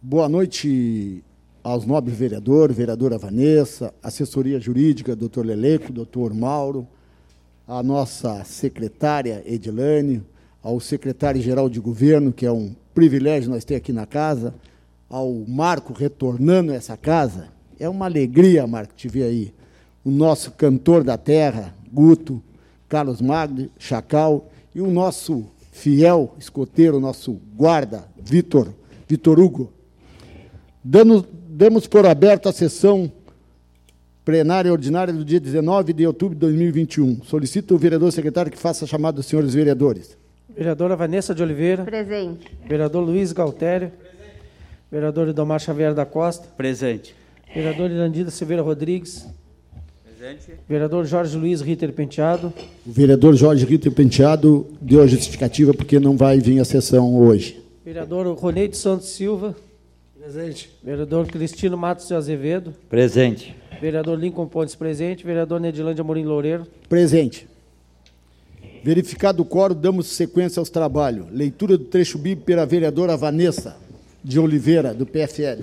Boa noite aos nobres vereadores, vereadora Vanessa, assessoria jurídica, doutor Leleco, doutor Mauro, a nossa secretária Edilane, ao secretário-geral de governo, que é um privilégio nós ter aqui na casa, ao Marco retornando a essa casa. É uma alegria, Marco, te ver aí. O nosso cantor da terra, Guto, Carlos Magno, Chacal, e o nosso fiel escoteiro, nosso guarda, Vitor Hugo. Damos por aberto a sessão plenária ordinária do dia 19 de outubro de 2021. Solicito o vereador secretário que faça a chamada dos senhores vereadores. Vereadora Vanessa de Oliveira. Presente. Vereador Luiz Galtério. Presente. Vereador Idomar Xavier da Costa. Presente. Vereador Irandida Silveira Rodrigues. Presente. Vereador Jorge Luiz Ritter Penteado. O vereador Jorge Ritter Penteado deu a justificativa porque não vai vir a sessão hoje. Vereador Ronei de Santos Silva. Presente. Vereador Cristino Matos de Azevedo. Presente. Vereador Lincoln Pontes, presente. Vereador Nedilândia Amorim Loureiro. Presente. Verificado o quórum, damos sequência aos trabalhos. Leitura do trecho bíblico pela vereadora Vanessa de Oliveira, do PFL.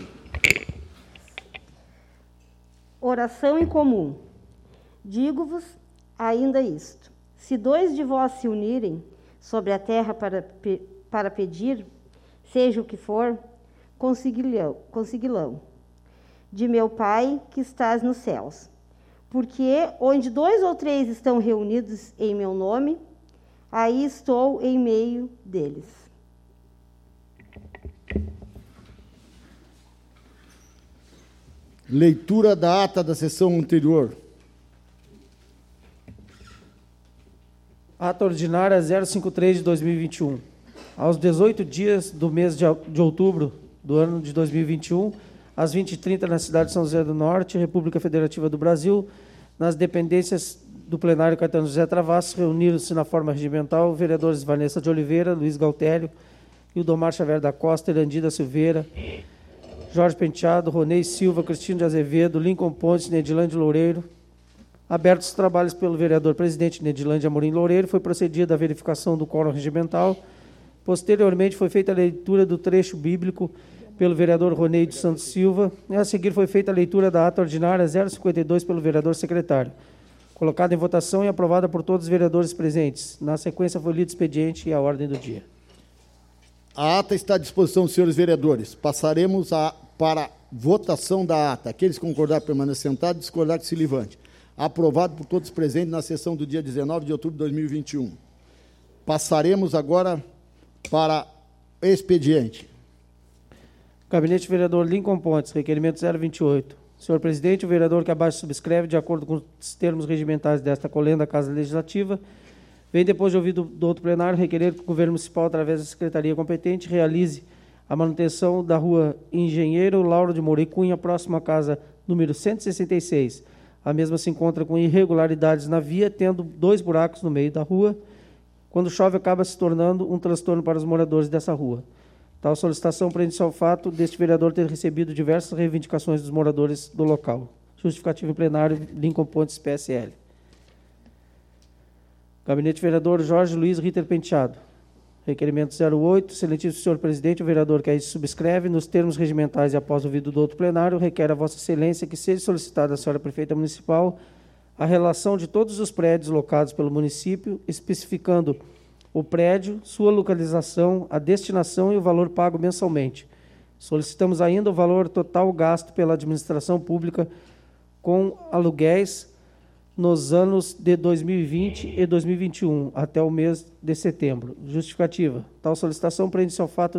Oração em comum. Digo-vos ainda isto: se dois de vós se unirem sobre a terra para pedir, seja o que for, consegui-lão, de meu Pai que estás nos céus. Porque onde 2 ou 3 estão reunidos em meu nome, aí estou em meio deles. Leitura da ata da sessão anterior. Ata ordinária 053 de 2021. Aos 18 dias do mês de outubro do ano de 2021, às 20h30, na cidade de São José do Norte, República Federativa do Brasil, nas dependências do plenário Caetano José Travassos, reuniram-se na forma regimental vereadores Vanessa de Oliveira, Luiz Galtério, Ildomar Xavier da Costa, Irandida Silveira, Jorge Penteado, Ronei Silva, Cristino de Azevedo, Lincoln Pontes, Nedilândia Loureiro. Abertos os trabalhos pelo vereador presidente Nedilândia Amorim Loureiro, foi procedida a verificação do quórum regimental. Posteriormente, foi feita a leitura do trecho bíblico pelo vereador Ronei de Santos Silva, e a seguir foi feita a leitura da ata ordinária 052 pelo vereador secretário. Colocada em votação e aprovada por todos os vereadores presentes. Na sequência, foi lido o expediente e a ordem do dia. A ata está à disposição dos senhores vereadores. Passaremos para votação da ata. Aqueles que concordar permanecer sentados, discordar que se levante. Aprovado por todos presentes na sessão do dia 19 de outubro de 2021. Passaremos agora para expediente. Gabinete Vereador Lincoln Pontes, requerimento 028. Senhor presidente, o vereador que abaixo subscreve, de acordo com os termos regimentais desta colenda da Casa Legislativa, vem, depois de ouvido do outro plenário, requerer que o governo municipal, através da secretaria competente, realize a manutenção da rua Engenheiro Lauro de Moura e Cunha, próxima à casa número 166. A mesma se encontra com irregularidades na via, tendo 2 buracos no meio da rua. Quando chove, acaba se tornando um transtorno para os moradores dessa rua. Tal solicitação prende-se ao fato deste vereador ter recebido diversas reivindicações dos moradores do local. Justificativo em plenário, Lincoln Pontes, PSL. Gabinete Vereador Jorge Luiz Ritter Penteado. Requerimento 08. Excelentíssimo senhor presidente, o vereador que aí subscreve, nos termos regimentais e após ouvido do outro plenário, requer a vossa excelência que seja solicitada à senhora prefeita municipal a relação de todos os prédios locados pelo município, especificando o prédio, sua localização, a destinação e o valor pago mensalmente. Solicitamos ainda o valor total gasto pela administração pública com aluguéis nos anos de 2020 e 2021, até o mês de setembro. Justificativa. Tal solicitação prende-se ao fato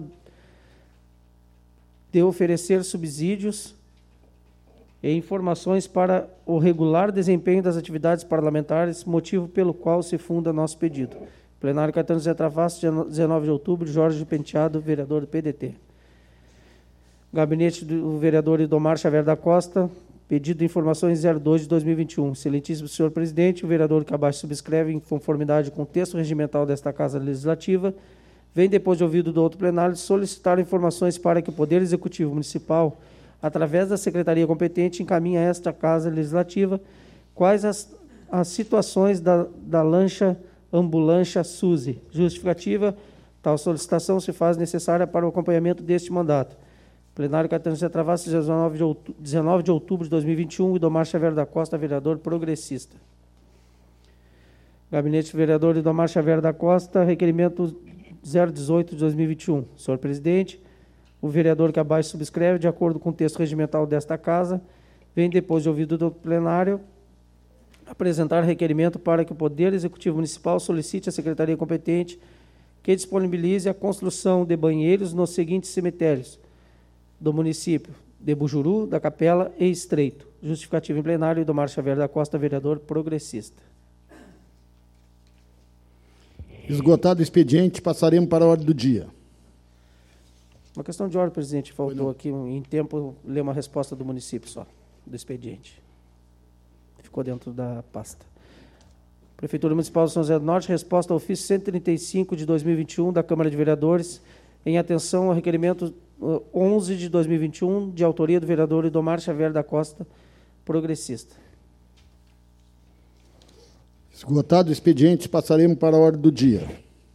de oferecer subsídios e informações para o regular desempenho das atividades parlamentares, motivo pelo qual se funda nosso pedido. Plenário Caetano José Travassos, 19 de outubro, Jorge Penteado, vereador do PDT. Gabinete do vereador Idomar Xavier da Costa, pedido de informações 02 de 2021. Excelentíssimo senhor presidente, o vereador que abaixo subscreve, em conformidade com o texto regimental desta Casa Legislativa, vem, depois de ouvido do outro plenário, solicitar informações para que o Poder Executivo Municipal, através da Secretaria competente, encaminhe a esta Casa Legislativa quais as situações da lancha ambulância Suzy. Justificativa, tal solicitação se faz necessária para o acompanhamento deste mandato. Plenário Caetano Travassos, 19 de outubro de 2021, Idomar Xavier da Costa, vereador progressista. Gabinete do vereador Idomar Xavier da Costa, requerimento 018 de 2021. Senhor presidente, o vereador que abaixo subscreve, de acordo com o texto regimental desta casa, vem, depois de ouvido do plenário, apresentar requerimento para que o Poder Executivo Municipal solicite à Secretaria competente que disponibilize a construção de banheiros nos seguintes cemitérios do município de Bujuru, da Capela e Estreito. Justificativo em plenário, Idomar Xavier da Costa, vereador progressista. Esgotado o expediente, passaremos para a ordem do dia. Uma questão de ordem, presidente. Faltou aqui em tempo ler uma resposta do município só, do expediente. Ficou dentro da pasta. Prefeitura Municipal de São José do Norte, resposta ao ofício 135 de 2021 da Câmara de Vereadores, em atenção ao requerimento 11 de 2021, de autoria do vereador Idomar Xavier da Costa, progressista. Esgotado o expediente, passaremos para a ordem do dia.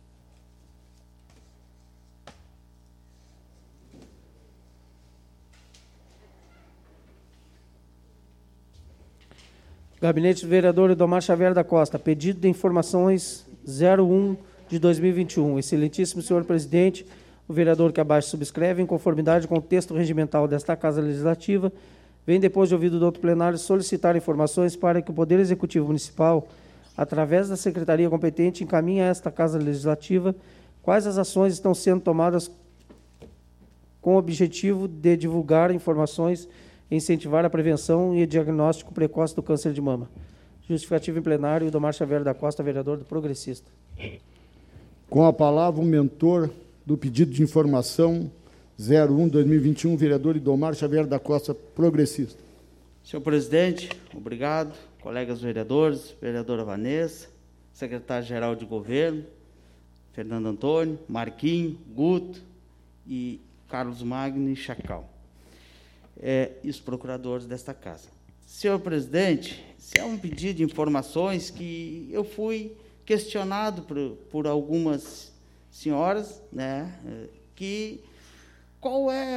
Gabinete do vereador Idomar Xavier da Costa, pedido de informações 01 de 2021. Excelentíssimo senhor presidente, o vereador que abaixo subscreve, em conformidade com o texto regimental desta Casa Legislativa, vem, depois de ouvido do outro plenário, solicitar informações para que o Poder Executivo Municipal, através da Secretaria competente, encaminhe a esta Casa Legislativa quais as ações estão sendo tomadas com o objetivo de divulgar informações e incentivar a prevenção e diagnóstico precoce do câncer de mama. Justificativo em plenário, Idomar Xavier da Costa, vereador do progressista. Com a palavra, o mentor do pedido de informação 01/2021, vereador Idomar Xavier da Costa, progressista. Senhor presidente, obrigado. Colegas vereadores, vereadora Vanessa, secretário-geral de governo, Fernando Antônio, Marquinho, Guto e Carlos Magno e Chacal. E os procuradores desta casa. Senhor presidente, esse é um pedido de informações que eu fui questionado por algumas senhoras, né, que qual é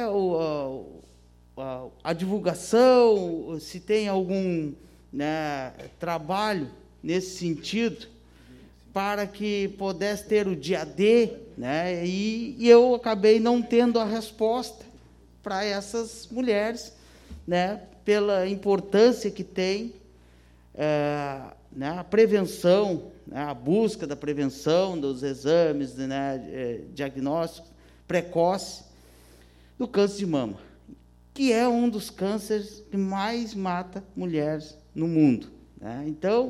a divulgação, se tem algum, né, trabalho nesse sentido, para que pudesse ter o dia D, né, e eu acabei não tendo a resposta para essas mulheres, né, pela importância que tem né, a prevenção, né, a busca da prevenção dos exames, né, diagnóstico precoce do câncer de mama, que é um dos cânceres que mais mata mulheres no mundo, né? Então,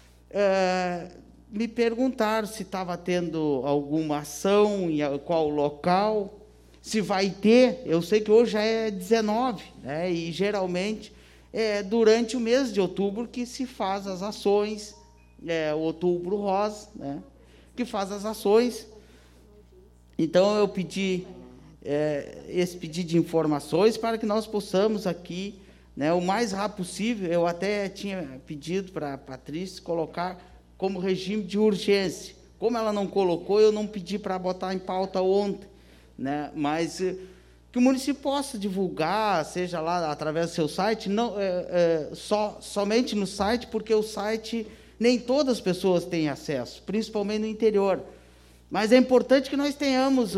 me perguntaram se estava tendo alguma ação, em qual local, se vai ter. Eu sei que hoje já é 19, né, e geralmente é durante o mês de outubro que se faz as ações, o Outubro Rosa, né, que faz as ações. Então, eu pedi esse pedido de informações para que nós possamos aqui, né, o mais rápido possível. Eu até tinha pedido para a Patrícia colocar como regime de urgência. Como ela não colocou, eu não pedi para botar em pauta ontem, né, mas que o município possa divulgar, seja lá através do seu site, não somente no site, porque o site nem todas as pessoas têm acesso, principalmente no interior. Mas é importante que nós tenhamos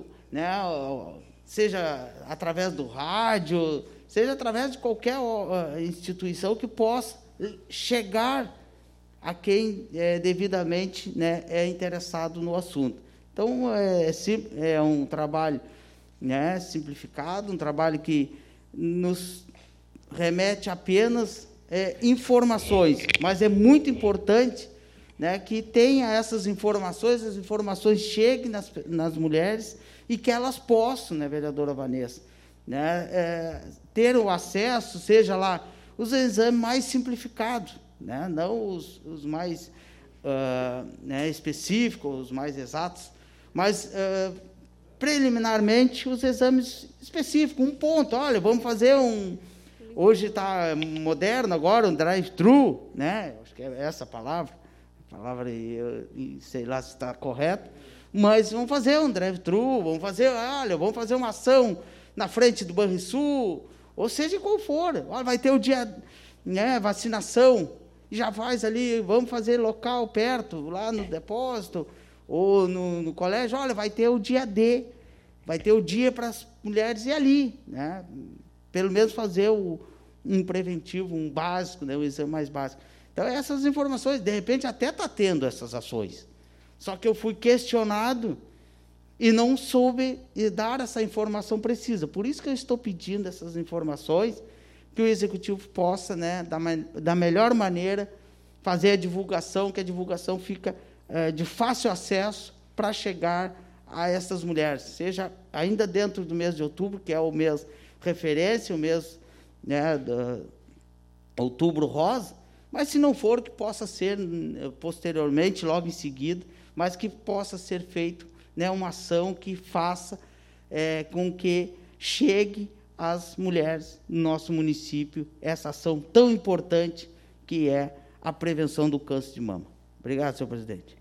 seja através do rádio, seja através de qualquer instituição que possa chegar a quem devidamente, né, é interessado no assunto. Então, é um trabalho, né, simplificado, um trabalho que nos remete apenas informações, mas é muito importante, né, que tenha essas informações, as informações cheguem nas mulheres e que elas possam, né, vereadora Vanessa, né, ter o acesso, seja lá, os exames mais simplificados, né, não os mais né, específicos, os mais exatos, mas preliminarmente os exames específicos, um ponto, olha, vamos fazer hoje está moderno agora, um drive-thru, né, acho que é essa a palavra, sei lá se está correto, mas vamos fazer um drive-thru, vamos fazer uma ação, na frente do Banrisul, ou seja qual for. Olha, vai ter o dia, né, vacinação, já faz ali, vamos fazer local perto, lá no depósito, ou no colégio, olha, vai ter o dia D, vai ter o dia para as mulheres ir ali, né? Pelo menos fazer um preventivo, um básico, né, um exame mais básico. Então, essas informações, de repente, até está tendo essas ações. Só que eu fui questionado e não soube dar essa informação precisa. Por isso que eu estou pedindo essas informações, que o Executivo possa, né, da melhor maneira, fazer a divulgação, que a divulgação fica de fácil acesso para chegar a essas mulheres, seja ainda dentro do mês de outubro, que é o mês referência, o mês, né, outubro rosa, mas, se não for, que possa ser posteriormente, logo em seguida, mas que possa ser feito, né, uma ação que faça com que chegue às mulheres no nosso município essa ação tão importante que é a prevenção do câncer de mama. Obrigado, senhor presidente.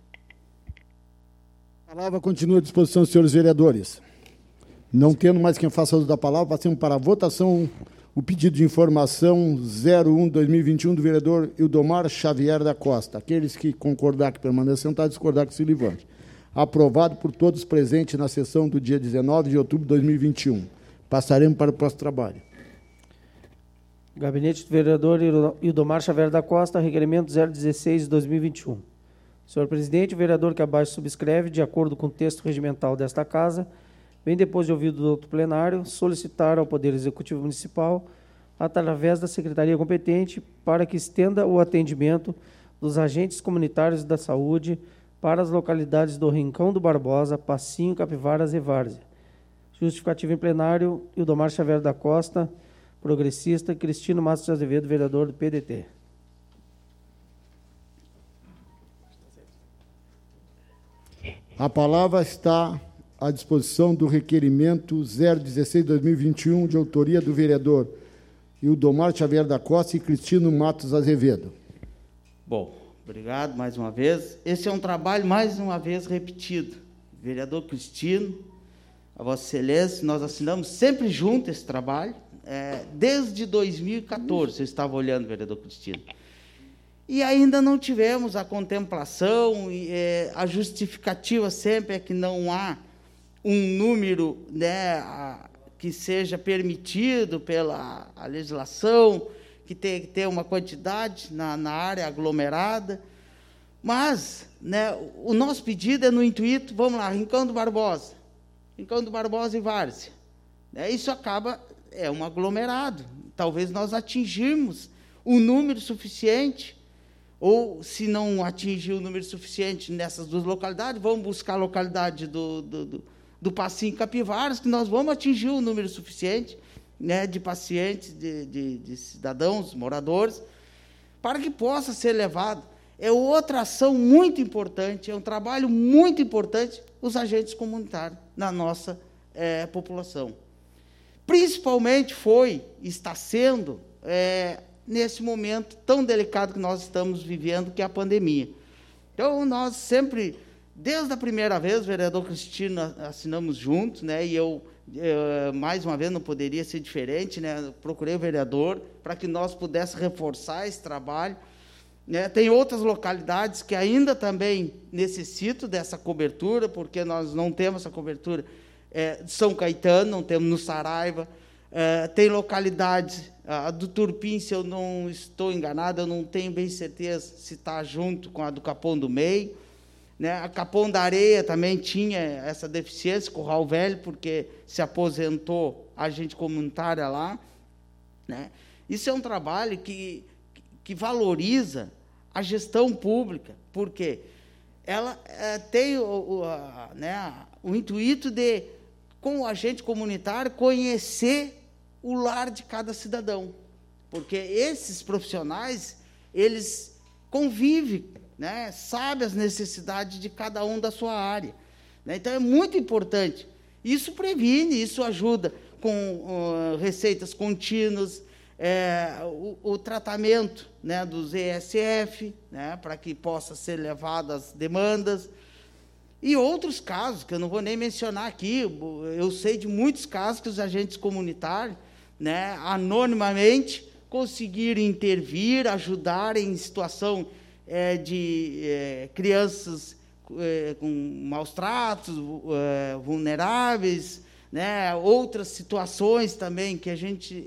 A palavra continua à disposição dos senhores vereadores. Não tendo mais quem faça uso da palavra, passemos para a votação o pedido de informação 01/2021 do vereador Ildomar Xavier da Costa. Aqueles que concordar que permaneçam sentados, discordar que se levante. Aprovado por todos presentes na sessão do dia 19 de outubro de 2021. Passaremos para o próximo trabalho. Gabinete do vereador Ildomar Xavier da Costa, requerimento 016/2021. Senhor presidente, o vereador que abaixo subscreve, de acordo com o texto regimental desta Casa, vem, depois de ouvido do outro plenário, solicitar ao Poder Executivo Municipal, através da Secretaria competente, para que estenda o atendimento dos agentes comunitários da saúde para as localidades do Rincão do Barbosa, Passinho, Capivaras e Várzea. Justificativa em plenário, Ildomar Xavier da Costa, progressista, Cristino Matos de Azevedo, vereador do PDT. A palavra está à disposição do requerimento 016/2021, de autoria do vereador Ildomar Xavier da Costa e Cristino Matos Azevedo. Bom, obrigado mais uma vez. Esse é um trabalho, mais uma vez, repetido. Vereador Cristino, a Vossa Excelência, nós assinamos sempre junto esse trabalho, desde 2014, eu estava olhando, vereador Cristino. E ainda não tivemos a contemplação, a justificativa sempre é que não há um número, né, que seja permitido pela legislação, que tem que ter uma quantidade na área aglomerada. Mas, né, o nosso pedido é no intuito, vamos lá, Rincão do Barbosa e Várzea. Isso acaba, um aglomerado. Talvez nós atingirmos o número suficiente, ou, se não atingir o número suficiente nessas duas localidades, vamos buscar a localidade do Passinho Capivaras, que nós vamos atingir o número suficiente, né, de pacientes, de cidadãos, moradores, para que possa ser levado. É outra ação muito importante, é um trabalho muito importante, os agentes comunitários na nossa população. Principalmente está sendo, nesse momento tão delicado que nós estamos vivendo, que é a pandemia. Então, nós sempre, desde a primeira vez, o vereador Cristino, assinamos juntos, né, e eu, mais uma vez, não poderia ser diferente, né, procurei o vereador para que nós pudéssemos reforçar esse trabalho. Tem outras localidades que ainda também necessitam dessa cobertura, porque nós não temos essa cobertura de São Caetano, não temos no Saraiva. Tem localidades do Turpim, se eu não estou enganado, eu não tenho bem certeza se está junto com a do Capão do Meio, né? A Capão da Areia também tinha essa deficiência, Curral Velho, porque se aposentou a agente comunitária lá, né? Isso é um trabalho que valoriza a gestão pública, porque ela tem o intuito de, com o agente comunitário, conhecer o lar de cada cidadão, porque esses profissionais, eles convivem, né, sabem as necessidades de cada um da sua área, né? Então, é muito importante. Isso previne, isso ajuda com receitas contínuas, o tratamento, né, dos ESF, né, para que possa ser levado as demandas. E outros casos, que eu não vou nem mencionar aqui, eu sei de muitos casos que os agentes comunitários, né, anonimamente, conseguiram intervir, ajudar em situação de crianças com maus tratos, vulneráveis, né, outras situações também que a gente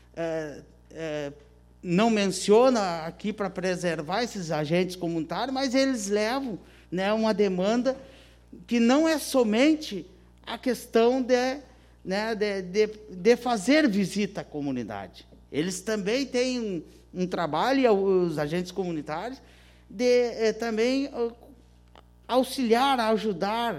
não menciona aqui para preservar esses agentes comunitários, mas eles levam, né, uma demanda que não é somente a questão de fazer visita à comunidade. Eles também têm um trabalho, os agentes comunitários, de também auxiliar, ajudar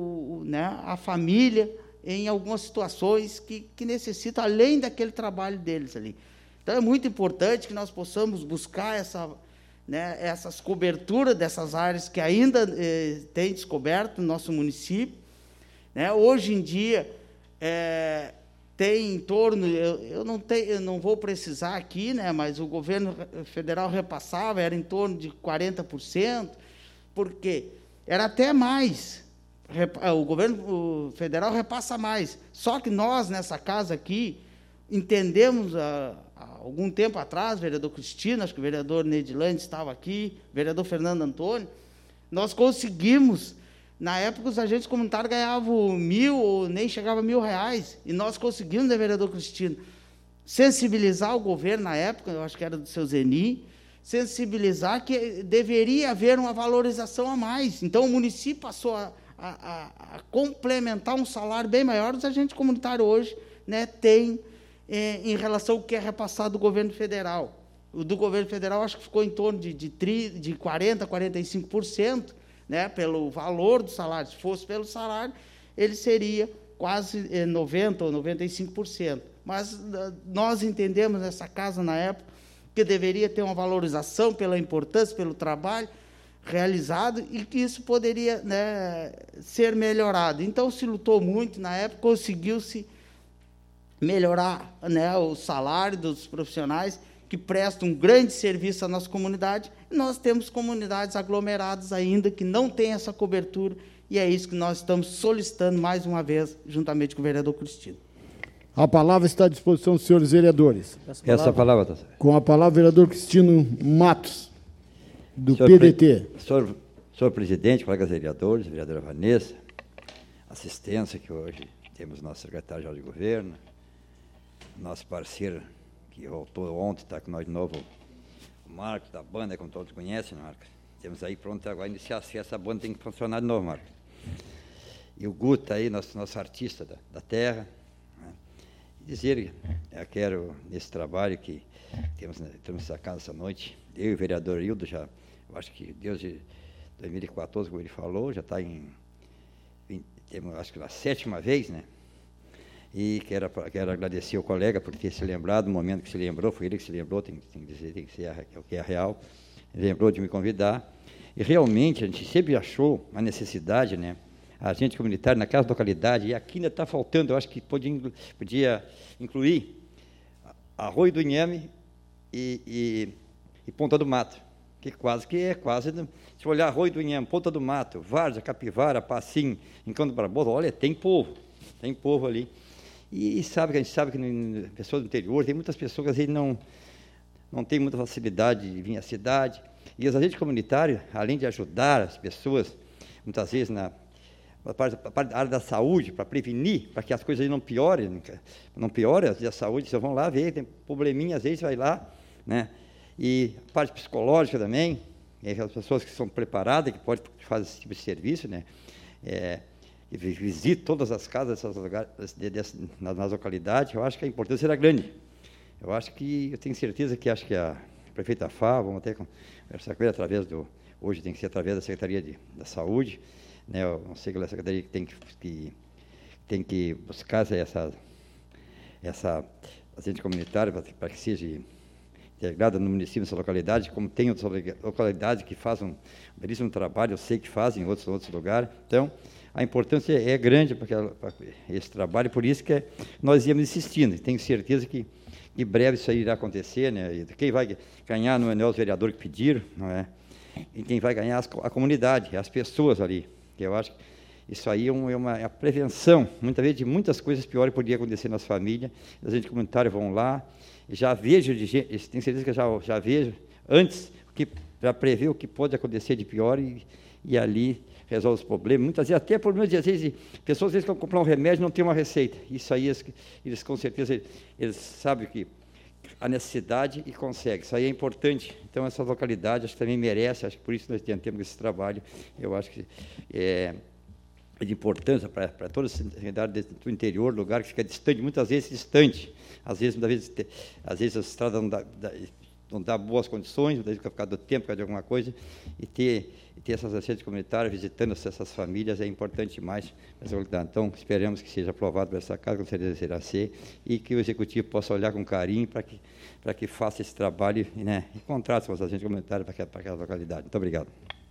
a família em algumas situações que necessitam, além daquele trabalho deles ali. Então, é muito importante que nós possamos buscar essas coberturas dessas áreas que ainda tem descoberto no nosso município. Né? Hoje em dia, tem em torno, eu não vou precisar aqui, né, mas o governo federal repassava, era em torno de 40%, porque era até mais. O governo federal repassa mais. Só que nós, nessa casa aqui, entendemos, há algum tempo atrás, vereador Cristino, acho que o vereador Nedilane estava aqui, vereador Fernando Antônio, nós conseguimos, na época os agentes comunitários ganhavam 1.000 ou nem chegava a R$1.000, e nós conseguimos, né, vereador Cristino, sensibilizar o governo na época, eu acho que era do seu Zeni, sensibilizar que deveria haver uma valorização a mais. Então, o município passou a complementar um salário bem maior. Os agentes comunitários hoje, né, têm, em relação ao que é repassado do governo federal. O do governo federal, acho que ficou em torno de 40%, 45%, né, pelo valor do salário. Se fosse pelo salário, ele seria quase 90% ou 95%. Mas nós entendemos nessa casa, na época, que deveria ter uma valorização pela importância, pelo trabalho realizado, e que isso poderia, né, ser melhorado. Então, se lutou muito na época, conseguiu-se melhorar, né, o salário dos profissionais que prestam um grande serviço à nossa comunidade. E nós temos comunidades aglomeradas ainda que não têm essa cobertura, e é isso que nós estamos solicitando mais uma vez, juntamente com o vereador Cristino. A palavra está à disposição dos senhores vereadores. Essa palavra, tá certo. Com a palavra, o vereador Cristino Matos, do PDT. Senhor presidente, colegas vereadores, vereadora Vanessa, assistência, que hoje temos nosso secretário de governo, nosso parceiro, que voltou ontem, está com nós de novo, o Marcos, da banda, como todos conhecem, Marcos. Temos aí pronto agora iniciar, se essa banda tem que funcionar de novo, Marcos. E o Guto aí, nosso artista da terra. Dizer, eu quero, nesse trabalho que temos essa casa essa noite, eu e o vereador Hildo, eu acho que desde 2014, como ele falou, já está temos, acho que a 7ª vez, né? E quero agradecer ao colega por ter se lembrado, no momento que se lembrou, foi ele que se lembrou, tem que dizer, tem que ser o que é real, ele lembrou de me convidar, e realmente a gente sempre achou a necessidade, né? A agente comunitário naquela localidade, e aqui ainda está faltando, eu acho que podia incluir Arroio do Inhame e Ponta do Mato, que é quase, se olhar Arroio do Inhame, Ponta do Mato, Várzea, Capivara, Passinho, Encanto Barbosa, olha, tem povo ali. E a gente sabe que pessoas do interior, tem muitas pessoas que às vezes não têm muita facilidade de vir à cidade, e os agentes comunitários, além de ajudar as pessoas, muitas vezes na parte da área da saúde, para prevenir, para que as coisas não piorem, às vezes a saúde, vocês vão lá ver, tem probleminha, às vezes vai lá, né? E a parte psicológica também, as pessoas que são preparadas, que podem fazer esse tipo de serviço, né? E visite todas as casas nas localidades, eu acho que a importância era grande. Eu tenho certeza que a prefeita Fá, vamos até conversar com ele hoje tem que ser através da Secretaria da Saúde, né, eu não sei qual é a secretaria que tem que buscar essa agente comunitária para que seja integrada no município, nessa localidade, como tem outras localidades que fazem um belíssimo trabalho, eu sei que fazem em outros lugares. Então, a importância é grande para esse trabalho, por isso que nós íamos insistindo. Tenho certeza que em breve isso aí irá acontecer, né? E quem vai ganhar não é os vereadores que pediram, não é? E quem vai ganhar a comunidade, as pessoas ali. que eu acho que isso aí é uma prevenção, muitas vezes, de muitas coisas piores que podiam acontecer nas famílias. Os agentes comunitários vão lá, já vejo, tenho certeza que já vejo, antes, para prever o que pode acontecer de pior e ali resolve os problemas. Muitas vezes, até problemas de, às vezes, pessoas às vezes vão comprar um remédio e não tem uma receita. Isso aí, eles com certeza, eles sabem que a necessidade e conseguem. Isso aí é importante. Então, essa localidade, acho que também merece, acho que por isso nós temos esse trabalho, eu acho que é de importância para toda a cidade do interior, lugar que fica distante, muitas vezes distante. Às vezes a estrada não dá boas condições, daí fica por causa do tempo, por causa de alguma coisa, e ter essas agentes comunitárias visitando essas famílias é importante demais. Então, esperamos que seja aprovado por essa casa, com certeza será ser, e que o Executivo possa olhar com carinho para que faça esse trabalho, né, e contrate com os agentes comunitários para aquela localidade. Muito obrigado.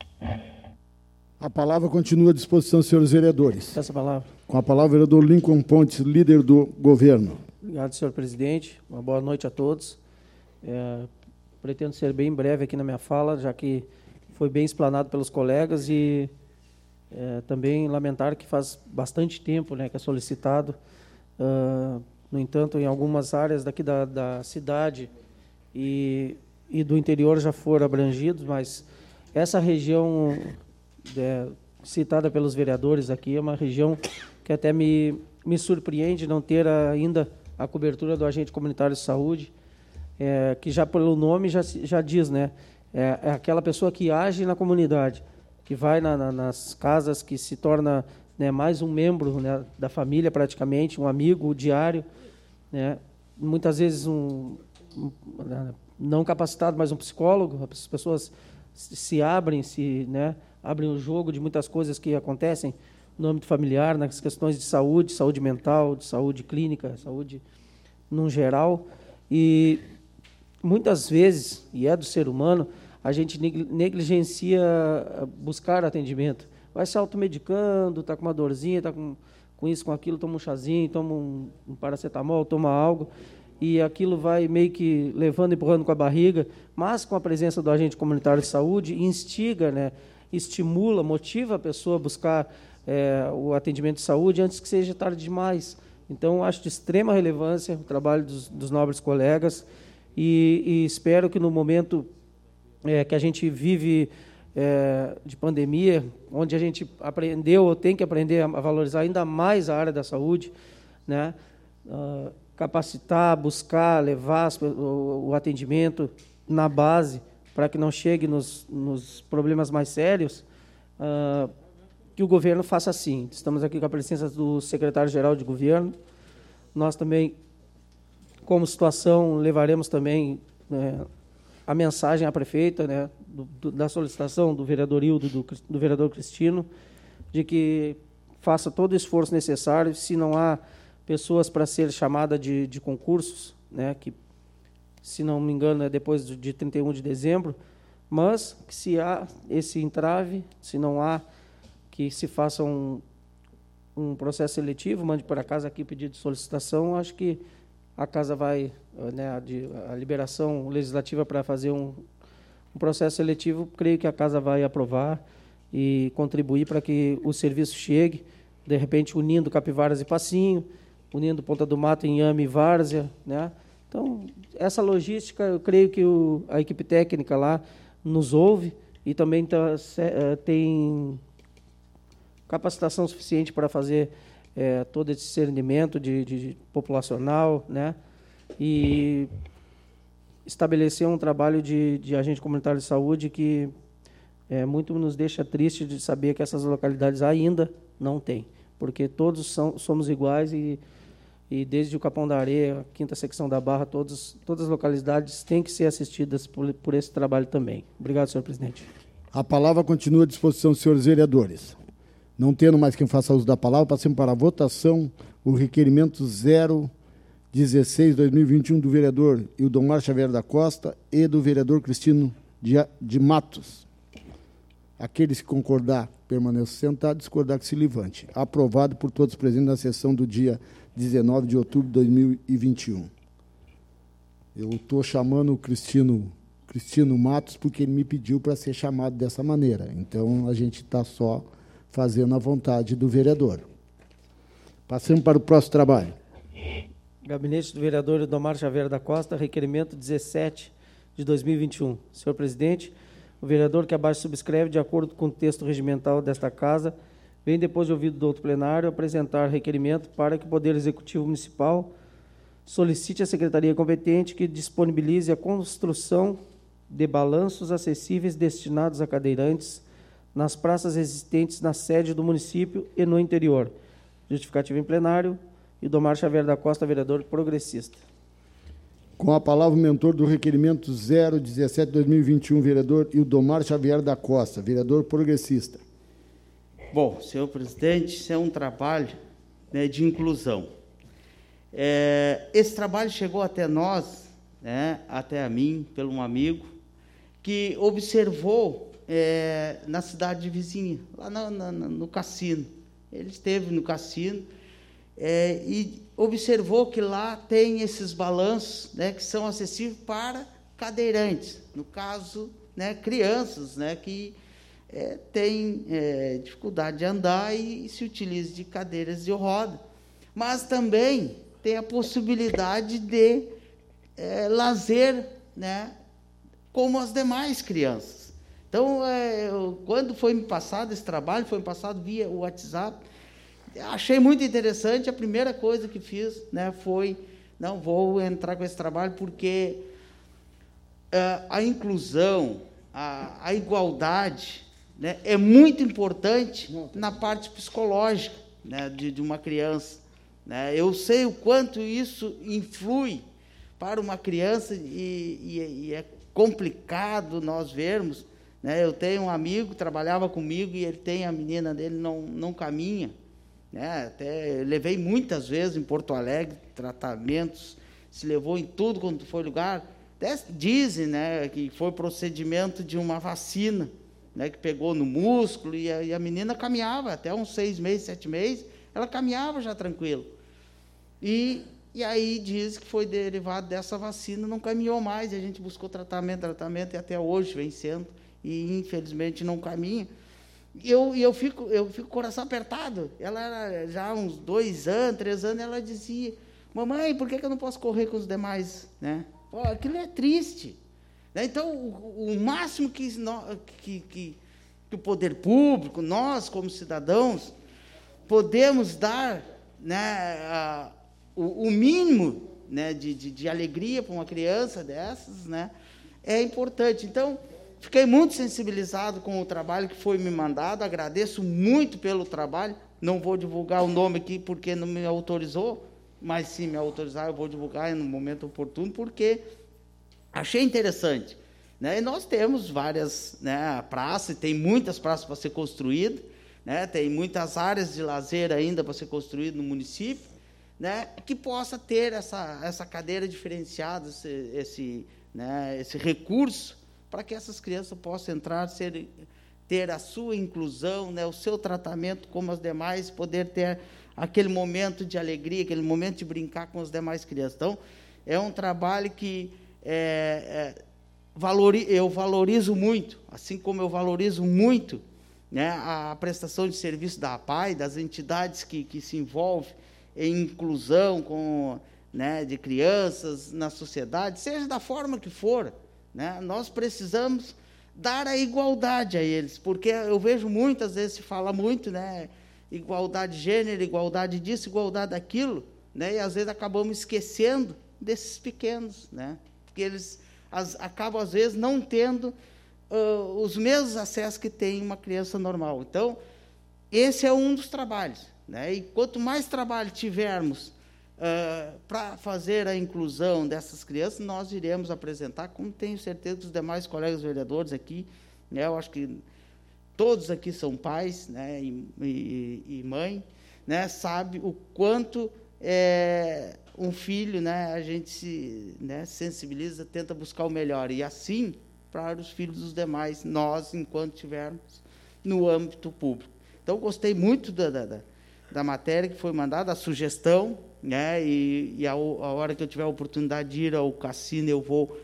A palavra continua à disposição dos senhores vereadores. Essa palavra. Com a palavra, o vereador Lincoln Pontes, líder do governo. Obrigado, senhor presidente. Uma boa noite a todos. Pretendo ser bem breve aqui na minha fala, já que foi bem explanado pelos colegas e também lamentar que faz bastante tempo, né, que é solicitado. No entanto, em algumas áreas daqui da cidade e do interior já foram abrangidos, mas essa região citada pelos vereadores aqui é uma região que até me surpreende não ter ainda a cobertura do agente comunitário de saúde, que já pelo nome já diz, né? É aquela pessoa que age na comunidade, que vai nas casas, que se torna, né, mais um membro, né, da família praticamente, um amigo diário, né? Muitas vezes não capacitado, mas um psicólogo. As pessoas se abrem, né, abrem o jogo de muitas coisas que acontecem no âmbito familiar, nas questões de saúde mental, de saúde clínica, saúde no geral. E muitas vezes, e é do ser humano, a gente negligencia buscar atendimento. Vai se automedicando, está com uma dorzinha, está com isso, com aquilo, toma um chazinho, toma um paracetamol, toma algo, e aquilo vai meio que levando, empurrando com a barriga, mas com a presença do agente comunitário de saúde, instiga, né, estimula, motiva a pessoa a buscar o atendimento de saúde antes que seja tarde demais. Então, acho de extrema relevância o trabalho dos nobres colegas e espero que no momento que a gente vive de pandemia, onde a gente aprendeu ou tem que aprender a valorizar ainda mais a área da saúde, né, capacitar, buscar, levar o atendimento na base para que não chegue nos problemas mais sérios, que o governo faça assim. Estamos aqui com a presença do secretário-geral de governo. Nós também, como situação, levaremos também a mensagem à prefeita, né, da solicitação do vereador Hildo, do vereador Cristino, de que faça todo o esforço necessário, se não há pessoas para ser chamada de concursos, né, que, se não me engano, é depois de 31 de dezembro, mas que se há esse entrave, se não há, que se faça um processo seletivo, mande para casa aqui o pedido de solicitação, acho que a casa vai, né, a liberação legislativa para fazer um processo seletivo, creio que a casa vai aprovar e contribuir para que o serviço chegue, de repente unindo Capivaras e Passinho, unindo Ponta do Mato, Inhame e Várzea, né? Então, essa logística, eu creio que a equipe técnica lá nos ouve e também tem capacitação suficiente para fazer todo esse discernimento de populacional, né? E estabelecer um trabalho de agente comunitário de saúde que muito nos deixa triste de saber que essas localidades ainda não têm, porque todos somos iguais e desde o Capão da Areia, a 5ª secção da Barra, todas as localidades têm que ser assistidas por esse trabalho também. Obrigado, senhor presidente. A palavra continua à disposição dos senhores vereadores. Não tendo mais quem faça uso da palavra, passemos para a votação o requerimento 016/2021 do vereador Ildomar Xavier da Costa e do vereador Cristino de Matos. Aqueles que concordar, permaneçam sentados, discordar que se levante. Aprovado por todos presentes na sessão do dia 19 de outubro de 2021. Eu estou chamando o Cristino Matos porque ele me pediu para ser chamado dessa maneira. Então, a gente está só fazendo a vontade do vereador. Passamos para o próximo trabalho. Gabinete do vereador Idomar Xavier da Costa, requerimento 17 de 2021. Senhor presidente, o vereador que abaixo subscreve, de acordo com o texto regimental desta Casa, vem, depois de ouvido do outro plenário, apresentar requerimento para que o Poder Executivo Municipal solicite à Secretaria competente que disponibilize a construção de balanços acessíveis destinados a cadeirantes nas praças existentes na sede do município e no interior. Justificativa em plenário, Idomar Xavier da Costa, vereador progressista. Com a palavra o mentor do requerimento 017/2021, vereador Idomar Xavier da Costa, vereador progressista. Bom, senhor presidente, isso é um trabalho, né, de inclusão. Esse trabalho chegou até nós, né, até a mim, por um amigo, que observou na cidade vizinha, lá no cassino. Ele esteve no cassino e observou que lá tem esses balanços, né, que são acessíveis para cadeirantes, no caso, né, crianças, né, que têm dificuldade de andar e se utilizam de cadeiras de roda. Mas também tem a possibilidade de lazer, né, como as demais crianças. Então, quando foi me passado esse trabalho, foi me passado via o WhatsApp, achei muito interessante. A primeira coisa que fiz, né, foi, não, vou entrar com esse trabalho, porque a inclusão, a igualdade, né, é muito importante na parte psicológica, né, de uma criança. Né? Eu sei o quanto isso influi para uma criança e é complicado nós vermos. Né? Eu tenho um amigo que trabalhava comigo e ele tem, a menina dele não caminha. Né? Até levei muitas vezes em Porto Alegre tratamentos, se levou em tudo quando foi lugar. Até dizem, né, que foi procedimento de uma vacina, né, que pegou no músculo e a menina caminhava até uns 6 meses, 7 meses, ela caminhava já tranquilo. E aí diz que foi derivado dessa vacina, não caminhou mais, e a gente buscou tratamento, e até hoje vem sendo, e infelizmente não caminha. E eu fico com o coração apertado. Ela era já uns 2 anos, 3 anos, ela dizia, mamãe, por que eu não posso correr com os demais? Né? Pô, aquilo é triste. Né? Então, o máximo que o poder público, nós como cidadãos, podemos dar, né, o mínimo, né, de alegria para uma criança dessas, né, é importante. Então, fiquei muito sensibilizado com o trabalho que foi me mandado, agradeço muito pelo trabalho, não vou divulgar o nome aqui porque não me autorizou, mas se me autorizar eu vou divulgar no momento oportuno, porque achei interessante. Né? E nós temos várias, né, praças, tem muitas praças para ser construídas, né, tem muitas áreas de lazer ainda para ser construídas no município, né, que possa ter essa cadeira diferenciada, esse recurso, para que essas crianças possam entrar, ter a sua inclusão, né, o seu tratamento como as demais, poder ter aquele momento de alegria, aquele momento de brincar com as demais crianças. Então, é um trabalho que eu valorizo muito, assim como eu valorizo muito, né, a prestação de serviço da APAI, das entidades que se envolvem em inclusão né, de crianças na sociedade, seja da forma que for. Né, nós precisamos dar a igualdade a eles, porque eu vejo muitas vezes, se fala muito, né, igualdade de gênero, igualdade disso, igualdade daquilo, né, e às vezes acabamos esquecendo desses pequenos, né, porque eles acabam, às vezes, não tendo os mesmos acessos que tem uma criança normal. Então, esse é um dos trabalhos. Né, e quanto mais trabalho tivermos para fazer a inclusão dessas crianças, nós iremos apresentar, como tenho certeza que os demais colegas vereadores aqui, né, eu acho que todos aqui são pais, né, e mãe, né, sabe o quanto um filho, né, a gente se, né, sensibiliza, tenta buscar o melhor, e assim para os filhos dos demais, nós, enquanto estivermos no âmbito público. Então, gostei muito da matéria que foi mandada, a sugestão, né, e a hora que eu tiver a oportunidade de ir ao cassino, eu vou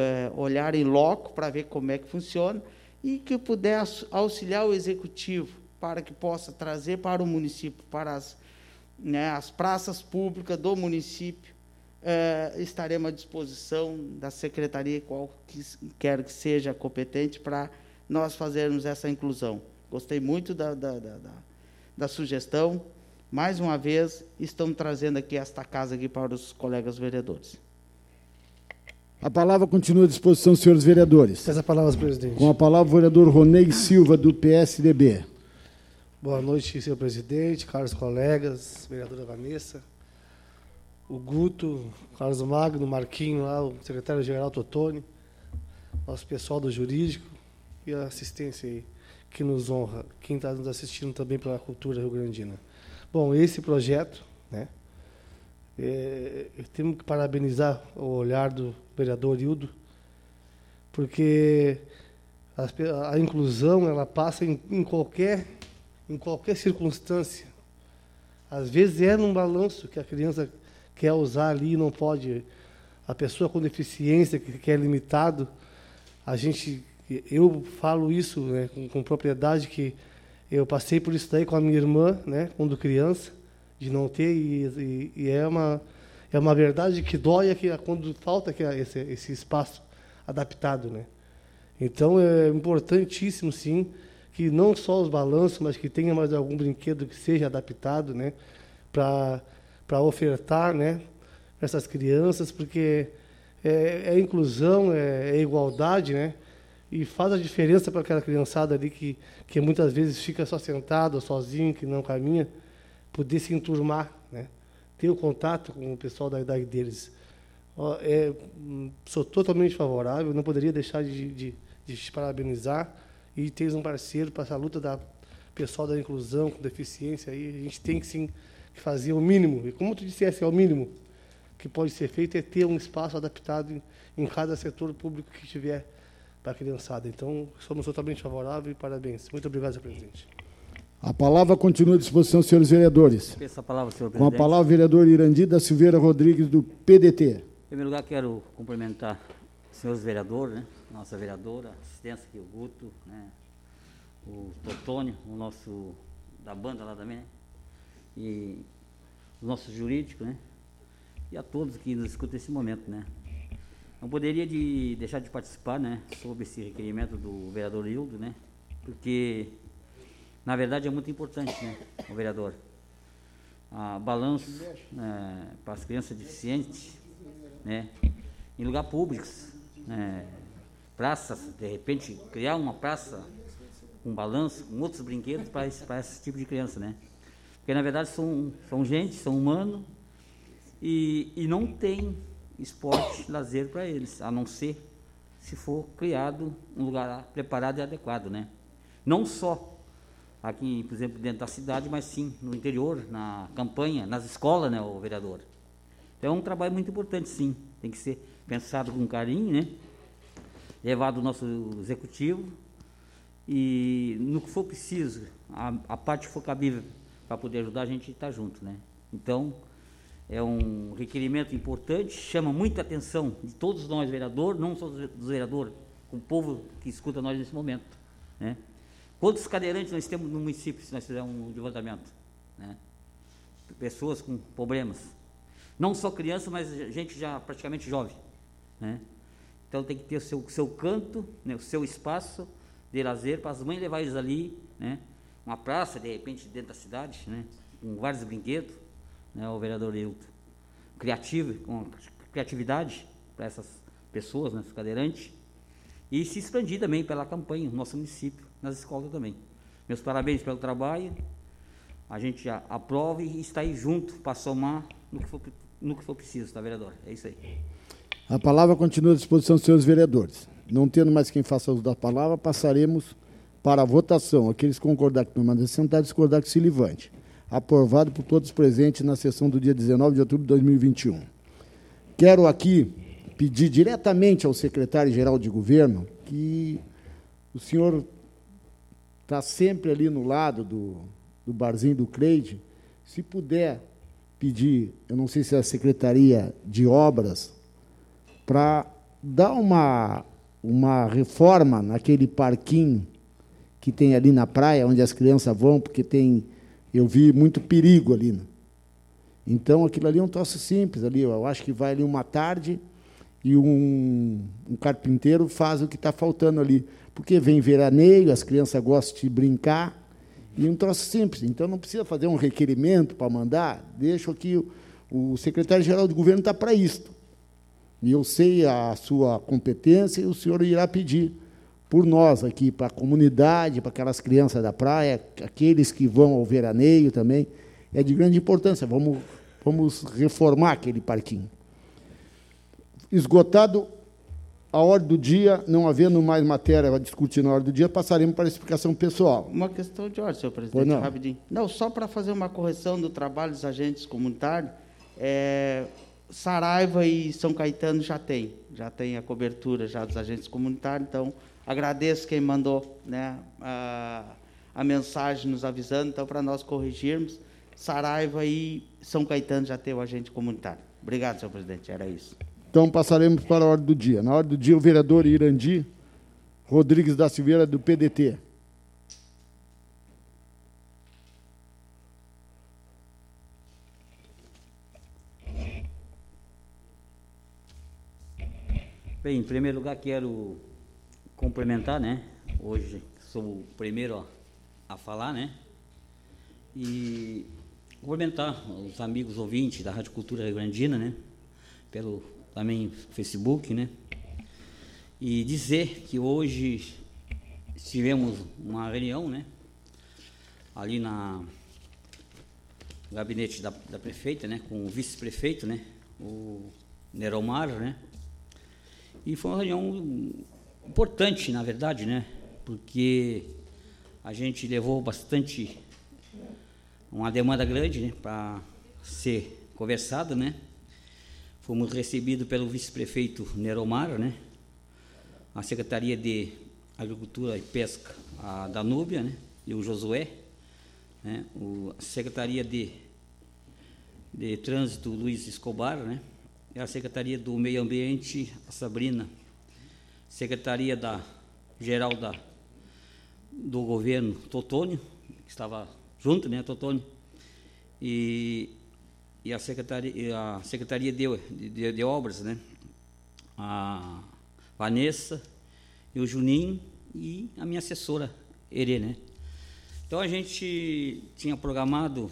olhar em loco para ver como é que funciona, e que puder auxiliar o executivo, para que possa trazer para o município, para as praças públicas do município, estaremos à disposição da secretaria, quer que seja competente, para nós fazermos essa inclusão. Gostei muito da sugestão. Mais uma vez, estamos trazendo aqui esta casa aqui para os colegas vereadores. A palavra continua à disposição, senhores vereadores. Essa palavra, senhor presidente. Com a palavra, o vereador Ronei Silva, do PSDB. Boa noite, senhor presidente, caros colegas, vereadora Vanessa, o Guto, Carlos Magno, o Marquinho, lá, o secretário-geral Totoni, nosso pessoal do jurídico e a assistência aí, que nos honra, quem está nos assistindo também pela cultura rio-grandina. Bom, esse projeto, né, temos que parabenizar o olhar do vereador Hildo, porque a inclusão ela passa em qualquer circunstância. Às vezes é num balanço que a criança quer usar ali e não pode. A pessoa com deficiência, que é limitado, eu falo isso, né, com propriedade, que eu passei por isso daí com a minha irmã, né, quando criança, de não ter, e é uma verdade que dói quando falta esse espaço adaptado, né. Então, é importantíssimo, sim, que não só os balanços, mas que tenha mais algum brinquedo que seja adaptado, né, para ofertar, né, para essas crianças, porque é inclusão, é igualdade, né, e faz a diferença para aquela criançada ali que muitas vezes fica só sentado, sozinho, que não caminha, poder se enturmar, né, ter o contato com o pessoal da idade deles. Sou totalmente favorável, não poderia deixar de te parabenizar, e tens um parceiro para essa luta da pessoal da inclusão com deficiência. Aí a gente tem que, sim, fazer o mínimo. E como tu disseste, é o mínimo que pode ser feito, é ter um espaço adaptado em cada setor público que tiver para a criançada. Então, somos totalmente favoráveis e parabéns. Muito obrigado, senhor presidente. A palavra continua à disposição, senhores vereadores. Essa palavra, senhor Com a presidente. palavra, o vereador Irandi da Silveira Rodrigues, do PDT. Em primeiro lugar, quero cumprimentar os senhores vereadores, né? Nossa vereadora, assistência aqui, o Guto, né? O Totônio, o nosso da banda lá também, né? E o nosso jurídico, né? E a todos que nos escutam nesse momento, né? Não poderia deixar de participar, né, sobre esse requerimento do vereador Hildo, né? Porque, na verdade, é muito importante, né, o vereador. Balanço para as crianças deficientes, né, em lugares públicos, né, praças, de repente, criar uma praça com balanço, com outros brinquedos para esse tipo de criança, né? Porque, na verdade, são gente, são humanos, e não tem esporte, lazer para eles, a não ser se for criado um lugar preparado e adequado, né? Não só aqui, por exemplo, dentro da cidade, mas sim no interior, na campanha, nas escolas, né, o vereador. Então, é um trabalho muito importante, sim. Tem que ser pensado com carinho, né? Levado ao nosso executivo e, no que for preciso, a parte que for cabível para poder ajudar, a gente está junto, né? Então, é um requerimento importante, chama muita atenção de todos nós, vereadores, não só dos vereadores, com o povo que escuta nós nesse momento, né? Quantos cadeirantes nós temos no município, se nós fizermos um levantamento, né? Pessoas com problemas. Não só crianças, mas gente já praticamente jovem, né? Então tem que ter o seu canto, né, o seu espaço de lazer para as mães levar eles ali, né? Uma praça, de repente, dentro da cidade, né? Com vários brinquedos, né? O vereador Hildo. Criativo, com criatividade para essas pessoas, né, cadeirantes. E se expandir também pela campanha no nosso município, nas escolas também. Meus parabéns pelo trabalho. A gente aprova e está aí junto para somar no que for preciso, tá, vereador? É isso aí. A palavra continua à disposição dos senhores vereadores. Não tendo mais quem faça uso da palavra, passaremos para a votação. Aqueles que concordarem que permaneçam sentados, discordar que se levante. Aprovado por todos presentes na sessão do dia 19 de outubro de 2021. Quero aqui pedir diretamente ao secretário-geral de governo que o senhor está sempre ali no lado do barzinho do Cleide, se puder pedir, eu não sei se é a Secretaria de Obras, para dar uma reforma naquele parquinho que tem ali na praia, onde as crianças vão, porque eu vi muito perigo ali. Né? Então, aquilo ali é um troço simples. Ali, eu acho que vai ali uma tarde e um carpinteiro faz o que está faltando ali. Porque vem veraneio, as crianças gostam de brincar, e um troço simples. Então, não precisa fazer um requerimento para mandar. Deixo aqui, o secretário-geral do governo está para isto. E eu sei a sua competência, e o senhor irá pedir por nós aqui, para a comunidade, para aquelas crianças da praia, aqueles que vão ao veraneio também. É de grande importância. Vamos reformar aquele parquinho. Esgotado a ordem do dia, não havendo mais matéria a discutir na ordem do dia, passaremos para a explicação pessoal. Uma questão de ordem, senhor presidente, rapidinho. Não, só para fazer uma correção do trabalho dos agentes comunitários, Saraiva e São Caetano já tem a cobertura já dos agentes comunitários, então agradeço quem mandou, né, a mensagem nos avisando, então para nós corrigirmos, Saraiva e São Caetano já tem o agente comunitário. Obrigado, senhor presidente, era isso. Então, passaremos para a ordem do dia. Na ordem do dia, o vereador Irandi Rodrigues da Silveira, do PDT. Bem, em primeiro lugar, quero cumprimentar, né? Hoje sou o primeiro a falar, né? E cumprimentar os amigos ouvintes da Rádio Cultura Rio Grandina, né? Pelo também Facebook, né? E dizer que hoje tivemos uma reunião, né? Ali no gabinete da prefeita, né? Com o vice-prefeito, né? O Neromar, né? E foi uma reunião importante, na verdade, né? Porque a gente levou bastante, uma demanda grande, né? Para ser conversada, né? Fomos recebidos pelo vice-prefeito Neromar, né? A Secretaria de Agricultura e Pesca, a Danúbia, né? E o Josué, né? A Secretaria de Trânsito, Luiz Escobar, né? E a Secretaria do Meio Ambiente, a Sabrina. Secretaria Geral do Governo, Totônio, que estava junto, né, Totônio? E a Secretaria de Obras, né? A Vanessa e o Juninho e a minha assessora, Ere, né? Então, a gente tinha programado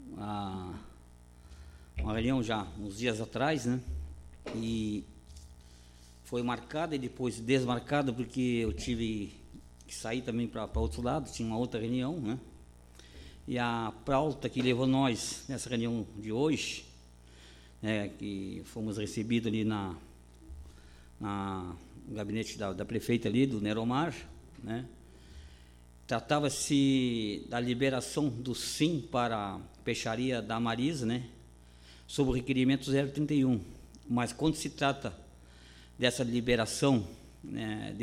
uma reunião já uns dias atrás, né? E foi marcada e depois desmarcada, porque eu tive que sair também para outro lado, tinha uma outra reunião, né? E a pauta que levou nós nessa reunião de hoje, né, que fomos recebidos ali no gabinete da prefeita ali, do Neromar, né, tratava-se da liberação do SIM para a peixaria da Marisa, né, sob o requerimento 031. Mas quando se trata dessa liberação, né,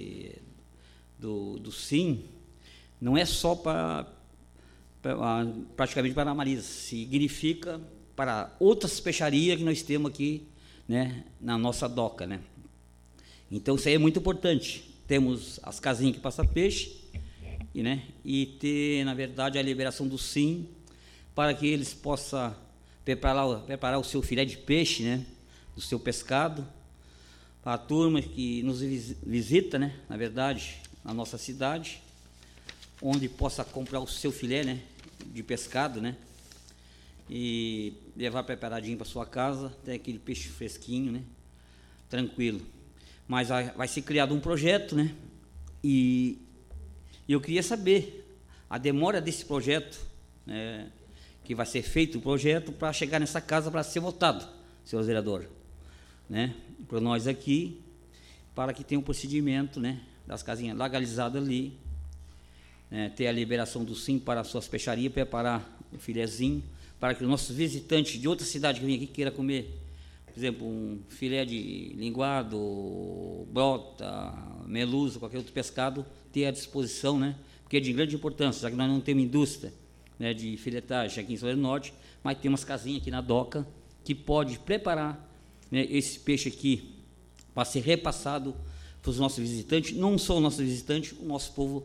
do SIM, não é só praticamente para a Marisa, significa para outras peixarias que nós temos aqui, né, na nossa doca, né. Então, isso aí é muito importante. Temos as casinhas que passam peixe, e ter, na verdade, a liberação do SIM para que eles possam preparar o seu filé de peixe, né, do seu pescado, para a turma que nos visita, né, na verdade, na nossa cidade, onde possa comprar o seu filé, né, de pescado, né, e levar preparadinho para sua casa, tem aquele peixe fresquinho, né, tranquilo. Mas vai ser criado um projeto, né, e eu queria saber a demora desse projeto, né, que vai ser feito o projeto para chegar nessa casa para ser votado, senhor vereador, né, para nós aqui, para que tenha um procedimento, né, das casinhas legalizadas ali, né, ter a liberação do SIM para as suas peixarias, preparar o filezinho, para que os nossos visitantes de outra cidade que vêm aqui queira comer, por exemplo, um filé de linguado, brota, meluso, qualquer outro pescado, ter à disposição, né, porque é de grande importância, já que nós não temos indústria, né, de filetagem aqui em São José do Norte, mas tem umas casinhas aqui na doca que pode preparar, né, esse peixe aqui para ser repassado para os nossos visitantes, não só os nossos visitantes, o nosso povo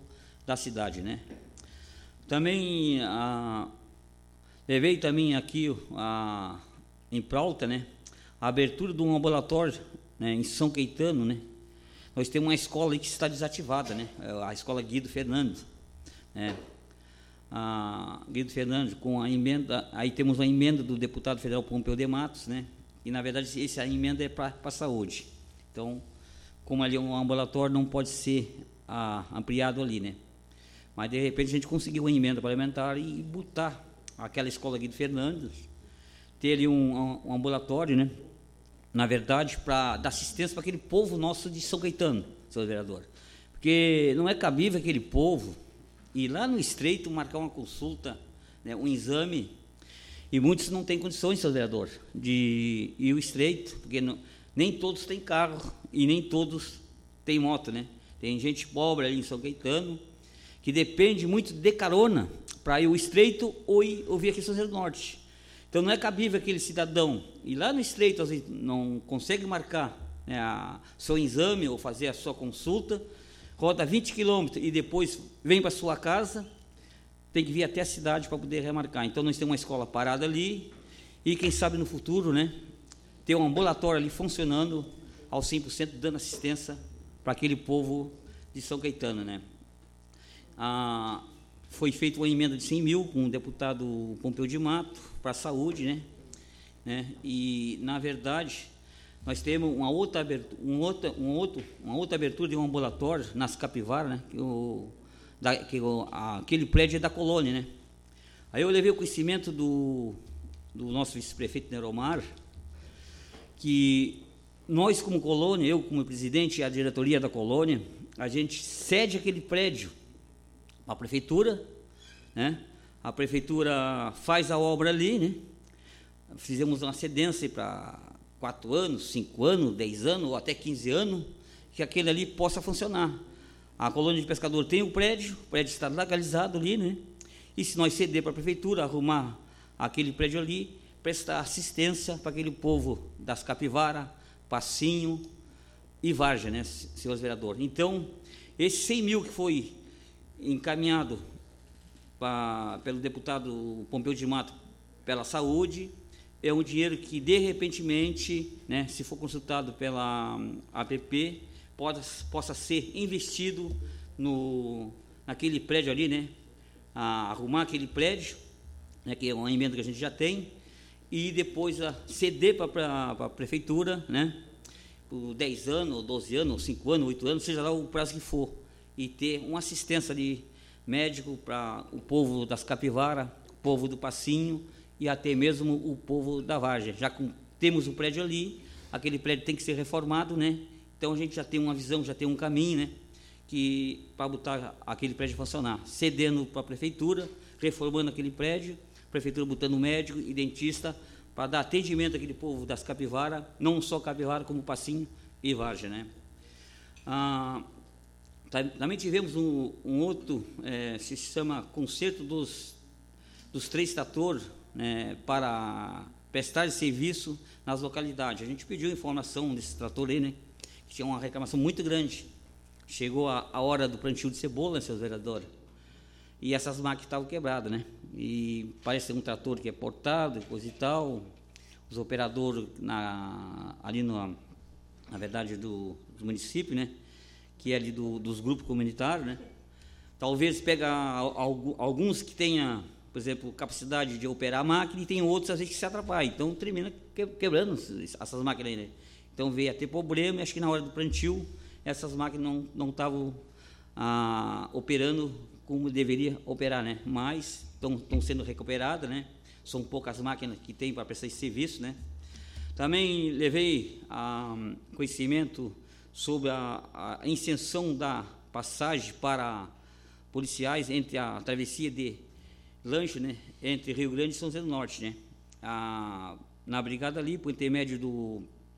da cidade, né? Também levei também aqui em pauta, né, a abertura de um ambulatório, né, em São Caetano, né? Nós temos uma escola aí que está desativada, né? A escola Guido Fernandes, né? Guido Fernandes, com a emenda, aí temos uma emenda do deputado federal Pompeu de Matos, né? E na verdade essa emenda é para a saúde. Então, como ali é um ambulatório, não pode ser ampliado ali, né? Mas de repente a gente conseguiu uma emenda parlamentar e botar aquela escola Guido Fernandes, ter ali um ambulatório, né? Na verdade, para dar assistência para aquele povo nosso de São Caetano, senhor vereador. Porque não é cabível aquele povo ir lá no Estreito marcar uma consulta, né, um exame, e muitos não têm condições, senhor vereador, de ir ao Estreito, porque nem todos têm carro e nem todos têm moto, né? Tem gente pobre ali em São Caetano que depende muito de carona para ir ao Estreito ou vir aqui em São José do Norte. Então, não é cabível aquele cidadão ir lá no Estreito, às vezes não consegue marcar, né, seu exame ou fazer a sua consulta, roda 20 quilômetros e depois vem para sua casa, tem que vir até a cidade para poder remarcar. Então, nós temos uma escola parada ali e, quem sabe, no futuro, né, ter um ambulatório ali funcionando ao 100%, dando assistência para aquele povo de São Caetano, né. Foi feita uma emenda de 100 mil com o deputado Pompeu de Mato para a saúde, né? E, na verdade, nós temos uma outra abertura de um ambulatório nas Capivaras, né? Aquele prédio é da colônia, né? Aí eu levei o conhecimento do nosso vice-prefeito Neromar, que nós, como colônia, eu como presidente e a diretoria da colônia, a gente cede aquele prédio à prefeitura, né? A prefeitura faz a obra ali, né? Fizemos uma cedência para 4 anos, 5 anos, 10 anos ou até 15 anos, que aquele ali possa funcionar. A colônia de pescador tem o prédio está legalizado ali, né? E se nós ceder para a prefeitura, arrumar aquele prédio ali, prestar assistência para aquele povo das Capivaras, Passinho e Várzea, né, senhores vereadores? Então, esse 100 mil que foi encaminhado pelo deputado Pompeu de Mato pela saúde, é um dinheiro que, de repentemente, né, se for consultado pela APP, possa ser investido naquele prédio ali, né, arrumar aquele prédio, né, que é uma emenda que a gente já tem, e depois ceder para a prefeitura, né, por 10 anos, ou 12 anos, ou 5 anos, 8 anos, seja lá o prazo que for, e ter uma assistência de médico para o povo das Capivaras, o povo do Passinho e até mesmo o povo da Várzea. Já que temos um prédio ali, aquele prédio tem que ser reformado, né? Então a gente já tem uma visão, já tem um caminho, né, que para botar aquele prédio funcionar, cedendo para a prefeitura, reformando aquele prédio, a prefeitura botando médico e dentista para dar atendimento àquele povo das Capivaras, não só Capivara, como Passinho e Várzea, né? Também tivemos um outro, se chama Concerto dos 3 tratores, né, para prestar serviço nas localidades. A gente pediu informação desse trator aí, né, que tinha uma reclamação muito grande. Chegou a hora do plantio de cebola, seus vereadores, e essas máquinas estavam quebradas, né? E parece ser um trator que é portado, coisa e tal. Os operadores ali na verdade do município, né, que é ali dos grupos comunitários, né? Talvez pega alguns que tenha, por exemplo, capacidade de operar a máquina, e tem outros às vezes que se atrapalham, então termina quebrando essas máquinas aí, né? Então veio a ter problema, e acho que na hora do plantio essas máquinas não estavam operando como deveria operar, né? Mas estão sendo recuperadas, né? São poucas máquinas que tem para prestar esse serviço, né? Também levei conhecimento sobre a isenção da passagem para policiais entre a travessia de lanche, né, entre Rio Grande e São José do Norte, né? Na brigada ali, por intermédio do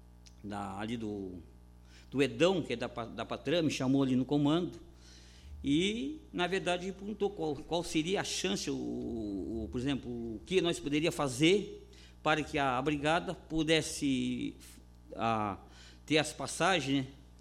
Edão, que é da Patrã, me chamou ali no comando, e, na verdade, perguntou qual seria a chance, por exemplo, o que nós poderíamos fazer para que a brigada pudesse ter as passagens, né,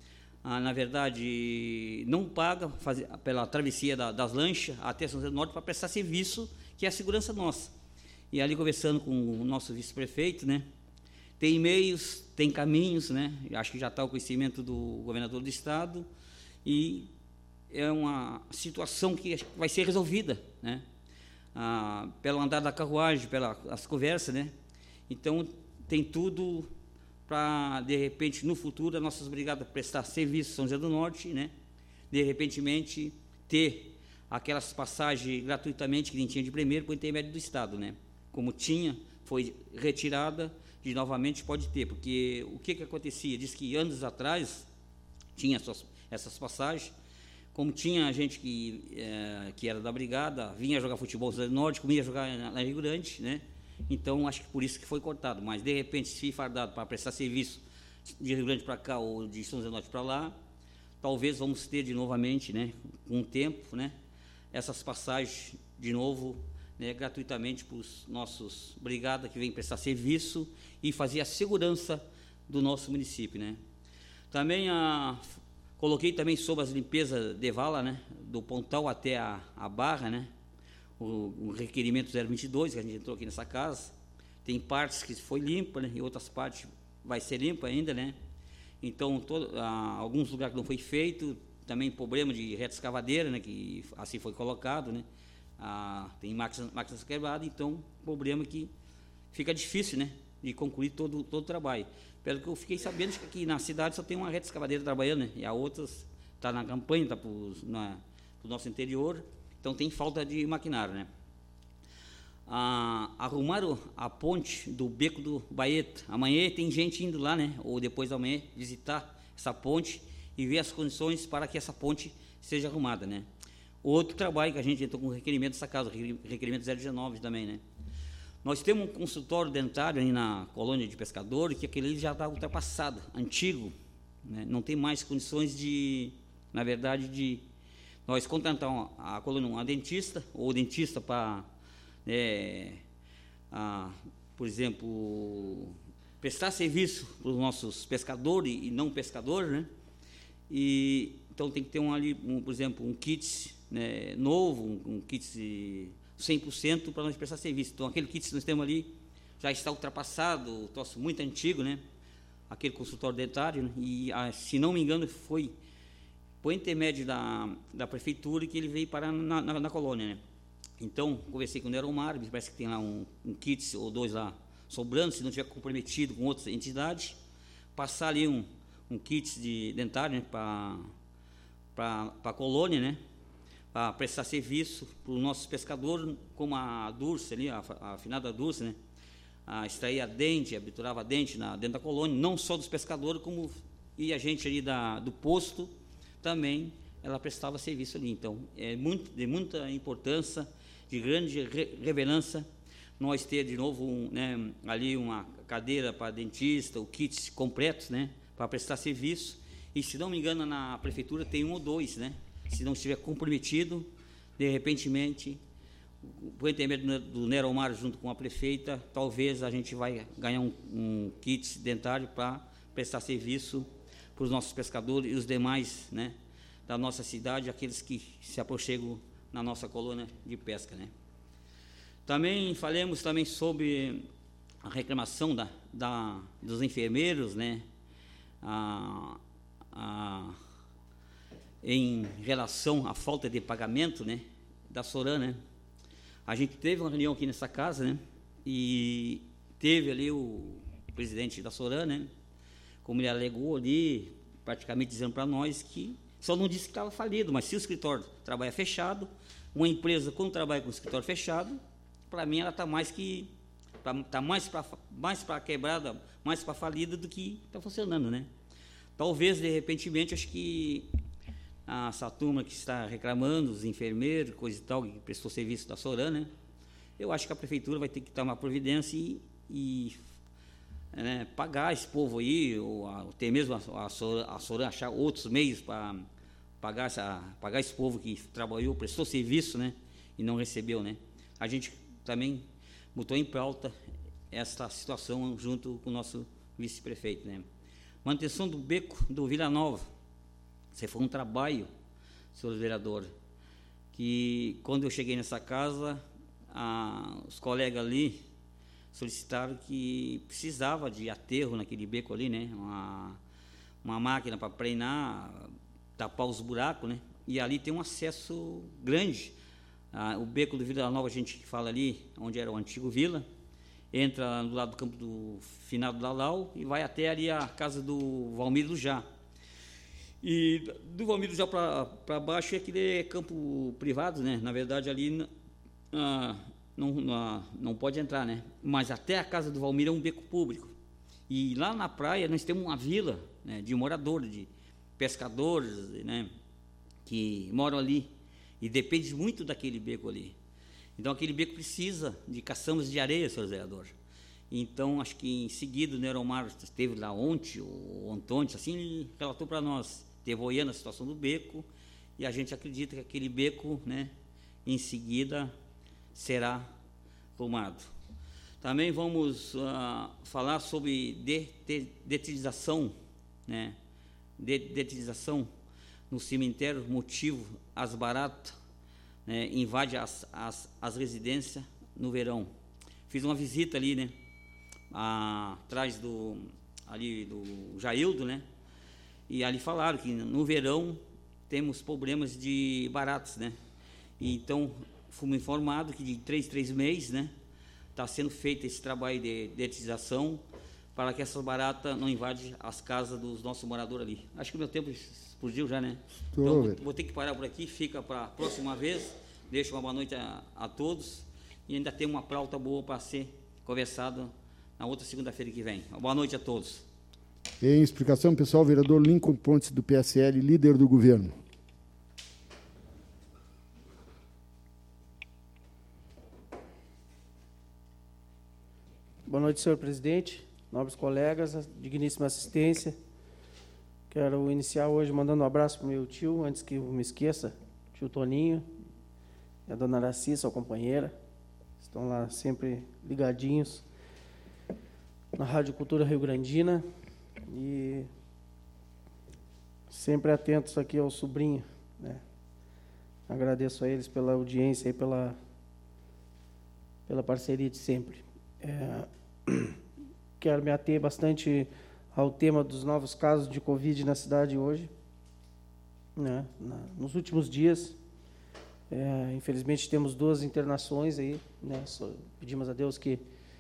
na verdade, não paga pela travessia das lanchas até São José do Norte para prestar serviço, que é a segurança nossa. E ali conversando com o nosso vice-prefeito, né, tem meios, tem caminhos, né, acho que já está o conhecimento do governador do estado, e é uma situação que vai ser resolvida, né, pelo andar da carruagem, pelas conversas, né. Então tem tudo para, de repente, no futuro, as nossas brigadas prestar serviço em São José do Norte, né, de repentemente ter aquelas passagens gratuitamente que nem tinha de primeiro, por intermédio do Estado, né, como tinha, foi retirada, e novamente pode ter, porque o que acontecia? Diz que anos atrás tinha essas passagens, como tinha gente que era da brigada, vinha jogar futebol no Rio Grande do Norte, como ia jogar na Rio Grande, né? Então, acho que por isso que foi cortado. Mas, de repente, se fardado para prestar serviço de Rio Grande para cá ou de São José do Norte para lá, talvez vamos ter de novamente, né, com o tempo, né, essas passagens de novo, né, gratuitamente para os nossos brigadas que vêm prestar serviço e fazer a segurança do nosso município, né. Também coloquei também sobre as limpezas de vala, né, do Pontal até a Barra, né, o requerimento 022, que a gente entrou aqui nessa casa. Tem partes que foi limpa, né, e outras partes vai ser limpa ainda, né. Então, alguns lugares que não foi feito, também problema de reta escavadeira, né, que assim foi colocado, né. Tem máquinas quebradas, então, problema que fica difícil, né, de concluir todo o trabalho. Pelo que eu fiquei sabendo, que aqui na cidade só tem uma reta escavadeira trabalhando, né, e a outras está na campanha, está para o nosso interior, então tem falta de maquinário, né. Arrumaram a ponte do Beco do Baeta. Amanhã tem gente indo lá, né, ou depois da manhã, visitar essa ponte e ver as condições para que essa ponte seja arrumada, né. Outro trabalho que a gente entrou com requerimento dessa casa, requerimento 019 também, né. Nós temos um consultório dentário aí na colônia de pescadores, que aquele já está ultrapassado, antigo, né, não tem mais condições de, na verdade, de nós contratar a colônia, uma dentista, ou dentista para, por exemplo, prestar serviço para os nossos pescadores e não pescadores, né? E então tem que ter por exemplo, um kit, né, novo, um kit 100% para nós prestar serviço. Então aquele kit que nós temos ali já está ultrapassado, troço muito antigo, né? Aquele consultório dentário, né? E se não me engano foi por intermédio da prefeitura que ele veio parar na colônia, né? Então, conversei com o Neromar, me parece que tem lá um kit ou dois lá sobrando, se não tiver comprometido com outras entidades, passar ali um kit de dentário, né, para a colônia, né, para prestar serviço para os nossos pescadores, como a Dulce ali, a afinada Dulce, né, extraía dente, abiturava dente dentro da colônia, não só dos pescadores, como e a gente ali do posto, também ela prestava serviço ali. Então, é de muita importância, de grande relevância, nós ter de novo né, ali uma cadeira para dentista, o kit completo, né, para prestar serviço. E, se não me engano, na prefeitura tem um ou dois, né? Se não estiver comprometido, de repentemente, por intermédio do Neromar junto com a prefeita, talvez a gente vai ganhar um kit dentário para prestar serviço para os nossos pescadores e os demais, né, da nossa cidade, aqueles que se aproximam na nossa colônia de pesca, né. Também falamos também sobre a reclamação dos enfermeiros, né, em relação à falta de pagamento, né, da Soran, né. A gente teve uma reunião aqui nessa casa, né, e teve ali o presidente da Soran, né, como ele alegou ali, praticamente dizendo para nós que só não disse que estava falido, mas se o escritório trabalha fechado, uma empresa quando trabalha com o escritório fechado, para mim ela está mais para quebrada, mais para falida do que está funcionando, né? Talvez, de repentemente, acho que essa turma que está reclamando, os enfermeiros, coisa e tal, que prestou serviço da Soran, né? Eu acho que a prefeitura vai ter que tomar providência e né, pagar esse povo aí, ou até mesmo a Soran achar outros meios para pagar esse povo que trabalhou, prestou serviço, né, e não recebeu, né. A gente também botou em pauta essa situação junto com o nosso vice-prefeito, né. Manutenção do beco do Vila Nova, Isso foi um trabalho, senhores vereadores, que quando eu cheguei nessa casa, os colegas ali solicitaram que precisava de aterro naquele beco ali, né? Uma máquina para preenar, tapar os buracos, né? E ali tem um acesso grande. O beco do Vila Nova, a gente fala ali, onde era o antigo Vila, entra do lado do campo do finado do Lalau e vai até ali a casa do Valmir do Já. E do Valmir do Já para baixo é aquele campo privado, né? Na verdade, ali não pode entrar, né? Mas até a casa do Valmir é um beco público. E lá na praia nós temos uma vila, né, de moradores, de pescadores, né, que moram ali. E depende muito daquele beco ali. Então, aquele beco precisa de caçambas de areia, senhor vereador. Então, acho que em seguida o Neuromar esteve lá ontem, ou ontem, assim, ele relatou para nós, teve olhando a situação do beco, e a gente acredita que aquele beco, né, em seguida, será tomado. Também vamos falar sobre detetização, né, detetização no cemitério, motivo, as baratas, né, invade as residências no verão. Fiz uma visita ali, né, atrás do Jaildo, né, e ali falaram que no verão temos problemas de baratas, né, e então fomos informados que de 3 meses, né, está sendo feito esse trabalho de detetização para que essas baratas não invadem as casas dos nossos moradores ali. Acho que o meu tempo explodiu já, né? Então, vou ter que parar por aqui, fica para a próxima vez. Deixo uma boa noite a todos e ainda tem uma pauta boa para ser conversada na outra segunda-feira que vem. Uma boa noite a todos. Em explicação, pessoal, o vereador Lincoln Pontes, do PSL, líder do governo. Boa noite, senhor presidente, nobres colegas, digníssima assistência. Quero iniciar hoje mandando um abraço para o meu tio, antes que eu me esqueça, tio Toninho, e a dona Araci, sua companheira, estão lá sempre ligadinhos na Rádio Cultura Rio Grandina e sempre atentos aqui ao sobrinho, né? Agradeço a eles pela audiência e pela parceria de sempre. Quero me ater bastante ao tema dos novos casos de Covid na cidade hoje, né? Nos últimos dias, infelizmente temos 2 internações aí, né? Pedimos a Deus que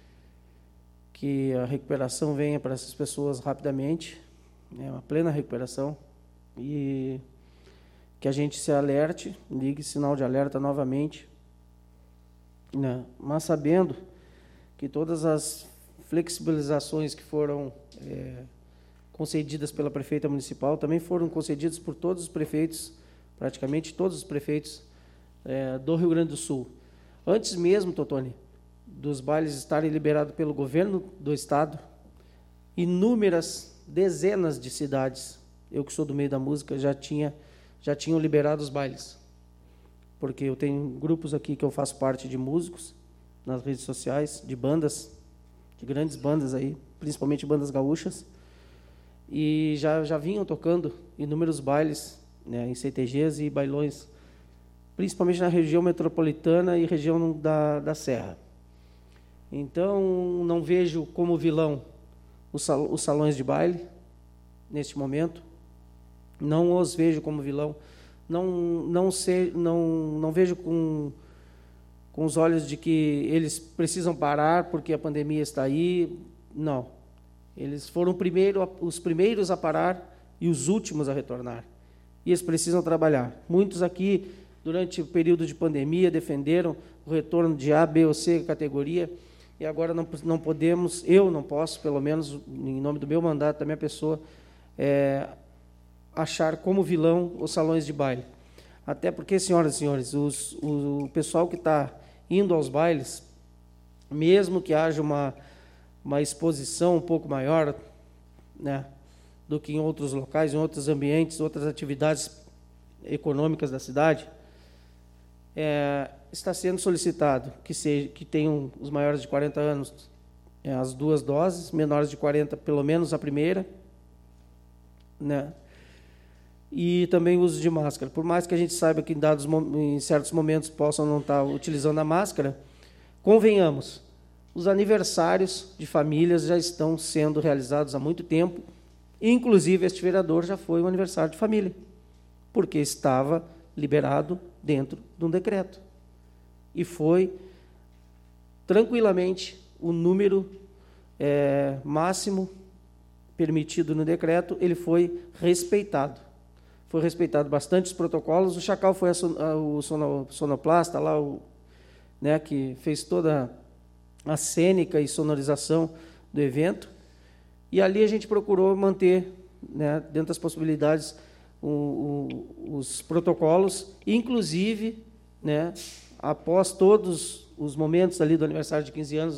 a recuperação venha para essas pessoas rapidamente, né? Uma plena recuperação, e que a gente se alerte, ligue sinal de alerta novamente, né? Mas sabendo que todas as flexibilizações que foram concedidas pela prefeita municipal também foram concedidas por todos os prefeitos, praticamente todos os prefeitos do Rio Grande do Sul. Antes mesmo, Totoni, dos bailes estarem liberados pelo governo do estado, inúmeras dezenas de cidades, eu que sou do meio da música, já tinham liberado os bailes, porque eu tenho grupos aqui que eu faço parte de músicos nas redes sociais, de bandas, de grandes bandas aí, principalmente bandas gaúchas, e já vinham tocando inúmeros bailes, né, em CTGs e bailões, principalmente na região metropolitana e região da Serra. Então, não vejo como vilão os salões de baile, neste momento, não os vejo como vilão, não vejo com os olhos de que eles precisam parar porque a pandemia está aí. Não. Eles foram os primeiros a parar e os últimos a retornar. E eles precisam trabalhar. Muitos aqui, durante o período de pandemia, defenderam o retorno de A, B ou C categoria, e agora não podemos, eu não posso, pelo menos em nome do meu mandato, da minha pessoa, achar como vilão os salões de baile. Até porque, senhoras e senhores, o pessoal que está indo aos bailes, mesmo que haja uma exposição um pouco maior, né, do que em outros locais, em outros ambientes, outras atividades econômicas da cidade, está sendo solicitado que tenham os maiores de 40 anos as 2 doses, menores de 40 pelo menos a primeira, né, e também o uso de máscara. Por mais que a gente saiba que em certos momentos possam não estar utilizando a máscara, convenhamos, os aniversários de famílias já estão sendo realizados há muito tempo, inclusive este vereador já foi um aniversário de família, porque estava liberado dentro de um decreto. E foi tranquilamente o número máximo permitido no decreto, ele foi respeitado. Foi respeitado bastante os protocolos. O Chacal foi o sonoplasta lá, né, que fez toda a cênica e sonorização do evento. E ali a gente procurou manter, né, dentro das possibilidades, os protocolos, inclusive, né, após todos os momentos ali do aniversário de 15 anos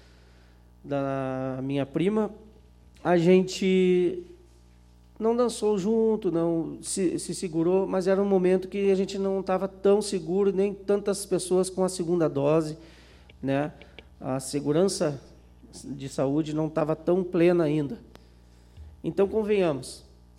da minha prima, a gente não dançou junto, não se segurou, mas era um momento que a gente não estava tão seguro, nem tantas pessoas com a segunda dose, né? A segurança de saúde não estava tão plena ainda. Então, convenhamos,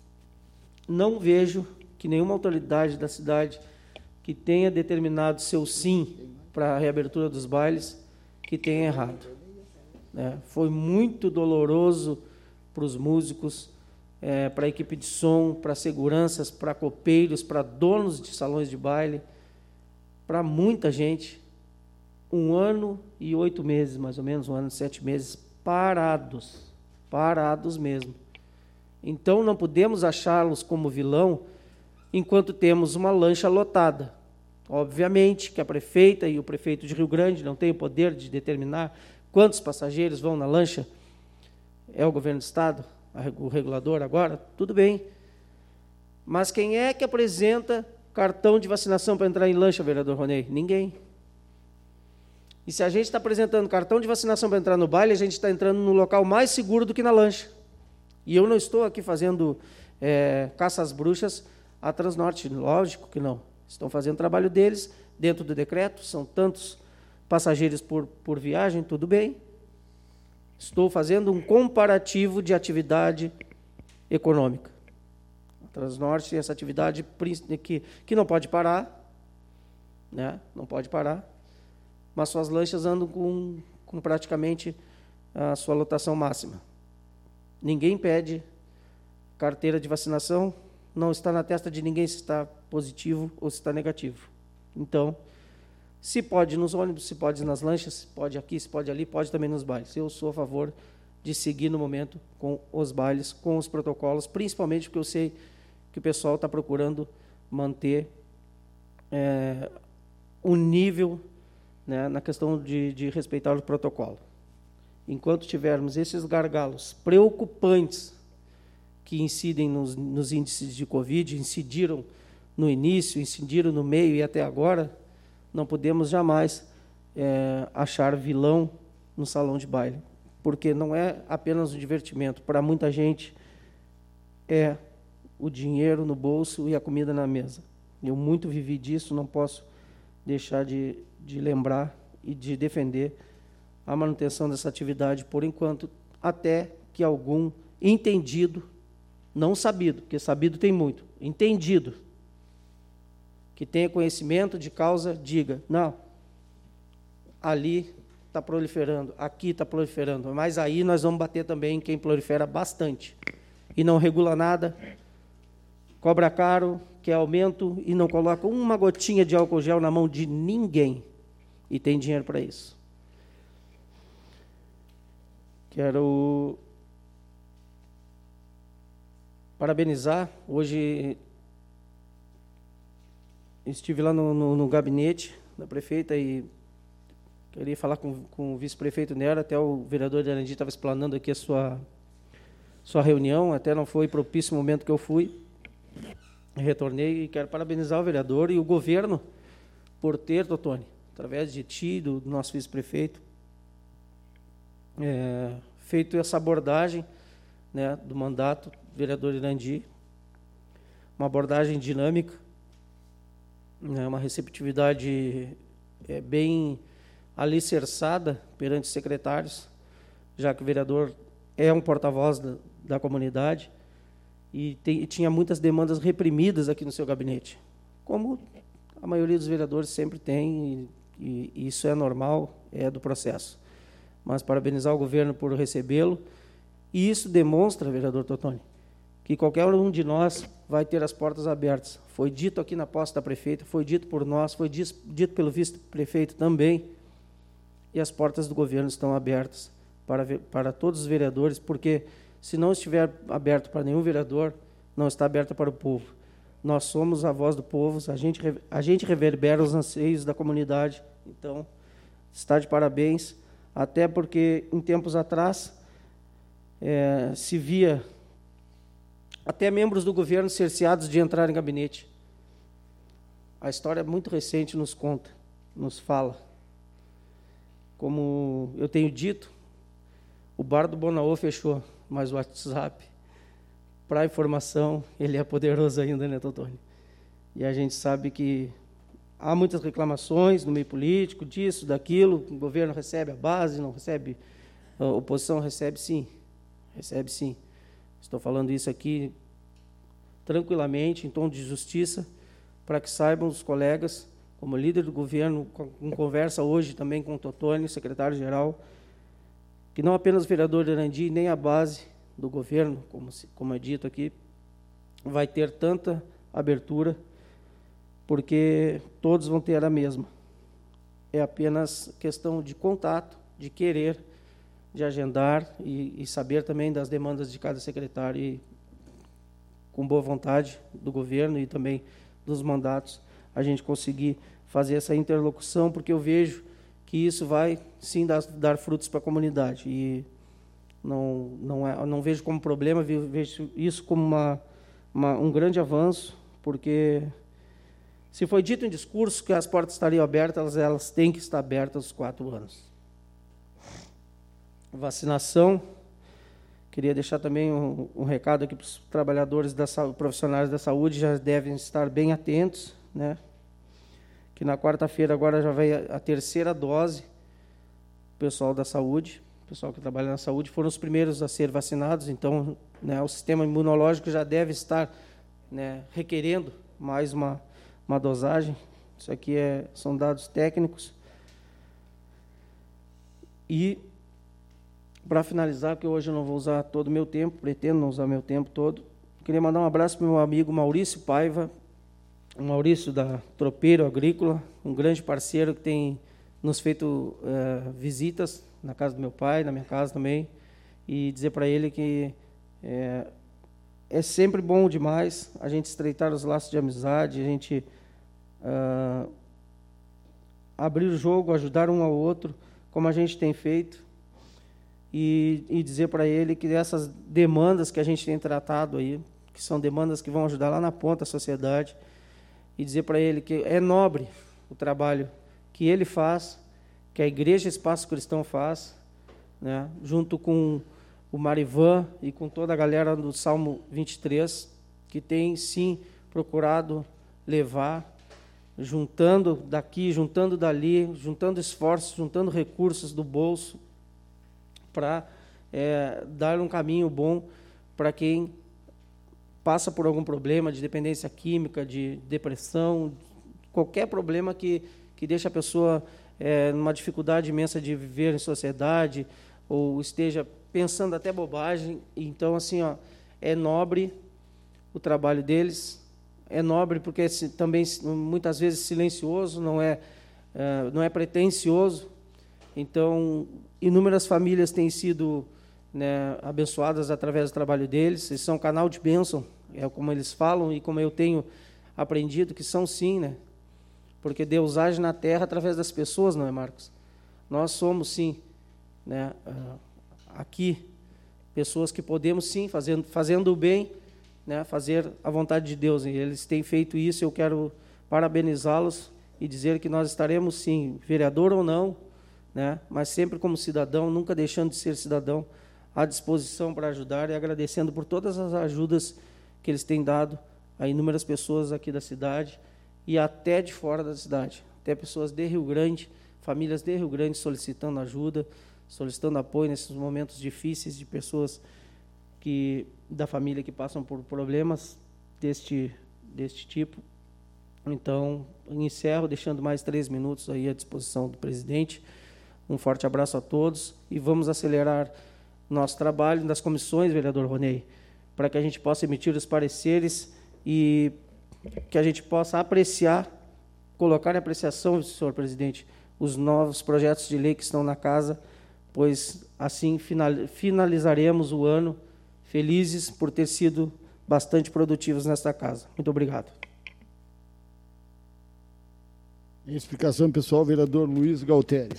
não vejo que nenhuma autoridade da cidade que tenha determinado seu sim para a reabertura dos bailes, que tenha errado. Foi muito doloroso para os músicos, para a equipe de som, para seguranças, para copeiros, para donos de salões de baile, para muita gente, 1 ano e 8 meses, mais ou menos, 1 ano e 7 meses, parados mesmo. Então, não podemos achá-los como vilão enquanto temos uma lancha lotada. Obviamente que a prefeita e o prefeito de Rio Grande não têm o poder de determinar quantos passageiros vão na lancha. É o governo do Estado, o regulador agora, tudo bem. Mas quem é que apresenta cartão de vacinação para entrar em lancha, vereador Ronei? Ninguém. E se a gente está apresentando cartão de vacinação para entrar no baile, a gente está entrando no local mais seguro do que na lancha. E eu não estou aqui fazendo caça às bruxas à Transnorte, lógico que não. Estão fazendo o trabalho deles dentro do decreto, são tantos passageiros por viagem, tudo bem. Estou fazendo um comparativo de atividade econômica. A Transnorte tem essa atividade que não pode parar, né? Não pode parar, mas suas lanchas andam com praticamente a sua lotação máxima. Ninguém pede carteira de vacinação, não está na testa de ninguém se está positivo ou se está negativo. Então, se pode nos ônibus, se pode nas lanchas, se pode aqui, se pode ali, pode também nos bailes. Eu sou a favor de seguir no momento com os bailes, com os protocolos, principalmente porque eu sei que o pessoal está procurando manter um nível, né, na questão de respeitar o protocolo. Enquanto tivermos esses gargalos preocupantes que incidem nos índices de Covid, incidiram no início, incidiram no meio e até agora, não podemos jamais achar vilão no salão de baile, porque não é apenas um divertimento. Para muita gente, é o dinheiro no bolso e a comida na mesa. Eu muito vivi disso, não posso deixar de lembrar e de defender a manutenção dessa atividade por enquanto, até que algum entendido, não sabido, porque sabido tem muito, entendido, que tenha conhecimento de causa, diga, não, ali está proliferando, aqui está proliferando, mas aí nós vamos bater também em quem prolifera bastante, e não regula nada, cobra caro, quer aumento, e não coloca uma gotinha de álcool gel na mão de ninguém, e tem dinheiro para isso. Quero parabenizar, hoje estive lá no gabinete da prefeita e queria falar com o vice-prefeito Nera, até o vereador Erandi estava explanando aqui a sua reunião, até não foi propício o momento que eu fui, retornei e quero parabenizar o vereador e o governo por ter, Totone, através de ti, do nosso vice-prefeito, feito essa abordagem, né, do mandato do vereador Erandi, uma abordagem dinâmica, né, uma receptividade bem alicerçada perante os secretários, já que o vereador é um porta-voz da comunidade, e tinha muitas demandas reprimidas aqui no seu gabinete, como a maioria dos vereadores sempre tem, e isso é normal, é do processo. Mas parabenizar o governo por recebê-lo, e isso demonstra, vereador Totoni, que qualquer um de nós vai ter as portas abertas. Foi dito aqui na posse da prefeita, foi dito por nós, foi dito pelo vice-prefeito também, e as portas do governo estão abertas para todos os vereadores, porque se não estiver aberto para nenhum vereador, não está aberto para o povo. Nós somos a voz do povo, a gente reverbera os anseios da comunidade, então está de parabéns, até porque em tempos atrás se via até membros do governo cerceados de entrar em gabinete. A história muito recente nos conta, nos fala. Como eu tenho dito, o bar do Bonaô fechou, mas o WhatsApp, para informação, ele é poderoso ainda, né, Totoni? E a gente sabe que há muitas reclamações no meio político, disso, daquilo, o governo recebe a base, não recebe, a oposição recebe sim, recebe sim. Estou falando isso aqui tranquilamente, em tom de justiça, para que saibam os colegas, como líder do governo, em conversa hoje também com o Totoni, secretário-geral, que não apenas o vereador Erandi, nem a base do governo, como é dito aqui, vai ter tanta abertura, porque todos vão ter a mesma. É apenas questão de contato, de querer, de agendar e saber também das demandas de cada secretário, e com boa vontade do governo e também dos mandatos, a gente conseguir fazer essa interlocução, porque eu vejo que isso vai, sim, dar frutos para a comunidade. E não vejo como problema, vejo isso como um grande avanço, porque se foi dito em discurso que as portas estariam abertas, elas têm que estar abertas os 4 anos. Vacinação, queria deixar também um recado aqui para os trabalhadores, profissionais da saúde, já devem estar bem atentos, né? Que na quarta-feira agora já vai a 3ª dose, o pessoal da saúde, o pessoal que trabalha na saúde, foram os primeiros a ser vacinados, então, né, o sistema imunológico já deve estar, né, requerendo mais uma dosagem. Isso aqui são dados técnicos. E, para finalizar, porque hoje eu não vou usar todo o meu tempo, pretendo não usar meu tempo todo, queria mandar um abraço para o meu amigo Maurício Paiva, o Maurício da Tropeiro Agrícola, um grande parceiro que tem nos feito visitas na casa do meu pai, na minha casa também, e dizer para ele que é sempre bom demais a gente estreitar os laços de amizade, a gente abrir o jogo, ajudar um ao outro, como a gente tem feito, e dizer para ele que essas demandas que a gente tem tratado aí, que são demandas que vão ajudar lá na ponta a sociedade, e dizer para ele que é nobre o trabalho que ele faz, que a Igreja Espaço Cristão faz, né, junto com o Marivan e com toda a galera do Salmo 23, que tem, sim, procurado levar, juntando daqui, juntando dali, juntando esforços, juntando recursos do bolso, para dar um caminho bom para quem passa por algum problema de dependência química, de depressão, qualquer problema que deixa a pessoa numa dificuldade imensa de viver em sociedade, ou esteja pensando até bobagem. Então, assim, é nobre o trabalho deles, é nobre porque também, muitas vezes, silencioso, não é pretensioso. Então, inúmeras famílias têm sido, né, abençoadas através do trabalho deles, eles são canal de bênção, é como eles falam, e como eu tenho aprendido que são, sim, né? Porque Deus age na terra através das pessoas, não é, Marcos? Nós somos, sim, né, aqui, pessoas que podemos, sim, fazendo o bem, né, fazer a vontade de Deus, e eles têm feito isso. Eu quero parabenizá-los e dizer que nós estaremos, sim, vereador ou não, né, mas sempre como cidadão, nunca deixando de ser cidadão, à disposição para ajudar, e agradecendo por todas as ajudas que eles têm dado a inúmeras pessoas aqui da cidade e até de fora da cidade, até pessoas de Rio Grande, famílias de Rio Grande solicitando ajuda, solicitando apoio nesses momentos difíceis, de pessoas da família que passam por problemas deste tipo. Então, encerro deixando mais 3 minutos aí à disposição do presidente. Um forte abraço a todos e vamos acelerar nosso trabalho nas comissões, vereador Ronei, para que a gente possa emitir os pareceres e que a gente possa apreciar, colocar em apreciação, senhor presidente, os novos projetos de lei que estão na casa, pois assim finalizaremos o ano felizes por ter sido bastante produtivos nesta casa. Muito obrigado. Em explicação pessoal, vereador Luiz Galteri.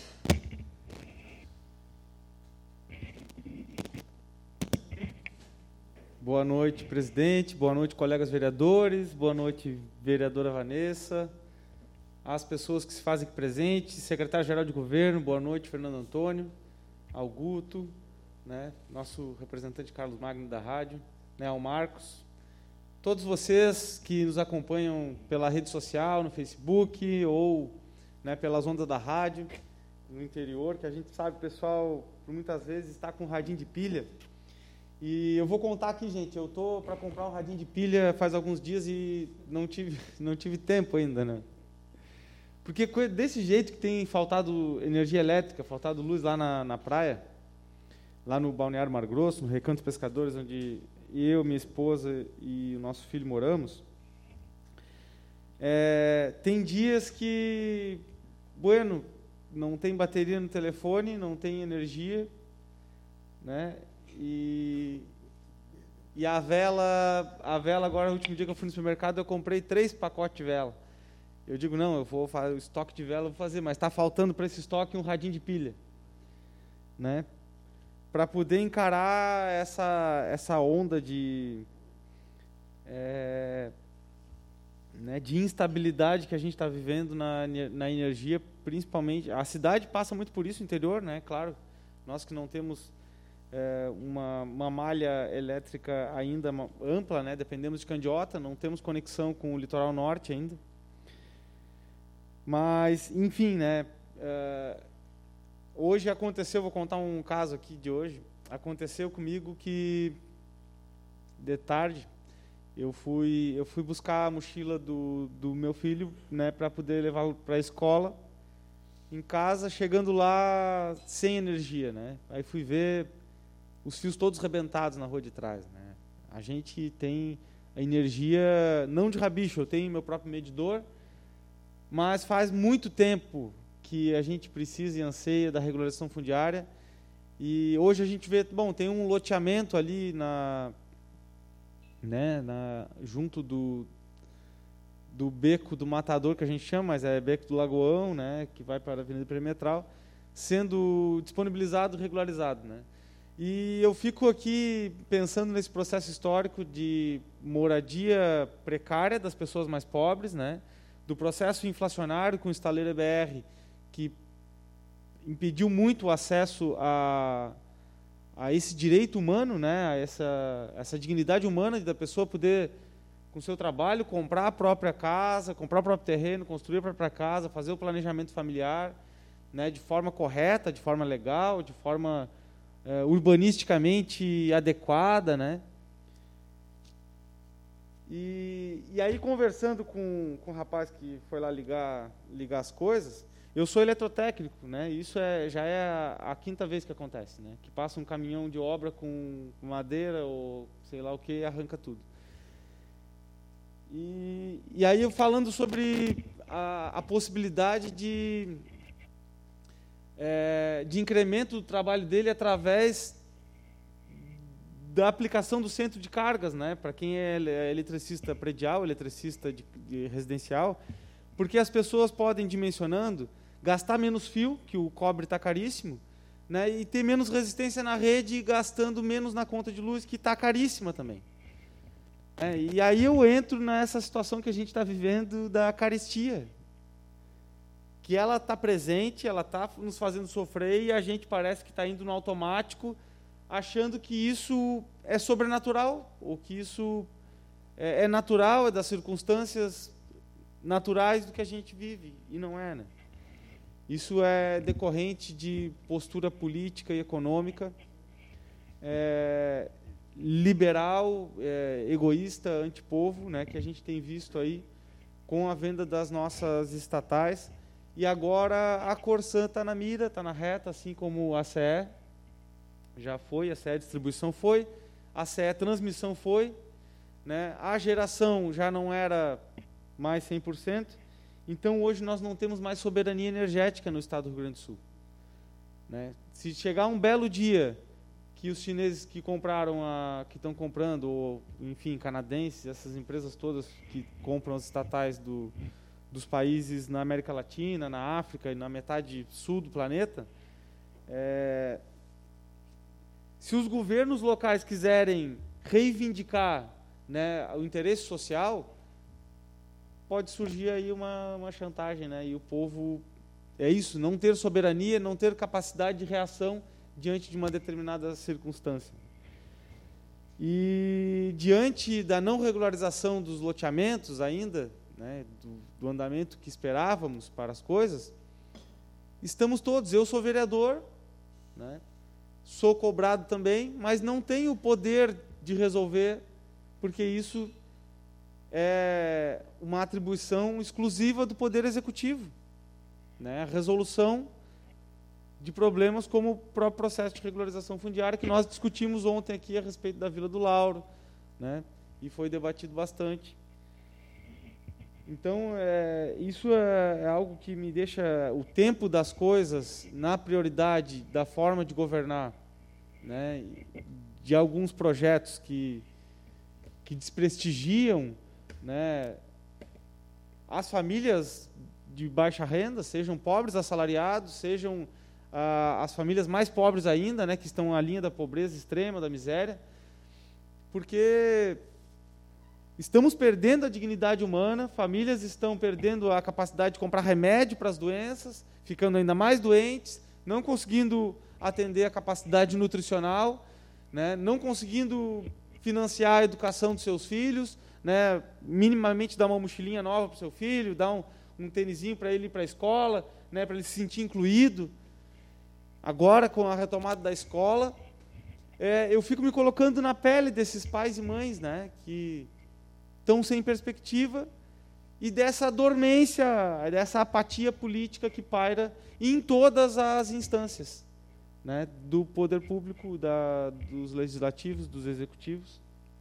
Boa noite, presidente. Boa noite, colegas vereadores. Boa noite, vereadora Vanessa. As pessoas que se fazem presentes, secretário-geral de governo, boa noite, Fernando Antônio, ao Guto, né, nosso representante Carlos Magno da rádio, né, ao Marcos. Todos vocês que nos acompanham pela rede social, no Facebook, ou, né, pelas ondas da rádio, no interior, que a gente sabe, o pessoal, por muitas vezes, está com um radinho de pilha. E eu vou contar aqui, gente, eu estou para comprar um radinho de pilha faz alguns dias e não tive tempo ainda, né? Porque desse jeito que tem faltado energia elétrica, faltado luz lá na praia, lá no Balneário Mar Grosso, no Recanto dos Pescadores, onde eu, minha esposa e o nosso filho moramos, tem dias que, bueno, não tem bateria no telefone, não tem energia, né? E a vela agora, no último dia que eu fui no supermercado, eu comprei 3 pacotes de vela. Eu digo, não, eu vou fazer o estoque de vela, eu vou fazer, mas está faltando para esse estoque um radinho de pilha, né? Para poder encarar essa onda de instabilidade que a gente está vivendo na energia, principalmente. A cidade passa muito por isso, o interior, né? Claro, nós que não temos uma malha elétrica ainda ampla, né? Dependemos de Candiota, não temos conexão com o litoral norte ainda. Mas, enfim, né? Hoje aconteceu, vou contar um caso aqui de hoje. Aconteceu comigo que, de tarde, eu fui buscar a mochila do meu filho, né, para poder levá-lo para a escola. Em casa, chegando lá sem energia, né? Aí fui ver os fios todos rebentados na rua de trás, né? A gente tem a energia, não de rabicho, eu tenho meu próprio medidor, mas faz muito tempo que a gente precisa e anseia da regularização fundiária. E hoje a gente vê, bom, tem um loteamento ali junto do Beco do Matador, que a gente chama, mas é Beco do Lagoão, né, que vai para a Avenida Perimetral, sendo disponibilizado e regularizado, né? E eu fico aqui pensando nesse processo histórico de moradia precária das pessoas mais pobres, né, do processo inflacionário com o estaleiro EBR, que impediu muito o acesso a esse direito humano, né, a essa dignidade humana da pessoa poder, com o seu trabalho, comprar a própria casa, comprar o próprio terreno, construir a própria casa, fazer o planejamento familiar, né, de forma correta, de forma legal, de forma urbanisticamente adequada, né? E aí, conversando com o rapaz que foi lá ligar as coisas, eu sou eletrotécnico, né? Isso já é a 5ª vez que acontece, né? Que passa um caminhão de obra com madeira ou sei lá o que e arranca tudo. E aí, eu falando sobre a possibilidade de incremento do trabalho dele através da aplicação do centro de cargas, né, para quem é eletricista predial, eletricista de residencial, porque as pessoas podem, dimensionando, gastar menos fio, que o cobre está caríssimo, né, e ter menos resistência na rede, gastando menos na conta de luz, que está caríssima também. E aí eu entro nessa situação que a gente está vivendo da carestia, que ela está presente, ela está nos fazendo sofrer e a gente parece que está indo no automático, achando que isso é sobrenatural, ou que isso é natural, é das circunstâncias naturais do que a gente vive, e não é, né? Isso é decorrente de postura política e econômica, liberal, egoísta, antipovo, né, que a gente tem visto aí com a venda das nossas estatais. E agora a Corsan está na mira, está na reta, assim como a CE já foi, a CE Distribuição foi, a CE Transmissão foi, né, a geração já não era mais 100%, então hoje nós não temos mais soberania energética no estado do Rio Grande do Sul. Né? Se chegar um belo dia que os chineses que compraram, que estão comprando, ou enfim, canadenses, essas empresas todas que compram as estatais dos países na América Latina, na África e na metade sul do planeta, se os governos locais quiserem reivindicar, né, o interesse social, pode surgir aí uma chantagem, né, e o povo, é isso, não ter soberania, não ter capacidade de reação diante de uma determinada circunstância. E diante da não regularização dos loteamentos ainda, né, do andamento que esperávamos para as coisas, estamos todos, eu sou vereador, né, sou cobrado também, mas não tenho o poder de resolver, porque isso é uma atribuição exclusiva do Poder Executivo, né, a resolução de problemas como o próprio processo de regularização fundiária, que nós discutimos ontem aqui a respeito da Vila do Lauro, né, e foi debatido bastante. Então, isso é algo que me deixa o tempo das coisas na prioridade da forma de governar, né, de alguns projetos que desprestigiam, né, as famílias de baixa renda, sejam pobres assalariados, sejam as famílias mais pobres ainda, né, que estão à linha da pobreza extrema, da miséria, porque estamos perdendo a dignidade humana, famílias estão perdendo a capacidade de comprar remédio para as doenças, ficando ainda mais doentes, não conseguindo atender a capacidade nutricional, né, não conseguindo financiar a educação dos seus filhos, né, minimamente dar uma mochilinha nova para o seu filho, dar um tênisinho para ele ir para a escola, né, para ele se sentir incluído. Agora, com a retomada da escola, eu fico me colocando na pele desses pais e mães, né, que estão sem perspectiva, e dessa dormência, dessa apatia política que paira em todas as instâncias, né, do poder público, dos legislativos, dos executivos,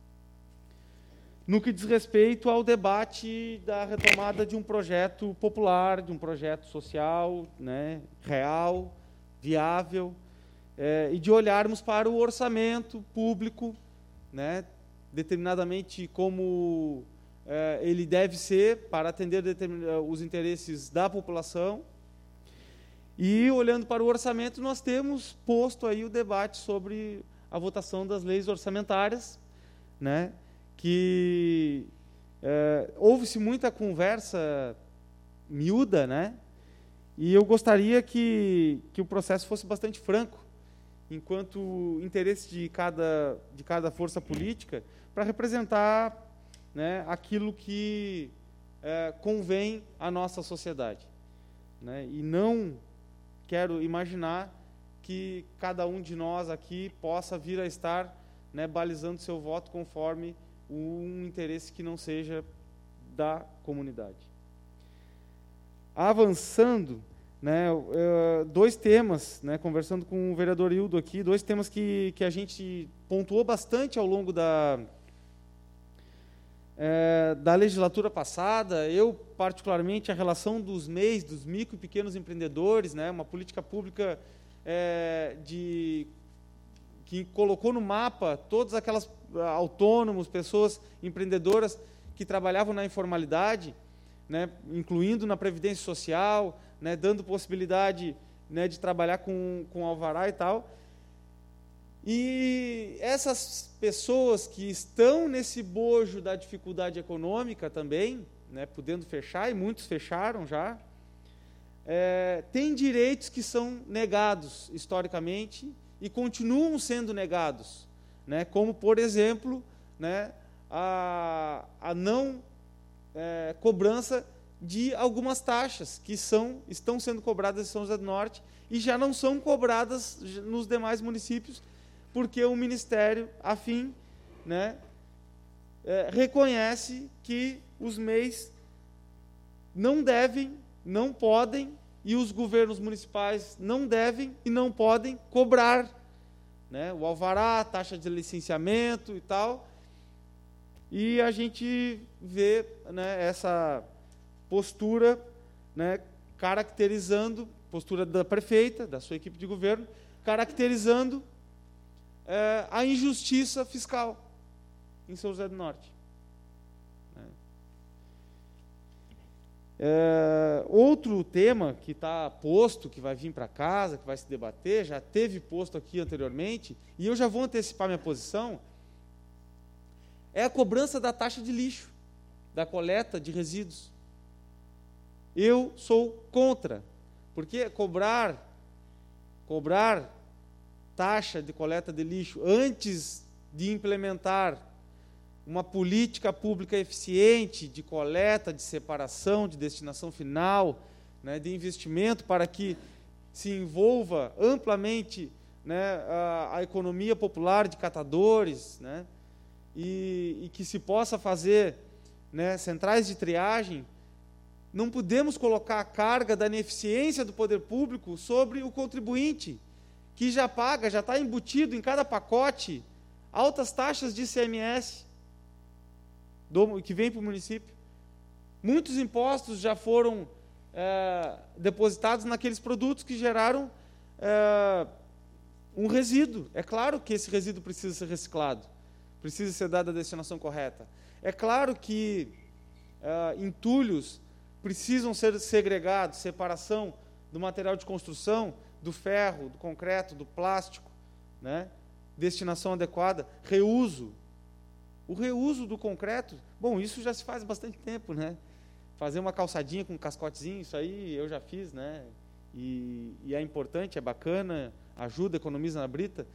no que diz respeito ao debate da retomada de um projeto popular, de um projeto social, né, real, viável, e de olharmos para o orçamento público, né, determinadamente como ele deve ser para atender os interesses da população. E, olhando para o orçamento, nós temos posto aí o debate sobre a votação das leis orçamentárias, né, que houve-se muita conversa miúda, né, e eu gostaria que o processo fosse bastante franco, enquanto interesse de cada força política, para representar, né, aquilo que convém à nossa sociedade, né, e não quero imaginar que cada um de nós aqui possa vir a estar, né, balizando seu voto conforme um interesse que não seja da comunidade. Avançando, né, dois temas, né, conversando com o vereador Hildo aqui, dois temas que a gente pontuou bastante ao longo da legislatura passada. Eu, particularmente, a relação dos MEIs, dos micro e pequenos empreendedores, né, uma política pública que colocou no mapa todas aquelas autônomos, pessoas empreendedoras que trabalhavam na informalidade, né, incluindo na Previdência Social, né, dando possibilidade, né, de trabalhar com alvará e tal. E essas pessoas que estão nesse bojo da dificuldade econômica também, né, podendo fechar, e muitos fecharam já, têm direitos que são negados historicamente e continuam sendo negados, né, como, por exemplo, né, a não cobrança de algumas taxas que estão sendo cobradas em São José do Norte e já não são cobradas nos demais municípios, porque o Ministério, a fim né, reconhece que os MEIs não devem, não podem, e os governos municipais não devem e não podem cobrar, né, o alvará, a taxa de licenciamento e tal. E a gente vê, né, essa postura, né, caracterizando, postura da prefeita, da sua equipe de governo, caracterizando a injustiça fiscal em São José do Norte. Outro tema que está posto, que vai vir para casa, que vai se debater, já teve posto aqui anteriormente, e eu já vou antecipar minha posição, é a cobrança da taxa de lixo, da coleta de resíduos. Eu sou contra, porque cobrar taxa de coleta de lixo antes de implementar uma política pública eficiente de coleta, de separação, de destinação final, né, de investimento para que se envolva amplamente, né, a economia popular de catadores, né, e que se possa fazer, né, centrais de triagem. Não podemos colocar a carga da ineficiência do poder público sobre o contribuinte, que já paga, já está embutido em cada pacote altas taxas de ICMS que vem para o município. Muitos impostos já foram depositados naqueles produtos que geraram um resíduo. É claro que esse resíduo precisa ser reciclado, precisa ser dado a destinação correta. É claro que entulhos precisam ser segregados, separação do material de construção, do ferro, do concreto, do plástico, né? Destinação adequada, reuso. O reuso do concreto, bom, isso já se faz há bastante tempo, né? Fazer uma calçadinha com um cascotezinho, isso aí eu já fiz, né? E é importante, é bacana, ajuda, economiza na brita.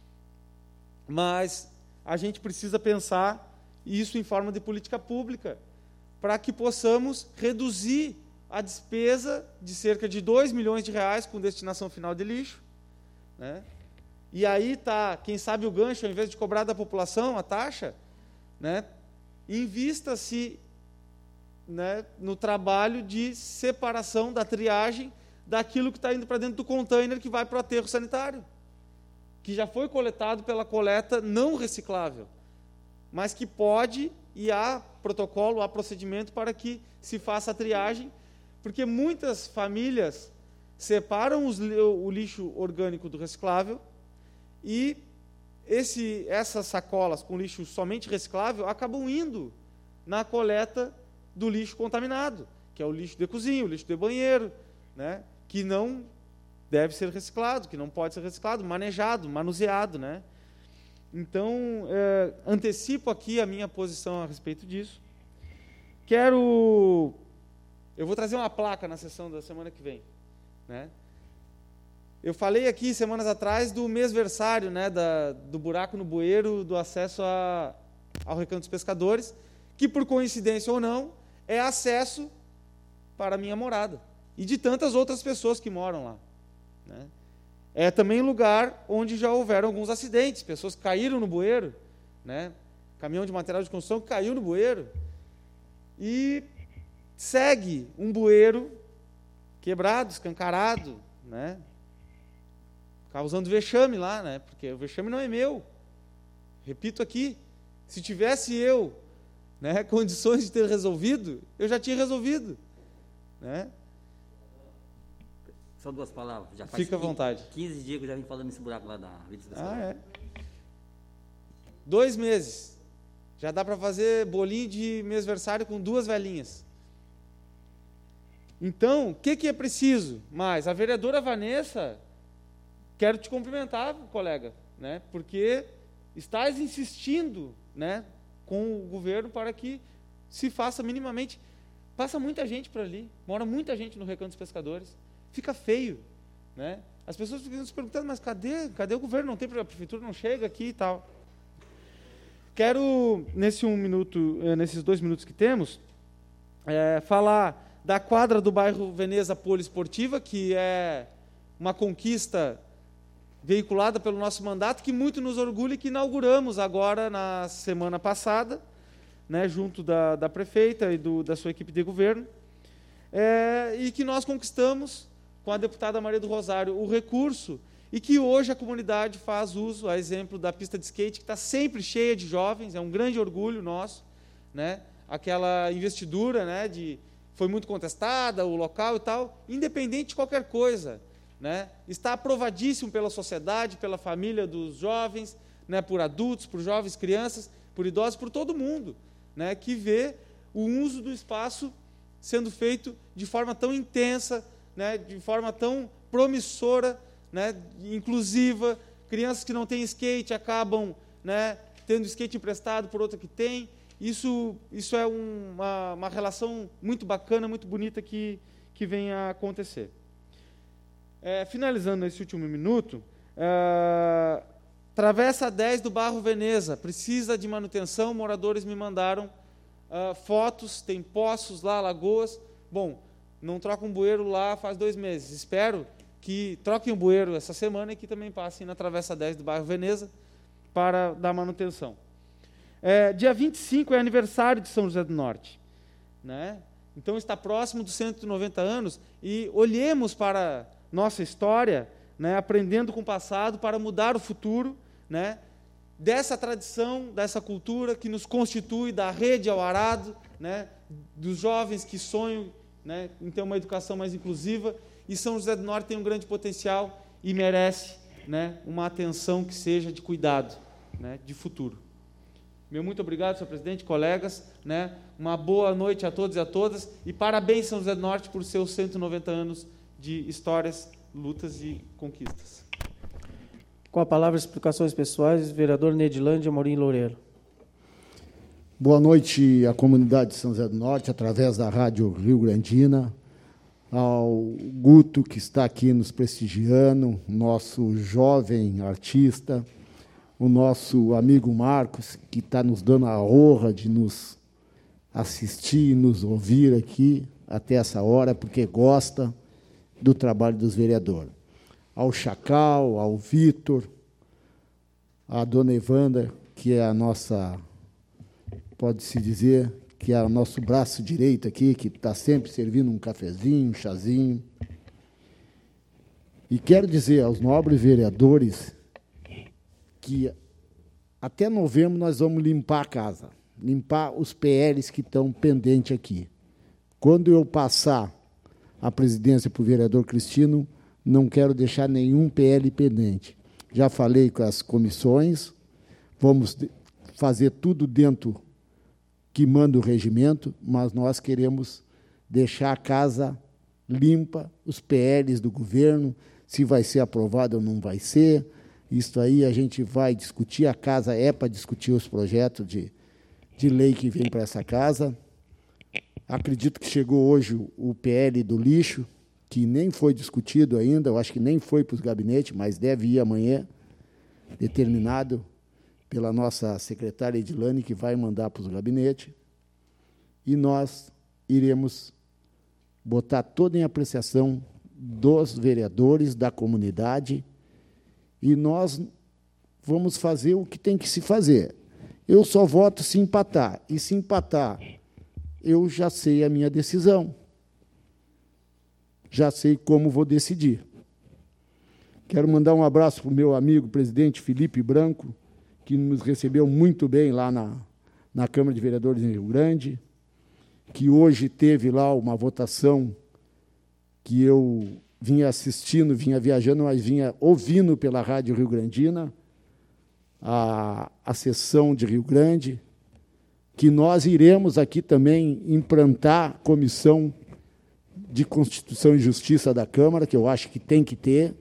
Mas a gente precisa pensar isso em forma de política pública, para que possamos reduzir a despesa de cerca de 2 milhões de reais com destinação final de lixo, né? E aí está, quem sabe o gancho, ao invés de cobrar da população a taxa, né, invista-se, né, no trabalho de separação da triagem daquilo que está indo para dentro do container que vai para o aterro sanitário, que já foi coletado pela coleta não reciclável, mas que pode, e há protocolo, há procedimento para que se faça a triagem, porque muitas famílias separam o lixo orgânico do reciclável e essas sacolas com lixo somente reciclável acabam indo na coleta do lixo contaminado, que é o lixo de cozinha, o lixo de banheiro, né, que não deve ser reciclado, que não pode ser reciclado, manejado, manuseado, né? Então, antecipo aqui a minha posição a respeito disso. Eu vou trazer uma placa na sessão da semana que vem, né? Eu falei aqui, semanas atrás, do mêsversário, né, do buraco no bueiro, do acesso ao Recanto dos Pescadores, que, por coincidência ou não, é acesso para a minha morada, e de tantas outras pessoas que moram lá, né? É também lugar onde já houveram alguns acidentes, pessoas que caíram no bueiro, né, caminhão de material de construção que caiu no bueiro, e segue um bueiro quebrado, escancarado, né, causando vexame lá, né? Porque o vexame não é meu. Repito aqui, se tivesse eu, né, condições de ter resolvido, eu já tinha resolvido, né? Só 2 palavras. Já faz Fica à vontade. 15 dias que eu já vim falando nesse buraco lá da Vida dos Pescadores. 2 meses. Já dá para fazer bolinho de mêsversário com 2 velhinhas. Então, o que é preciso mais? A vereadora Vanessa, quero te cumprimentar, colega, né, porque estás insistindo, né, com o governo para que se faça minimamente. Passa muita gente por ali, mora muita gente no Recanto dos Pescadores. Fica feio, né? As pessoas ficam se perguntando, mas cadê o governo? Não tem, a prefeitura não chega aqui e tal. Quero, nesses 2 minutos que temos, falar da quadra do bairro Veneza Poliesportiva, que é uma conquista veiculada pelo nosso mandato, que muito nos orgulha e que inauguramos agora na semana passada, né, junto da prefeita e da sua equipe de governo, e que nós conquistamos com a deputada Maria do Rosário o recurso, e que hoje a comunidade faz uso, a exemplo da pista de skate, que está sempre cheia de jovens, é um grande orgulho nosso, né? Aquela investidura, né, foi muito contestada, o local e tal, independente de qualquer coisa, né, está aprovadíssimo pela sociedade, pela família dos jovens, né, por adultos, por jovens, crianças, por idosos, por todo mundo, né, que vê o uso do espaço sendo feito de forma tão intensa, né, de forma tão promissora, né, inclusiva. Crianças que não têm skate acabam, né, tendo skate emprestado por outra que tem. Isso é uma relação muito bacana, muito bonita que vem a acontecer. Finalizando esse último minuto, Travessa 10 do Bairro Veneza, precisa de manutenção, moradores me mandaram fotos, tem poços lá, lagoas. Bom, não troca um bueiro lá faz 2 meses, espero que troquem o bueiro essa semana e que também passem na Travessa 10 do Bairro Veneza para dar manutenção. Dia 25 é aniversário de São José do Norte, né? Então está próximo dos 190 anos e olhemos para nossa história, né, aprendendo com o passado para mudar o futuro, né, dessa tradição, dessa cultura que nos constitui, da rede ao arado, né, dos jovens que sonham, né, em ter uma educação mais inclusiva. E São José do Norte tem um grande potencial e merece, né, uma atenção que seja de cuidado, né, de futuro. Meu muito obrigado, senhor presidente, colegas, né, uma boa noite a todos e a todas, e parabéns, São José do Norte, por seus 190 anos de histórias, lutas e conquistas. Com a palavra, explicações pessoais, vereador Nedilândia Amorim Loureiro. Boa noite à comunidade de São José do Norte, através da Rádio Rio Grandina, ao Guto, que está aqui nos prestigiando, nosso jovem artista, o nosso amigo Marcos, que está nos dando a honra de nos assistir e nos ouvir aqui até essa hora, porque gosta do trabalho dos vereadores. Ao Chacal, ao Vitor, à dona Evanda, que é a nossa, pode-se dizer, que é o nosso braço direito aqui, que está sempre servindo um cafezinho, um chazinho. E quero dizer aos nobres vereadores que até novembro nós vamos limpar a casa, limpar os PLs que estão pendentes aqui. Quando eu passar a presidência para o vereador Cristino, não quero deixar nenhum PL pendente. Já falei com as comissões, vamos fazer tudo dentro que manda o regimento, mas nós queremos deixar a casa limpa, os PLs do governo, se vai ser aprovado ou não vai ser. Isso aí a gente vai discutir, a casa é para discutir os projetos de lei que vem para essa casa. Acredito que chegou hoje o PL do lixo, que nem foi discutido ainda, eu acho que nem foi para os gabinetes, mas deve ir amanhã, determinado pela nossa secretária Edilane, que vai mandar para os gabinetes, e nós iremos botar toda em apreciação dos vereadores, da comunidade, e nós vamos fazer o que tem que se fazer. Eu só voto se empatar, e se empatar, eu já sei a minha decisão. Já sei como vou decidir. Quero mandar um abraço para o meu amigo, presidente Felipe Branco, que nos recebeu muito bem lá na Câmara de Vereadores em Rio Grande, que hoje teve lá uma votação que eu vinha assistindo, vinha viajando, mas vinha ouvindo pela Rádio Rio Grandina, a sessão de Rio Grande, que nós iremos aqui também implantar comissão de Constituição e Justiça da Câmara, que eu acho que tem que ter,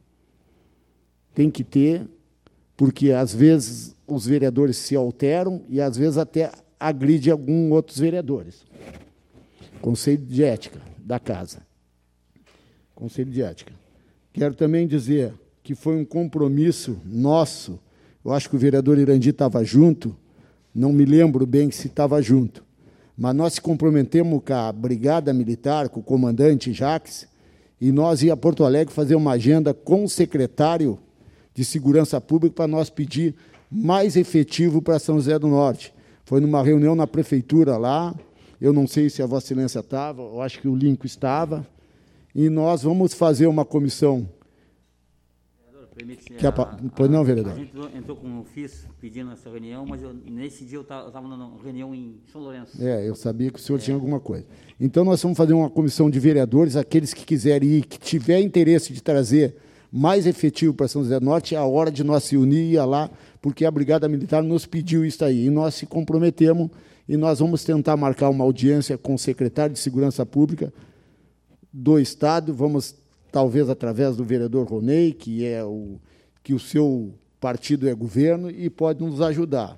porque, às vezes, os vereadores se alteram e, às vezes, até agride alguns outros vereadores. Conselho de Ética da Casa. Conselho de Ética. Quero também dizer que foi um compromisso nosso, eu acho que o vereador Irandi estava junto, não me lembro bem se estava junto, mas nós se comprometemos com a Brigada Militar, com o comandante Jacques, e nós ia a Porto Alegre fazer uma agenda com o secretário de segurança pública para nós pedir mais efetivo para São José do Norte. Foi numa reunião na prefeitura lá, eu não sei se a Vossa Excelência estava, eu acho que o Lincoln estava, e nós vamos fazer uma comissão. Pois não, vereador? A gente entrou com um ofício pedindo essa reunião, mas nesse dia eu estava na reunião em São Lourenço. Eu sabia que o senhor tinha alguma coisa. Então, nós vamos fazer uma comissão de vereadores, aqueles que quiserem ir, que tiver interesse de trazer mais efetivo para São José do Norte, é a hora de nós se unir e ir lá, porque a Brigada Militar nos pediu isso aí, e nós se comprometemos, e nós vamos tentar marcar uma audiência com o secretário de Segurança Pública do Estado, vamos, talvez, através do vereador Ronei, que o seu partido é governo, e pode nos ajudar.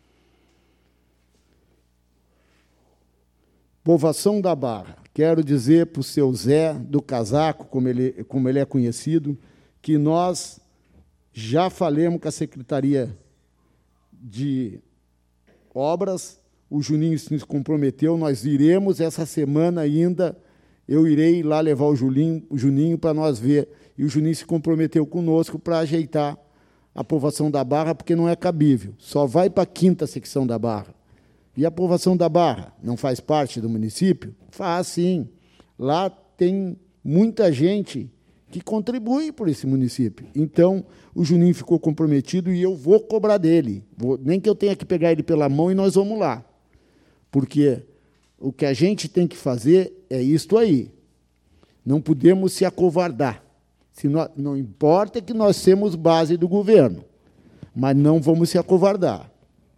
Povoação da Barra. Quero dizer para o seu Zé do Casaco, como ele é conhecido, que nós já falamos com a Secretaria de Obras, o Juninho se comprometeu, nós iremos essa semana ainda, eu irei lá levar o Juninho para nós ver, e o Juninho se comprometeu conosco para ajeitar a povoação da Barra, porque não é cabível, só vai para a 5ª secção da Barra. E a povoação da Barra não faz parte do município? Faz, sim. Lá tem muita gente que contribui por esse município. Então, o Juninho ficou comprometido e eu vou cobrar dele. Nem que eu tenha que pegar ele pela mão e nós vamos lá. Porque o que a gente tem que fazer é isto aí. Não podemos se acovardar. Não importa que nós somos base do governo, mas não vamos se acovardar.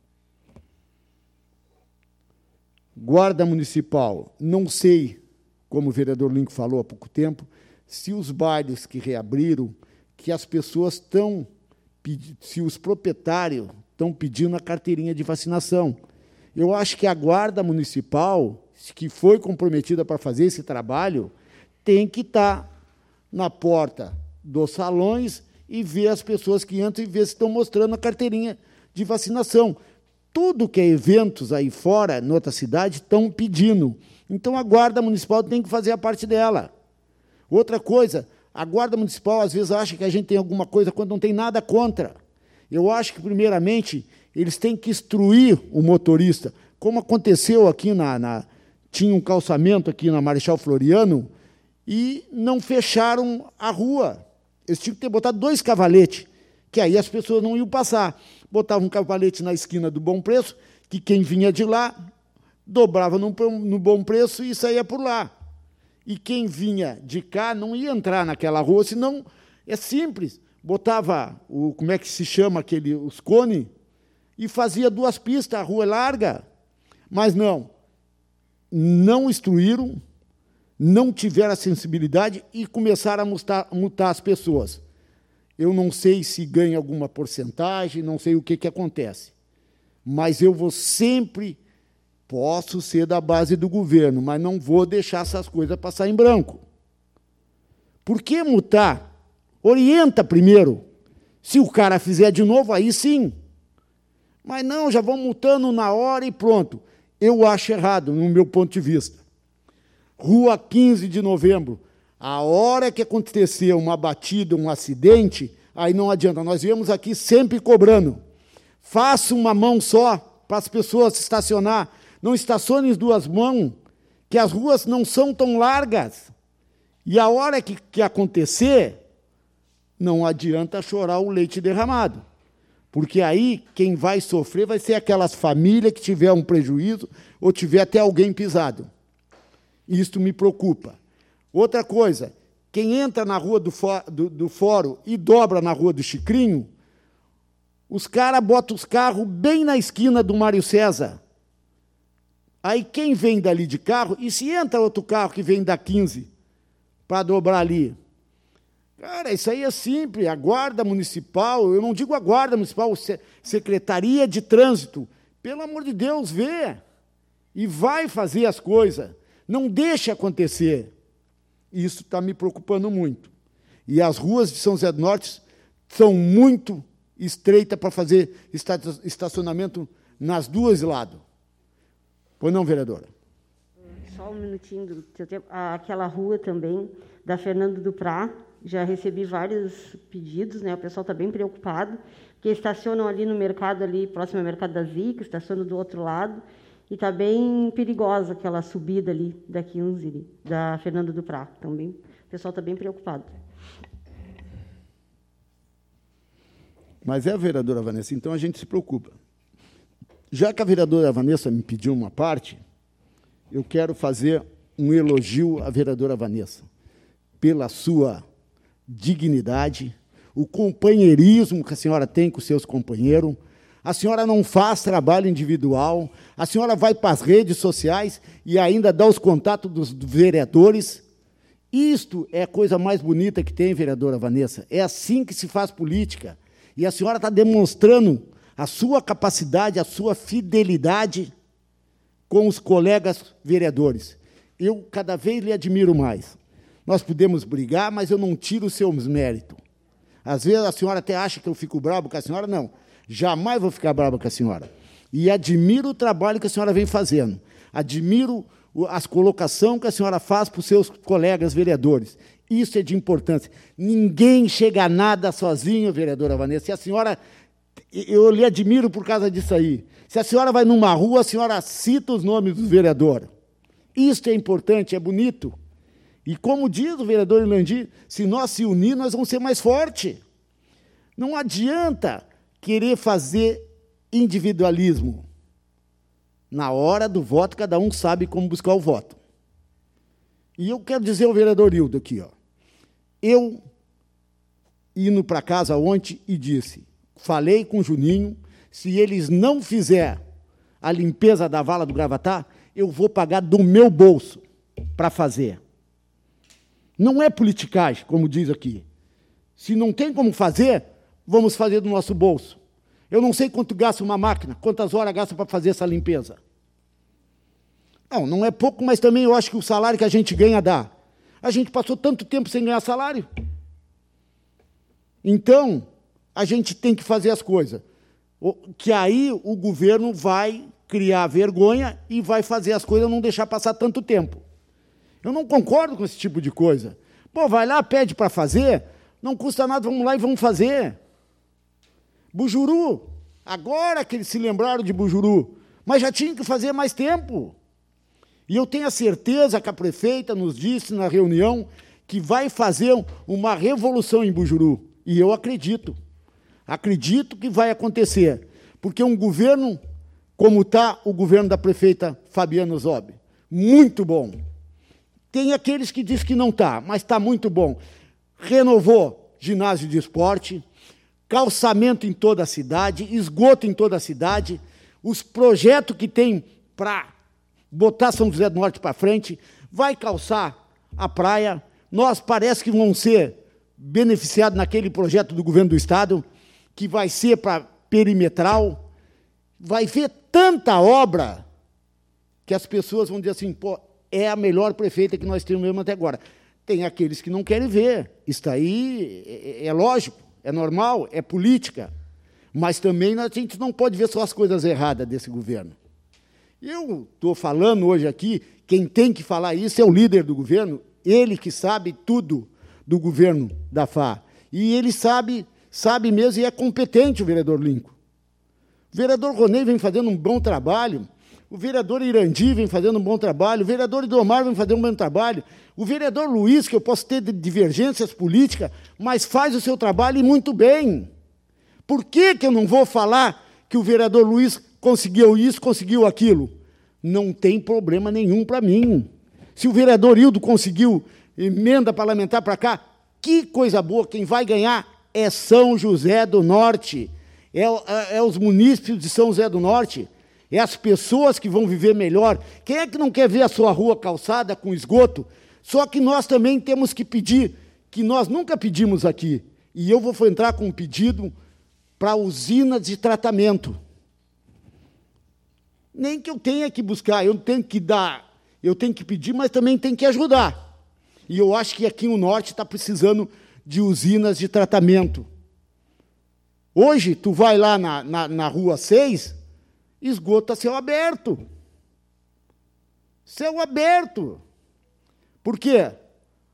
Guarda Municipal, não sei, como o vereador Lincoln falou há pouco tempo, se os bailes que reabriram, que as pessoas estão, se os proprietários estão pedindo a carteirinha de vacinação. Eu acho que a Guarda Municipal, que foi comprometida para fazer esse trabalho, tem que estar na porta dos salões e ver as pessoas que entram e ver se estão mostrando a carteirinha de vacinação. Tudo que é eventos aí fora, em outra cidade, estão pedindo. Então, a Guarda Municipal tem que fazer a parte dela. Outra coisa, a Guarda Municipal, às vezes, acha que a gente tem alguma coisa quando não tem nada contra. Eu acho que, primeiramente, eles têm que instruir o motorista, como aconteceu aqui tinha um calçamento aqui na Marechal Floriano, e não fecharam a rua. Eles tinham que ter botado 2 cavaletes, que aí as pessoas não iam passar. Botavam um cavalete na esquina do Bom Preço, que quem vinha de lá dobrava no Bom Preço e saía por lá. E quem vinha de cá não ia entrar naquela rua, senão é simples. Botava, como é que se chama, os cones, e fazia 2 pistas, a rua é larga. Mas não instruíram, não tiveram a sensibilidade e começaram a multar as pessoas. Eu não sei se ganha alguma porcentagem, não sei o que acontece. Mas eu posso ser da base do governo, mas não vou deixar essas coisas passar em branco. Por que multar? Orienta primeiro. Se o cara fizer de novo, aí sim. Mas não, já vão multando na hora e pronto. Eu acho errado, no meu ponto de vista. Rua 15 de novembro. A hora que acontecer uma batida, um acidente, aí não adianta. Nós viemos aqui sempre cobrando. Faça uma mão só para as pessoas estacionar. Não estacione em 2 mãos, que as ruas não são tão largas. E a hora que acontecer, não adianta chorar o leite derramado. Porque aí quem vai sofrer vai ser aquelas famílias que tiver um prejuízo ou tiver até alguém pisado. Isto me preocupa. Outra coisa, quem entra na rua do Fórum e dobra na rua do Chicrinho, os caras botam os carros bem na esquina do Mário César. Aí quem vem dali de carro, e se entra outro carro que vem da 15 para dobrar ali? Cara, isso aí é simples. A Guarda Municipal, eu não digo a Guarda Municipal, Secretaria de Trânsito, pelo amor de Deus, vê e vai fazer as coisas. Não deixe acontecer. Isso está me preocupando muito. E as ruas de São José do Norte são muito estreitas para fazer estacionamento nas 2 lados. Pois não, vereadora? Só um minutinho do teu tempo. Aquela rua também, da Fernando Duprá, Já recebi vários pedidos, né? O pessoal está bem preocupado, porque estacionam ali no mercado, ali próximo ao Mercado da Zica, estacionam do outro lado, e está bem perigosa aquela subida ali da 15, da Fernando do Prá. Então, o pessoal está bem preocupado. Mas é a vereadora Vanessa, então a gente se preocupa. Já que a vereadora Vanessa me pediu uma parte, eu quero fazer um elogio à vereadora Vanessa, pela sua dignidade, o companheirismo que a senhora tem com os seus companheiros. A senhora não faz trabalho individual, a senhora vai para as redes sociais e ainda dá os contatos dos vereadores. Isto é a coisa mais bonita que tem, vereadora Vanessa. É assim que se faz política. E a senhora está demonstrando a sua capacidade, a sua fidelidade com os colegas vereadores. Eu cada vez lhe admiro mais. Nós podemos brigar, mas eu não tiro os seus méritos. Às vezes a senhora até acha que eu fico bravo com a senhora, não. Jamais vou ficar bravo com a senhora. E admiro o trabalho que a senhora vem fazendo. Admiro as colocações que a senhora faz para os seus colegas vereadores. Isso é de importância. Ninguém chega a nada sozinho, vereadora Vanessa. E a senhora, eu lhe admiro por causa disso aí. Se a senhora vai numa rua, a senhora cita os nomes dos vereadores. Isso é importante, é bonito. E como diz o vereador Irlandi, se nós se unir, nós vamos ser mais fortes. Não adianta querer fazer individualismo. Na hora do voto, cada um sabe como buscar o voto. E eu quero dizer ao vereador Hildo aqui, ó, eu indo para casa ontem e disse, falei com o Juninho, se eles não fizerem a limpeza da vala do Gravatá, eu vou pagar do meu bolso para fazer. Não é politicagem, como diz aqui. Se não tem como fazer, vamos fazer do nosso bolso. Eu não sei quanto gasta uma máquina, quantas horas gasta para fazer essa limpeza. Não é pouco, mas também eu acho que o salário que a gente ganha dá. A gente passou tanto tempo sem ganhar salário. Então, a gente tem que fazer as coisas. Que aí o governo vai criar vergonha e vai fazer as coisas, não deixar passar tanto tempo. Eu não concordo com esse tipo de coisa. Pô, vai lá, pede para fazer, não custa nada, vamos lá e vamos fazer. Bujuru, agora que eles se lembraram de Bujuru, mas já tinha que fazer mais tempo. E eu tenho a certeza que a prefeita nos disse na reunião que vai fazer uma revolução em Bujuru. E eu acredito. Acredito que vai acontecer. Porque um governo, como está o governo da prefeita Fabiana Zob, muito bom. Tem aqueles que dizem que não está, mas está muito bom. Renovou ginásio de esporte, calçamento em toda a cidade, esgoto em toda a cidade, os projetos que tem para botar São José do Norte para frente, vai calçar a praia. Nós parece que vamos ser beneficiados naquele projeto do governo do Estado, que vai ser para perimetral. Vai ver tanta obra que as pessoas vão dizer assim, pô, é a melhor prefeita que nós temos mesmo até agora. Tem aqueles que não querem ver. Isso aí é lógico, é normal, é política. Mas também a gente não pode ver só as coisas erradas desse governo. Eu estou falando hoje aqui, quem tem que falar isso é o líder do governo, ele que sabe tudo do governo da FA. E ele sabe mesmo e é competente, o vereador Lincoln. O vereador Ronei vem fazendo um bom trabalho, o vereador Irandi vem fazendo um bom trabalho, o vereador Idomar vem fazendo um bom trabalho, o vereador Luiz, que eu posso ter divergências políticas, mas faz o seu trabalho e muito bem. Por que eu não vou falar que o vereador Luiz conseguiu isso, conseguiu aquilo? Não tem problema nenhum para mim. Se o vereador Hildo conseguiu emenda parlamentar para cá, que coisa boa, quem vai ganhar é São José do Norte, é os munícipes de São José do Norte, é as pessoas que vão viver melhor. Quem é que não quer ver a sua rua calçada com esgoto? Só que nós também temos que pedir, que nós nunca pedimos aqui, e eu vou entrar com um pedido para usinas de tratamento. Nem que eu tenha que buscar, eu tenho que dar, eu tenho que pedir, mas também tenho que ajudar. E eu acho que aqui no Norte está precisando de usinas de tratamento. Hoje, tu vai lá na Rua 6, esgoto a céu aberto. Céu aberto. Por quê?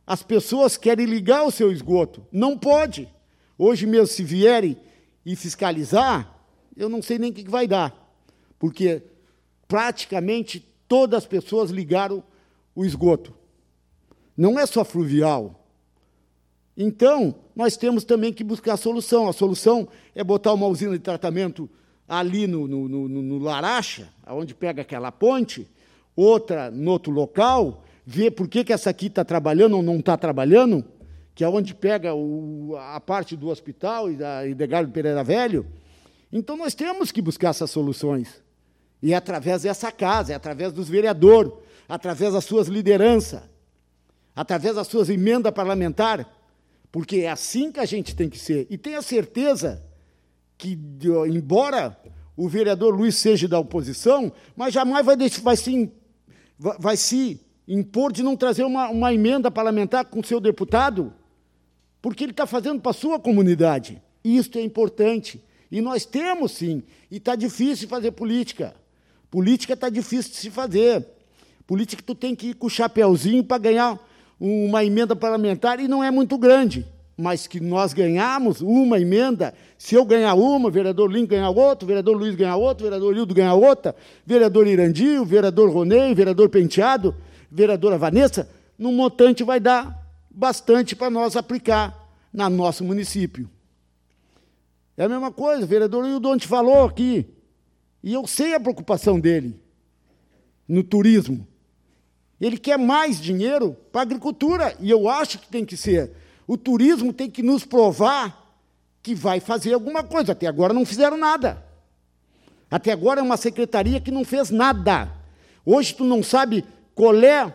as pessoas querem ligar o seu esgoto. Não pode. Hoje mesmo, se vierem e fiscalizar, eu não sei nem o que vai dar, porque praticamente todas as pessoas ligaram o esgoto. Não é só fluvial. Então, nós temos também que buscar a solução. A solução é botar uma usina de tratamento ali no Laracha, onde pega aquela ponte, outra no outro local, ver por que essa aqui está trabalhando ou não está trabalhando, que é onde pega a parte do hospital e da Edgardo Pereira Velho. Então, nós temos que buscar essas soluções. E é através dessa casa, é através dos vereadores, através das suas lideranças, através das suas emendas parlamentares, porque é assim que a gente tem que ser. E tenha certeza que, embora o vereador Luiz seja da oposição, mas jamais vai se impor de não trazer uma emenda parlamentar com o seu deputado, porque ele está fazendo para a sua comunidade. Isso é importante. E nós temos, sim. E está difícil fazer política. Política está difícil de se fazer. Política tu tem que ir com o chapeuzinho para ganhar uma emenda parlamentar, e não é muito grande. Mas que nós ganhamos uma emenda, se eu ganhar uma, o vereador Lincoln ganhar outra, o vereador Luiz ganhar outra, o vereador Hildo ganhar outra, o vereador Irandi, o vereador Ronei, o vereador Penteado, a vereadora Vanessa, no montante vai dar bastante para nós aplicar no nosso município. É a mesma coisa, o vereador Hildo ontem falou aqui, e eu sei a preocupação dele no turismo. Ele quer mais dinheiro para a agricultura, e eu acho que tem que ser. O turismo tem que nos provar que vai fazer alguma coisa. Até agora não fizeram nada. Até agora é uma secretaria que não fez nada. Hoje tu não sabe qual é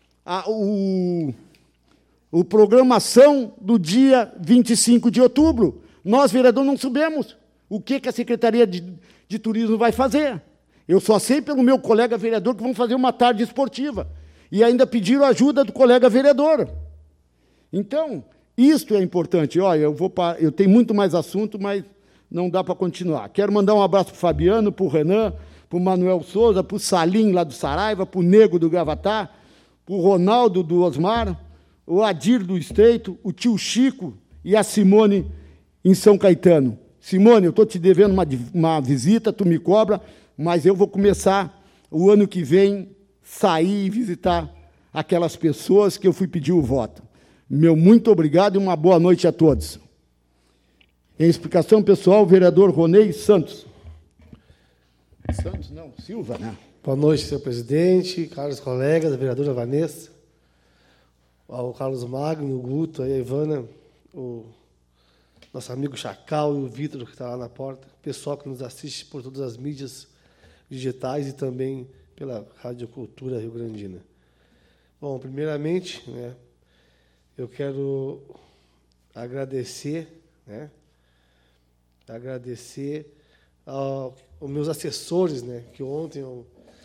o programação do dia 25 de outubro. Nós, vereadores, não sabemos o que a Secretaria de Turismo vai fazer. Eu só sei pelo meu colega vereador que vão fazer uma tarde esportiva. E ainda pediram ajuda do colega vereador. Então, isto é importante. Olha, eu tenho muito mais assunto, mas não dá para continuar. Quero mandar um abraço para o Fabiano, para o Renan, para o Manuel Souza, para o Salim, lá do Saraiva, para o Nego do Gravatá, para o Ronaldo do Osmar, o Adir do Estreito, o tio Chico e a Simone em São Caetano. Simone, eu estou te devendo uma visita, tu me cobra, mas eu vou começar o ano que vem sair e visitar aquelas pessoas que eu fui pedir o voto. Meu muito obrigado e uma boa noite a todos. Em explicação pessoal, o vereador Ronei Santos. Santos, não, Silva, né? Boa noite, senhor presidente, caros colegas, a vereadora Vanessa, ao Carlos Magno, o Guto, a Ivana, o nosso amigo Chacal e o Vitor, que está lá na porta, o pessoal que nos assiste por todas as mídias digitais e também pela Rádio Cultura Rio Grandina. Bom, primeiramente, né, eu quero agradecer aos meus assessores, né, que ontem eu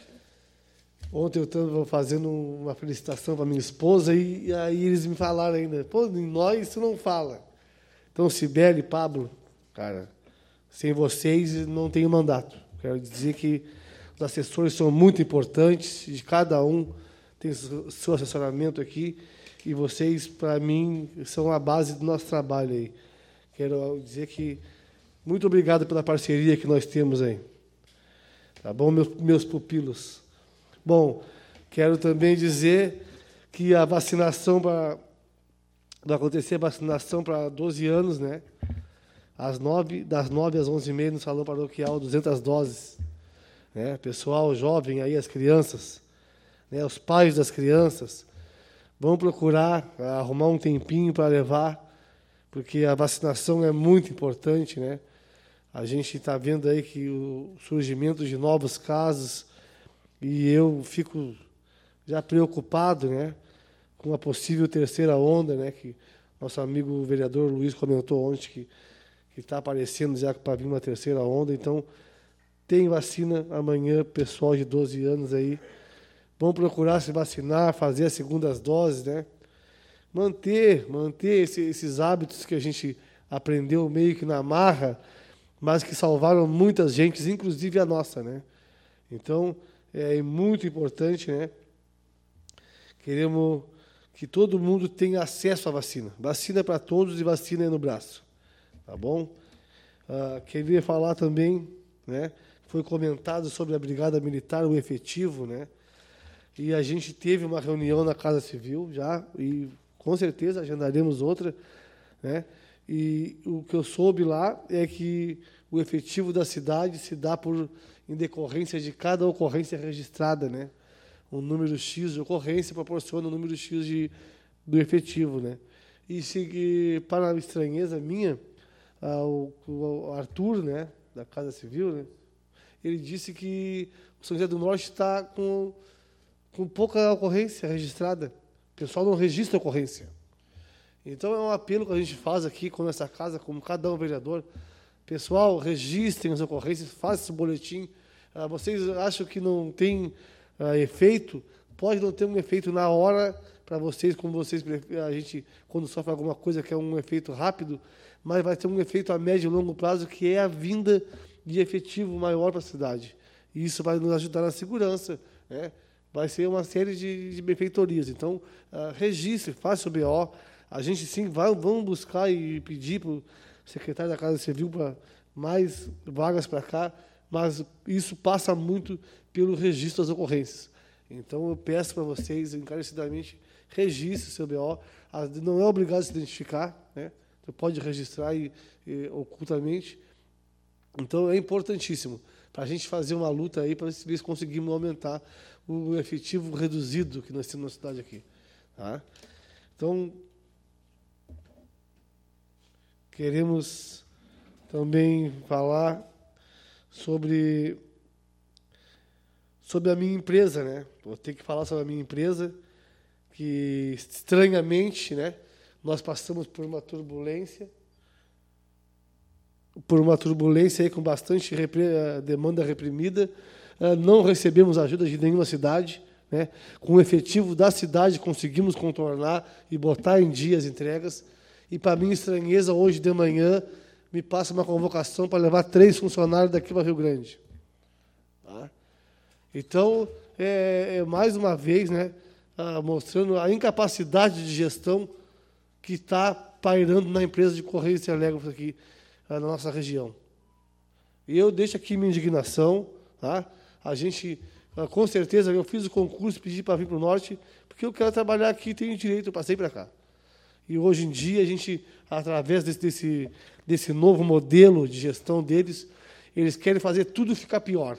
estava fazendo uma felicitação para minha esposa e aí eles me falaram ainda, pô, em nós isso não fala. Então, Sibeli e Pablo, cara, sem vocês não tenho mandato. Quero dizer que os assessores são muito importantes, de cada um tem seu assessoramento aqui, e vocês, para mim, são a base do nosso trabalho aí. Quero dizer que muito obrigado pela parceria que nós temos aí. Tá bom, meus pupilos? Bom, quero também dizer que a vacinação vai acontecer a vacinação para 12 anos, né? Das 9 às 11h30 no Salão Paroquial, 200 doses. Né? Pessoal jovem, aí, as crianças, né? Os pais das crianças, vão procurar arrumar um tempinho para levar, porque a vacinação é muito importante, né? A gente está vendo aí que o surgimento de novos casos, e eu fico já preocupado, né, com a possível terceira onda, né, que nosso amigo vereador Luiz comentou ontem que está aparecendo já para vir uma terceira onda. Então, tem vacina amanhã, pessoal de 12 anos aí, vão procurar se vacinar, fazer as segundas doses, né, manter esses hábitos que a gente aprendeu meio que na marra, mas que salvaram muitas gentes, inclusive a nossa, né. Então, é muito importante, né. que todo mundo tenha acesso à vacina. Vacina para todos e vacina é no braço. Tá bom? Queria falar também, né, foi comentado sobre a Brigada Militar, o efetivo, né? E a gente teve uma reunião na Casa Civil já, e com certeza agendaremos outra, né? E o que eu soube lá é que o efetivo da cidade se dá em decorrência de cada ocorrência registrada, né? Um número X de ocorrência proporciona um número X do efetivo, né? E para a estranheza minha, o Arthur, né, da Casa Civil, né, ele disse que o São José do Norte está com pouca ocorrência registrada. O pessoal não registra ocorrência. Então, é um apelo que a gente faz aqui com essa casa, como cada um vereador. Pessoal, registrem as ocorrências, façam esse boletim. Vocês acham que não tem efeito? Pode não ter um efeito na hora para vocês, como a gente, quando sofre alguma coisa que é um efeito rápido, mas vai ter um efeito a médio e longo prazo, que é a vinda de efetivo maior para a cidade. E isso vai nos ajudar na segurança, né? Vai ser uma série de benfeitorias. Então, registre, faça o BO. A gente, sim, vamos buscar e pedir para o secretário da Casa Civil para mais vagas para cá, mas isso passa muito pelo registro das ocorrências. Então, eu peço para vocês, encarecidamente, registre o seu BO. Não é obrigado a se identificar, né? Você pode registrar ocultamente. Então, é importantíssimo para a gente fazer uma luta aí para ver se conseguimos aumentar o efetivo reduzido que nós temos na cidade aqui. Tá? Então, queremos também falar sobre a minha empresa, né? Vou ter que falar sobre a minha empresa, que, estranhamente, né, nós passamos por uma turbulência aí com bastante demanda reprimida. Não recebemos ajuda de nenhuma cidade, né? Com o efetivo da cidade conseguimos contornar e botar em dia as entregas. E, para minha estranheza, hoje de manhã me passa uma convocação para levar 3 funcionários daqui para Rio Grande. Tá? Então, mais uma vez, né, mostrando a incapacidade de gestão que está pairando na empresa de Correios e Telégrafos aqui na nossa região. E eu deixo aqui minha indignação. Tá? A gente, com certeza, eu fiz o concurso, pedi para vir para o Norte, porque eu quero trabalhar aqui, tenho direito, eu passei para cá. E hoje em dia, a gente, através desse novo modelo de gestão deles, eles querem fazer tudo ficar pior.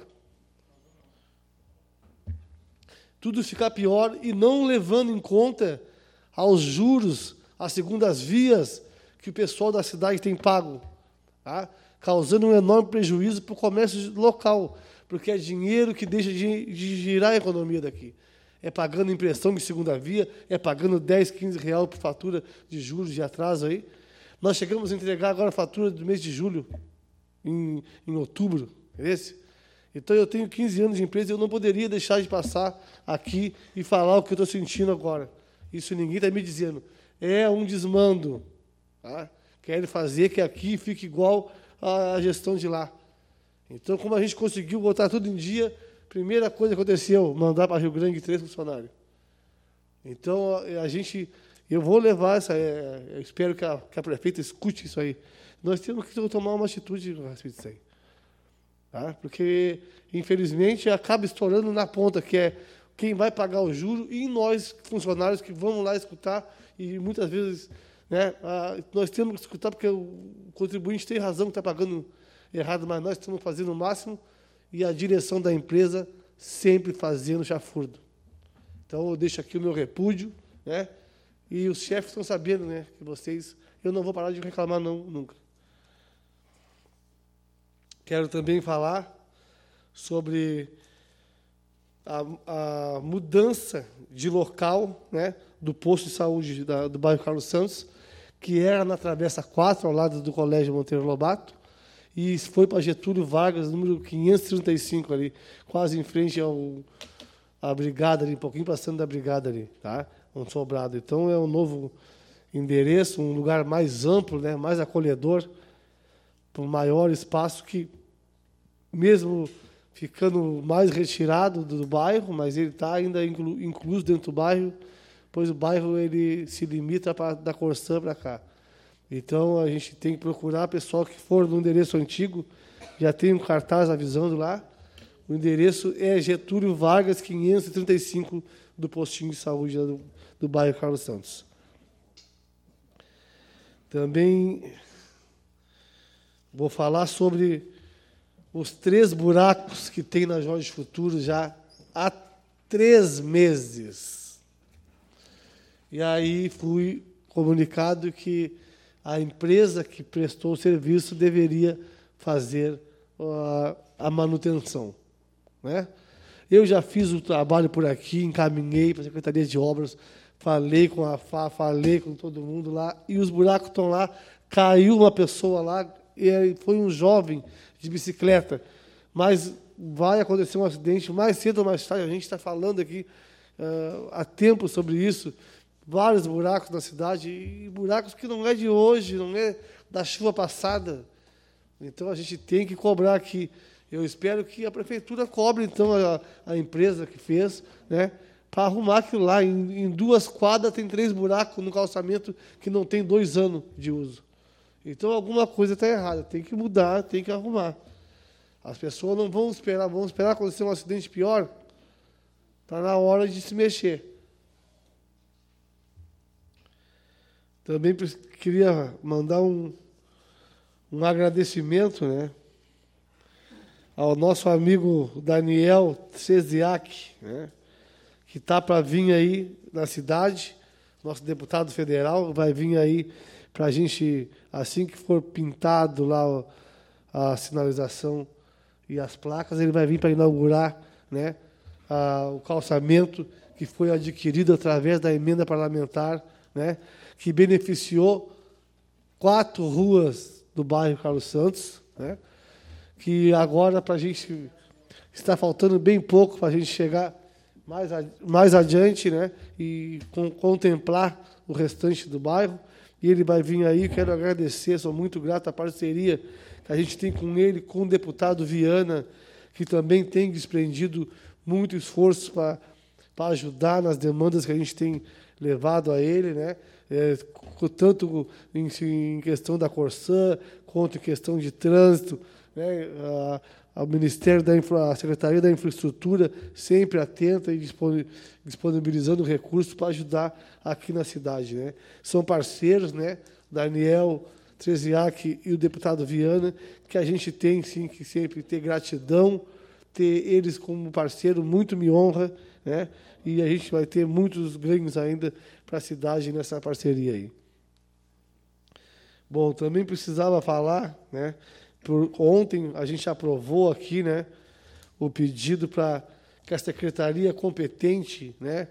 Tudo ficar pior e não levando em conta aos juros, as segundas vias que o pessoal da cidade tem pago, tá? Causando um enorme prejuízo para o comércio local, porque é dinheiro que deixa de girar a economia daqui. É pagando impressão de segunda via, é pagando 10, 15 reais por fatura de juros de atraso aí. Nós chegamos a entregar agora a fatura do mês de julho, em outubro, Então, eu tenho 15 anos de empresa e eu não poderia deixar de passar aqui e falar o que eu estou sentindo agora. Isso ninguém está me dizendo. É um desmando. Tá? Querem fazer que aqui fique igual à gestão de lá. Então, como a gente conseguiu botar tudo em dia, primeira coisa que aconteceu, mandar para Rio Grande 3 funcionários. Então, eu vou levar eu espero que a prefeita escute isso aí. Nós temos que tomar uma atitude a respeito disso aí. Tá? Porque, infelizmente, acaba estourando na ponta, que é quem vai pagar o juro, e nós, funcionários, que vamos lá escutar, e muitas vezes, né, nós temos que escutar, porque o contribuinte tem razão que está pagando errado, mas nós estamos fazendo o máximo, e a direção da empresa sempre fazendo chafurdo. Então, eu deixo aqui o meu repúdio, né, e os chefes estão sabendo, né, que eu não vou parar de reclamar, não, nunca. Quero também falar sobre a mudança de local, né, do posto de saúde do bairro Carlos Santos, que era na Travessa 4, ao lado do Colégio Monteiro Lobato, e foi para Getúlio Vargas, número 535, ali, quase em frente à Brigada, ali, um pouquinho passando da Brigada, ali, tá? Um sobrado. Então, é um novo endereço, um lugar mais amplo, né, mais acolhedor, para um maior espaço que, mesmo ficando mais retirado do bairro, mas ele está ainda incluso dentro do bairro, pois o bairro ele se limita da Corsã para cá. Então, a gente tem que procurar, pessoal que for no endereço antigo, já tem um cartaz avisando lá, o endereço é Getúlio Vargas, 535, do postinho de saúde do bairro Carlos Santos. Também vou falar sobre os 3 buracos que tem na Jorge Futuro já há 3 meses. E aí fui comunicado que a empresa que prestou o serviço deveria fazer a manutenção, né? Eu já fiz o trabalho por aqui, encaminhei para a Secretaria de Obras, falei com a FA, falei com todo mundo lá, e os buracos estão lá. Caiu uma pessoa lá, e foi um jovem de bicicleta, mas vai acontecer um acidente mais cedo ou mais tarde. A gente está falando aqui há tempo sobre isso, vários buracos na cidade, e buracos que não é de hoje, não é da chuva passada. Então, a gente tem que cobrar aqui. Eu espero que a prefeitura cobre, então, a empresa que fez, né, para arrumar aquilo lá. Em 2 quadras tem 3 buracos no calçamento que não tem 2 anos de uso. Então, alguma coisa está errada. Tem que mudar, tem que arrumar. As pessoas não vão esperar acontecer um acidente pior. Está na hora de se mexer. Também queria mandar um agradecimento, né, ao nosso amigo Daniel Ceziak, né, que está para vir aí na cidade, nosso deputado federal, vai vir aí para a gente, assim que for pintado lá a sinalização e as placas, ele vai vir para inaugurar, né, o calçamento que foi adquirido através da emenda parlamentar, né, que beneficiou 4 ruas do bairro Carlos Santos, né, que agora para a gente está faltando bem pouco para a gente chegar mais adiante, né, e contemplar o restante do bairro. E ele vai vir aí, quero agradecer, sou muito grato à parceria que a gente tem com ele, com o deputado Viana, que também tem desprendido muito esforço para ajudar nas demandas que a gente tem levado a ele, né, tanto em questão da Corsã, quanto em questão de trânsito, né, ao Ministério a Secretaria da Infraestrutura sempre atenta e disponibilizando recursos para ajudar aqui na cidade, né. São parceiros, né, Daniel Treziak e o deputado Viana, que a gente tem sim que sempre ter gratidão, ter eles como parceiro muito me honra, né, e a gente vai ter muitos ganhos ainda para a cidade nessa parceria aí. Bom, também precisava falar, né, ontem a gente aprovou aqui, né, o pedido para que a secretaria competente, né,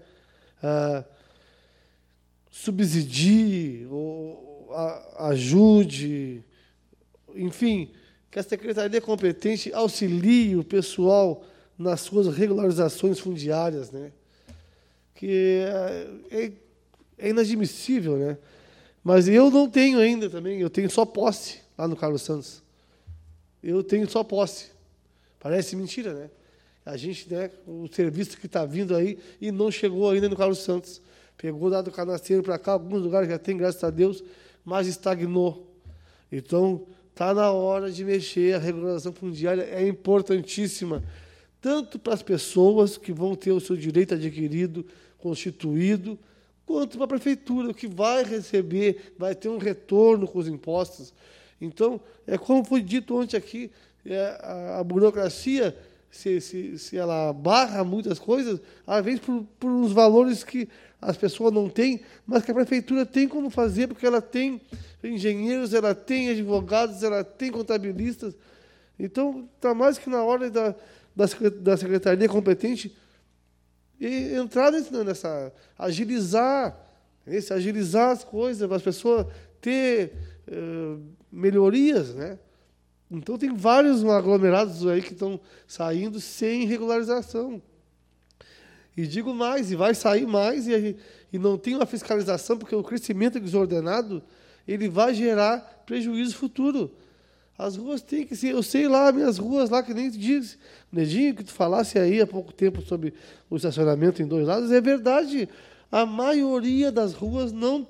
subsidie ou ajude, enfim, que a secretaria competente auxilie o pessoal nas suas regularizações fundiárias, né, que é inadmissível, né? Mas eu não tenho ainda também, eu tenho só posse lá no Carlos Santos. Eu tenho só posse. Parece mentira, né? A gente, né, o serviço que está vindo aí e não chegou ainda no Carlos Santos. Pegou lá do Canasteiro para cá, alguns lugares já tem, graças a Deus, mas estagnou. Então, está na hora de mexer, a regularização fundiária é importantíssima, tanto para as pessoas que vão ter o seu direito adquirido, constituído, quanto para a prefeitura, que vai receber, vai ter um retorno com os impostos. Então, é como foi dito ontem aqui, a burocracia, se ela barra muitas coisas, às vezes por uns valores que as pessoas não têm, mas que a prefeitura tem como fazer, porque ela tem engenheiros, ela tem advogados, ela tem contabilistas. Então, está mais que na hora da secretaria competente e entrar nessa agilizar as coisas, para as pessoas ter melhorias, né? Então, tem vários aglomerados aí que estão saindo sem regularização. E digo mais, e vai sair mais, e não tem uma fiscalização, porque o crescimento desordenado ele vai gerar prejuízo futuro. As ruas têm que ser... Eu sei lá, minhas ruas lá, que nem diz, Nedinho, que tu falasse aí há pouco tempo sobre o estacionamento em 2 lados, é verdade. A maioria das ruas não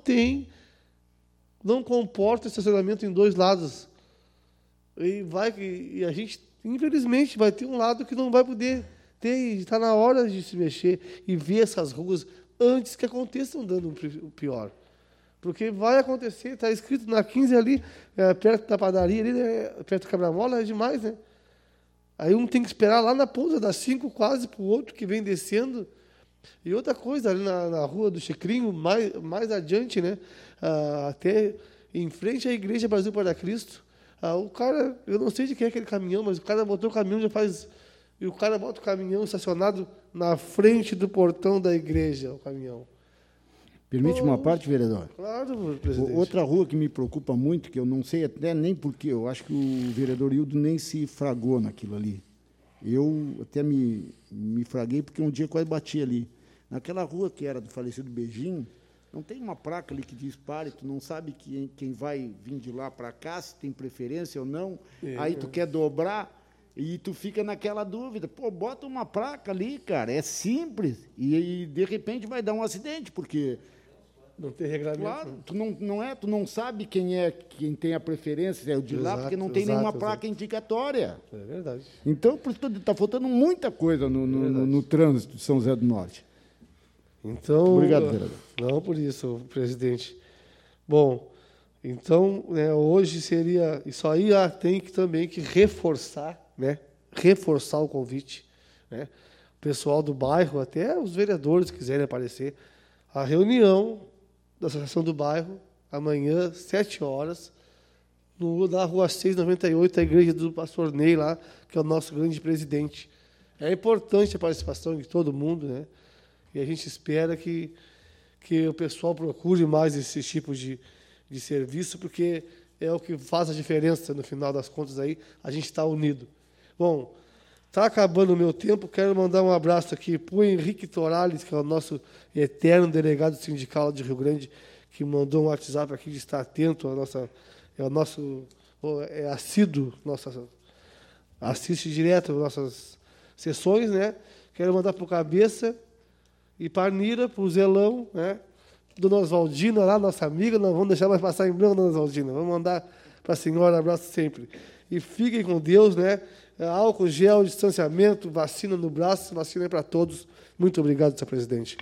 comporta estacionamento em 2 lados. E a gente, infelizmente, vai ter um lado que não vai poder ter, e está na hora de se mexer e ver essas ruas antes que aconteça um dano pior. Porque vai acontecer, está escrito na 15 ali, perto da padaria, ali, né, perto do quebra-mola, é demais, né? Aí um tem que esperar lá na ponta das 5 quase para o outro que vem descendo. E outra coisa, ali na rua do Chicrinho, mais adiante, né, até em frente à Igreja Brasil para Cristo, o cara, eu não sei de quem é aquele caminhão, mas o cara botou o caminhão e o cara bota o caminhão estacionado na frente do portão da igreja, o caminhão. Permite uma parte, vereador? Claro, presidente. Outra rua que me preocupa muito, que eu não sei até nem porquê, eu acho que o vereador Hildo nem se fragou naquilo ali. Eu até me fraguei porque um dia quase bati ali. Naquela rua que era do falecido Beijinho, não tem uma placa ali que diz pare, tu não sabe quem vai vir de lá para cá, se tem preferência ou não, aí tu quer dobrar e tu fica naquela dúvida. Pô, bota uma placa ali, cara, é simples, e de repente vai dar um acidente, porque... Não tem regulamento. Claro, tu não sabe quem tem a preferência, é o de lá, porque não tem nenhuma placa indicatória. É verdade. Então, está faltando muita coisa no trânsito de São José do Norte. Então, obrigado, vereador. Não, por isso, presidente. Bom, então, né, hoje seria... Isso aí tem que também que reforçar, né? Reforçar o convite, né? O pessoal do bairro, até os vereadores que quiserem aparecer, a reunião da Associação do Bairro, amanhã, 7 horas, na Rua 698, a igreja do pastor Ney lá, que é o nosso grande presidente. É importante a participação de todo mundo, né? E a gente espera que o pessoal procure mais esse tipo de serviço, porque é o que faz a diferença, no final das contas, aí, a gente está unido. Bom, está acabando o meu tempo, quero mandar um abraço aqui para o Henrique Torales, que é o nosso eterno delegado sindical de Rio Grande, que mandou um WhatsApp aqui de estar atento à nossa... É assíduo, assiste direto às nossas sessões, né? Quero mandar para o Cabeça e para a Nira, para o Zelão, né? Dona Oswaldina lá, nossa amiga, não vamos deixar mais passar em branco, Dona Oswaldina. Vamos mandar para a senhora um abraço sempre. E fiquem com Deus, né? Álcool, gel, distanciamento, vacina no braço, vacina é para todos. Muito obrigado, senhor presidente.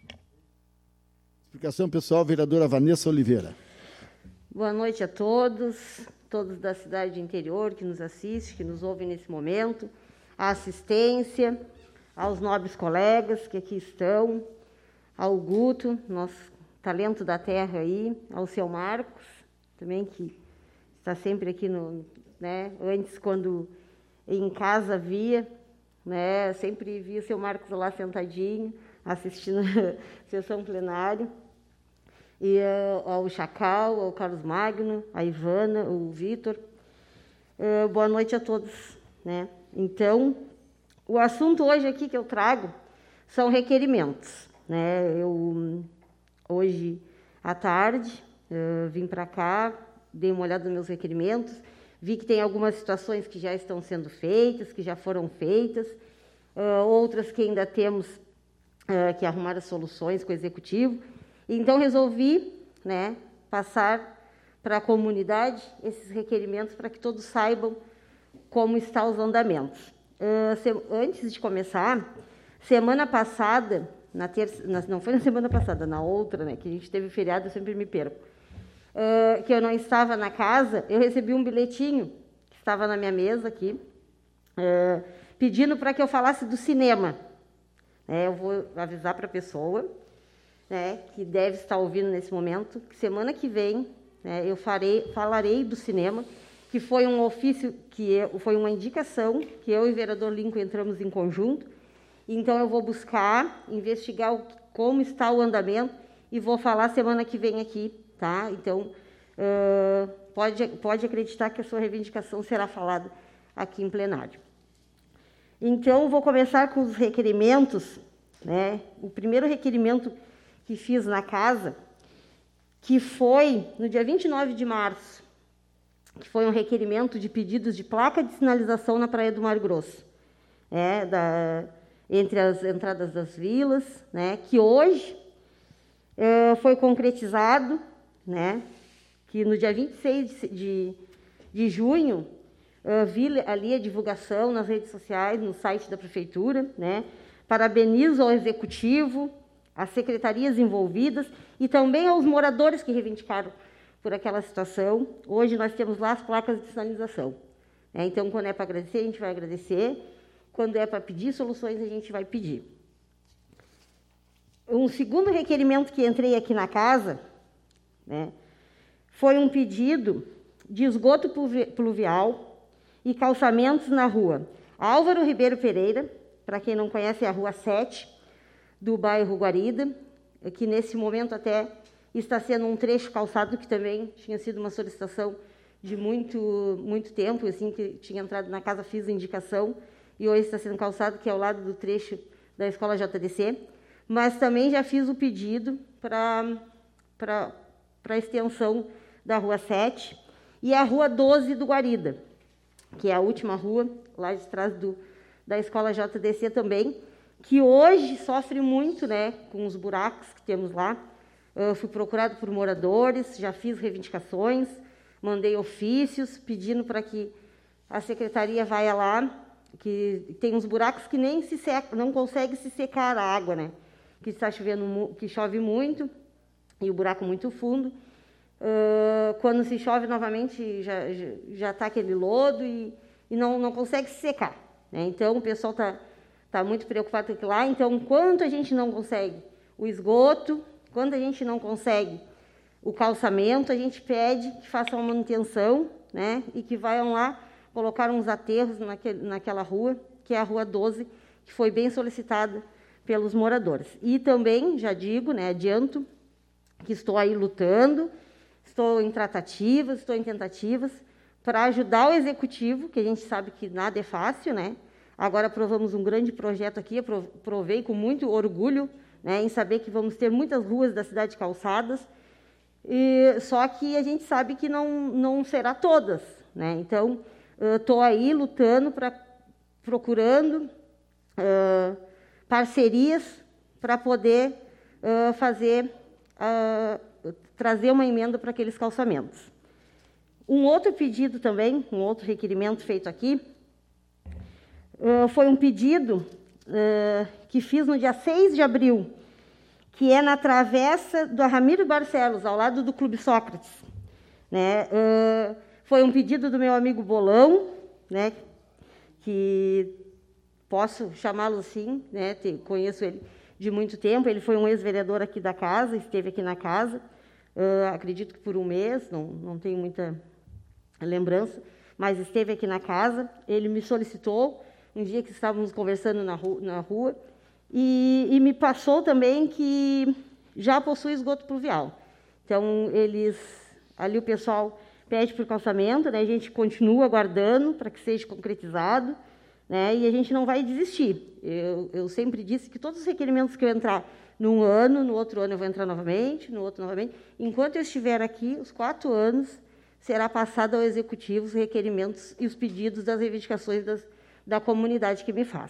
Explicação pessoal, vereadora Vanessa Oliveira. Boa noite a todos da cidade do interior que nos assistem, que nos ouvem nesse momento, a assistência, aos nobres colegas que aqui estão, ao Guto, nosso talento da terra aí, ao seu Marcos, também que está sempre aqui né, antes quando em casa via, né, sempre via o seu Marcos lá sentadinho, assistindo a sessão plenária. E ao Chacal, ao Carlos Magno, a Ivana, o Vitor. Boa noite a todos, né? Então, o assunto hoje aqui que eu trago são requerimentos, né? Eu, hoje à tarde, vim para cá, dei uma olhada nos meus requerimentos, vi que tem algumas situações que já estão sendo feitas, que já foram feitas, outras que ainda temos que arrumar as soluções com o Executivo. Então, resolvi, né, passar para a comunidade esses requerimentos para que todos saibam como estão os andamentos. Antes de começar, semana passada, não foi na semana passada, na outra, né, que a gente teve feriado, eu sempre me perco, que eu não estava na casa, eu recebi um bilhetinho que estava na minha mesa aqui, pedindo para que eu falasse do cinema. Eu vou avisar para a pessoa, né, que deve estar ouvindo nesse momento, que semana que vem, né, eu falarei do cinema, que foi um ofício, foi uma indicação que eu e o vereador Lincoln entramos em conjunto. Então, eu vou buscar, investigar como está o andamento e vou falar semana que vem aqui, tá? Então, pode acreditar que a sua reivindicação será falada aqui em plenário. Então, vou começar com os requerimentos, né? O primeiro requerimento que fiz na casa, que foi no dia 29 de março, que foi um requerimento de pedidos de placa de sinalização na Praia do Mato Grosso, entre as entradas das vilas, né, que hoje foi concretizado, né, que no dia 26 de junho, vi ali a divulgação nas redes sociais, no site da Prefeitura, né, parabenizo ao Executivo, às secretarias envolvidas e também aos moradores que reivindicaram por aquela situação. Hoje nós temos lá as placas de sinalização. Então, quando é para agradecer, a gente vai agradecer. Quando é para pedir soluções, a gente vai pedir. Um segundo requerimento que entrei aqui na casa, né, foi um pedido de esgoto pluvial e calçamentos na rua Álvaro Ribeiro Pereira, para quem não conhece, é a Rua 7, do bairro Guarida, que nesse momento até está sendo um trecho calçado, que também tinha sido uma solicitação de muito tempo, assim, que tinha entrado na casa, fiz a indicação, e hoje está sendo calçado, que é ao lado do trecho da Escola JDC, mas também já fiz o pedido para a extensão da Rua 7 e a Rua 12 do Guarida, que é a última rua, lá de trás da Escola JDC também, que hoje sofre muito, né, com os buracos que temos lá. Fui procurado por moradores, já fiz reivindicações, mandei ofícios pedindo para que a secretaria vá lá, que tem uns buracos que nem se seca, não consegue se secar a água, né? Que está chovendo, que chove muito e o buraco muito fundo. Quando se chove novamente já está aquele lodo e não consegue se secar, né? Então o pessoal está muito preocupado com aquilo lá. Então, enquanto a gente não consegue o esgoto, quando a gente não consegue o calçamento, a gente pede que façam uma manutenção, né, e que vão lá colocar uns aterros naquela rua, que é a Rua 12, que foi bem solicitada pelos moradores. E também, já digo, né, adianto, que estou aí lutando, estou em tratativas, estou em tentativas para ajudar o Executivo, que a gente sabe que nada é fácil, né? Agora aprovamos um grande projeto aqui, aprovei com muito orgulho, né, em saber que vamos ter muitas ruas da cidade calçadas, só que a gente sabe que não será todas, né? Então, estou aí lutando, procurando parcerias para poder trazer uma emenda para aqueles calçamentos. Um outro pedido também, um outro requerimento feito aqui, foi um pedido que fiz no dia 6 de abril, que é na travessa do Ramiro Barcelos, ao lado do Clube Sócrates, né? Foi um pedido do meu amigo Bolão, né, que posso chamá-lo assim, né, conheço ele de muito tempo, ele foi um ex-vereador aqui da casa, esteve aqui na casa, acredito que por um mês, não tenho muita lembrança, mas esteve aqui na casa. Ele me solicitou, um dia que estávamos conversando na rua, e me passou também que já possui esgoto pluvial. Então, ali o pessoal pede por calçamento, né, a gente continua aguardando para que seja concretizado, né, e a gente não vai desistir. Eu sempre disse que todos os requerimentos que eu entrar num ano, no outro ano eu vou entrar novamente, no outro novamente. Enquanto eu estiver aqui, os 4 anos, será passado ao Executivo os requerimentos e os pedidos das reivindicações da comunidade que me faz.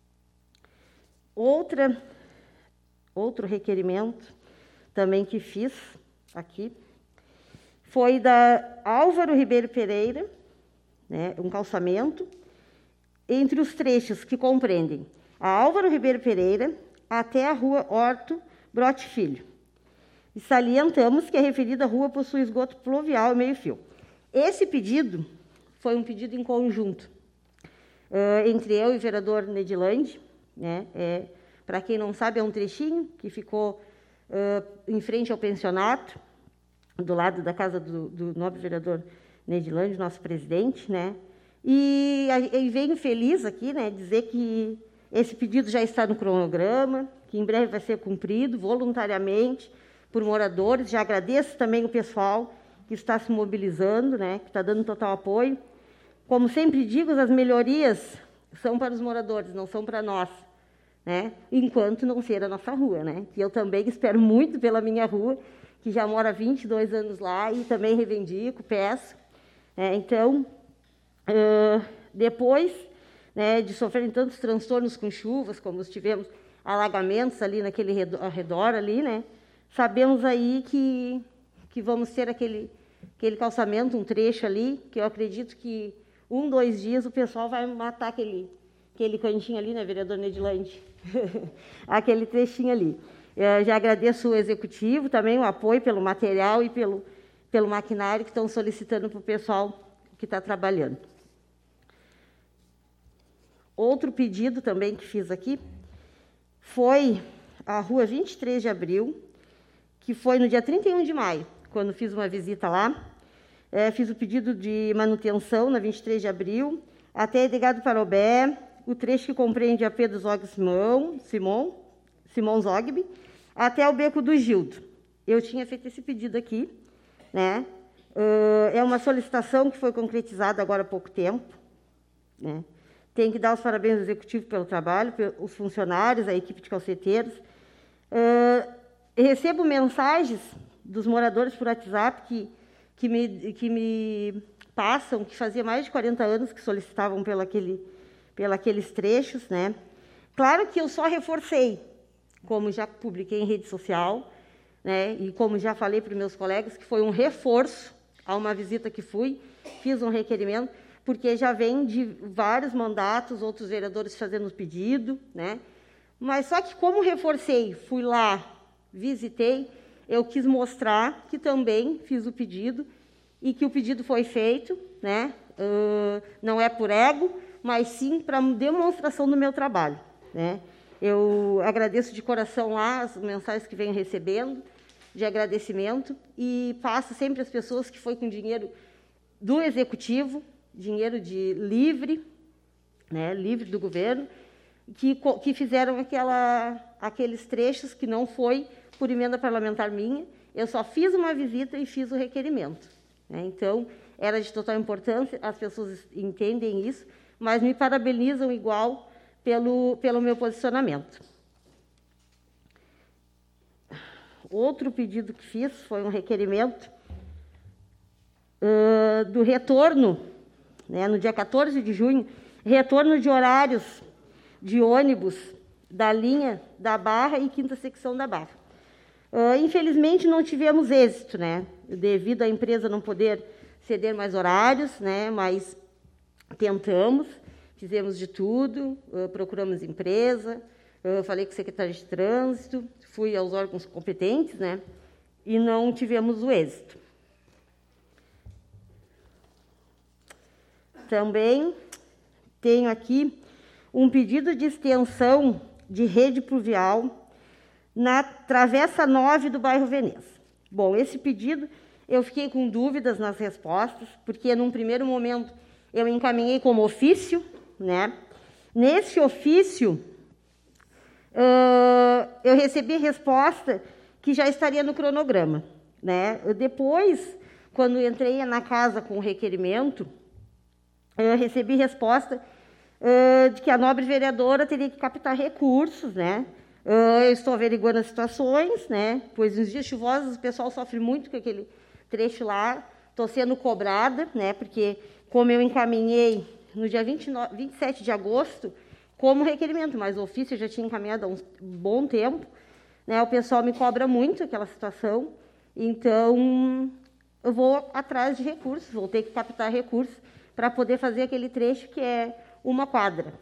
Outro requerimento também que fiz aqui foi da Álvaro Ribeiro Pereira, né, um calçamento, entre os trechos que compreendem a Álvaro Ribeiro Pereira até a Rua Horto Brote Filho. E salientamos que a referida rua possui esgoto pluvial e meio-fio. Esse pedido foi um pedido em conjunto entre eu e o vereador Nedilande, né? Para quem não sabe, é um trechinho que ficou em frente ao pensionato, do lado da casa do nobre vereador Nedilande, nosso presidente, né? E venho feliz aqui, né, dizer que esse pedido já está no cronograma, que em breve vai ser cumprido voluntariamente por moradores. Já agradeço também o pessoal que está se mobilizando, né, que está dando total apoio. Como sempre digo, as melhorias são para os moradores, não são para nós, né, enquanto não ser a nossa rua, né, que eu também espero muito pela minha rua, que já mora há 22 anos lá e também reivindico, peço. Então, depois, né, de sofrerem tantos transtornos com chuvas, como tivemos alagamentos ali naquele redor ali, né, sabemos aí que vamos ter aquele calçamento, um trecho ali, que eu acredito que 1, 2 dias o pessoal vai matar aquele cantinho ali, né, vereador Nedilande? Aquele trechinho ali. Eu já agradeço o executivo também, o apoio pelo material e pelo maquinário que estão solicitando para o pessoal que está trabalhando. Outro pedido também que fiz aqui foi a rua 23 de abril, que foi no dia 31 de maio, quando fiz uma visita lá. Fiz o pedido de manutenção na 23 de abril, até Edgardo Parobé, o trecho que compreende a Pedro Zog Simão Zogby, até o Beco do Gildo. Eu tinha feito esse pedido aqui, né? É uma solicitação que foi concretizada agora há pouco tempo, né? Tem que dar os parabéns ao executivo pelo trabalho, os funcionários, a equipe de calceteiros. Recebo mensagens dos moradores por WhatsApp que me passam, que fazia mais de 40 anos que solicitavam pelos trechos, né? Claro que eu só reforcei, como já publiquei em rede social, né? E como já falei para os meus colegas, que foi um reforço a uma visita que fiz um requerimento, porque já vem de vários mandatos, outros vereadores fazendo pedido, né? Mas só que como reforcei, fui lá, visitei, eu quis mostrar que também fiz o pedido e que o pedido foi feito, né? Não é por ego, mas sim para demonstração do meu trabalho, né? Eu agradeço de coração lá as mensagens que venho recebendo, de agradecimento, e passo sempre às pessoas que foi com dinheiro do executivo, dinheiro de livre, né, livre do governo, que fizeram aqueles trechos que não foi por emenda parlamentar minha. Eu só fiz uma visita e fiz o requerimento, né? Então, era de total importância, as pessoas entendem isso, mas me parabenizam igual pelo meu posicionamento. Outro pedido que fiz foi um requerimento do retorno, né, no dia 14 de junho, retorno de horários de ônibus da linha da Barra e quinta secção da Barra. Infelizmente, não tivemos êxito, né, devido à empresa não poder ceder mais horários, né, mas tentamos, fizemos de tudo, procuramos empresa, falei com o secretário de Trânsito, fui aos órgãos competentes, né, e não tivemos o êxito. Também tenho aqui um pedido de extensão de rede pluvial na Travessa 9 do bairro Veneza. Bom, esse pedido eu fiquei com dúvidas nas respostas, porque, num primeiro momento, eu encaminhei como ofício, né? Nesse ofício, eu recebi resposta que já estaria no cronograma, né? Depois, quando entrei na casa com o requerimento, eu recebi resposta de que a nobre vereadora teria que captar recursos, né? Eu estou averiguando as situações, né? Pois nos dias chuvosos o pessoal sofre muito com aquele trecho lá. Estou sendo cobrada, né? Porque, como eu encaminhei no dia 27 de agosto, como requerimento, mas o ofício eu já tinha encaminhado há um bom tempo, né? O pessoal me cobra muito aquela situação, então eu vou atrás de recursos, vou ter que captar recursos para poder fazer aquele trecho que é uma quadra.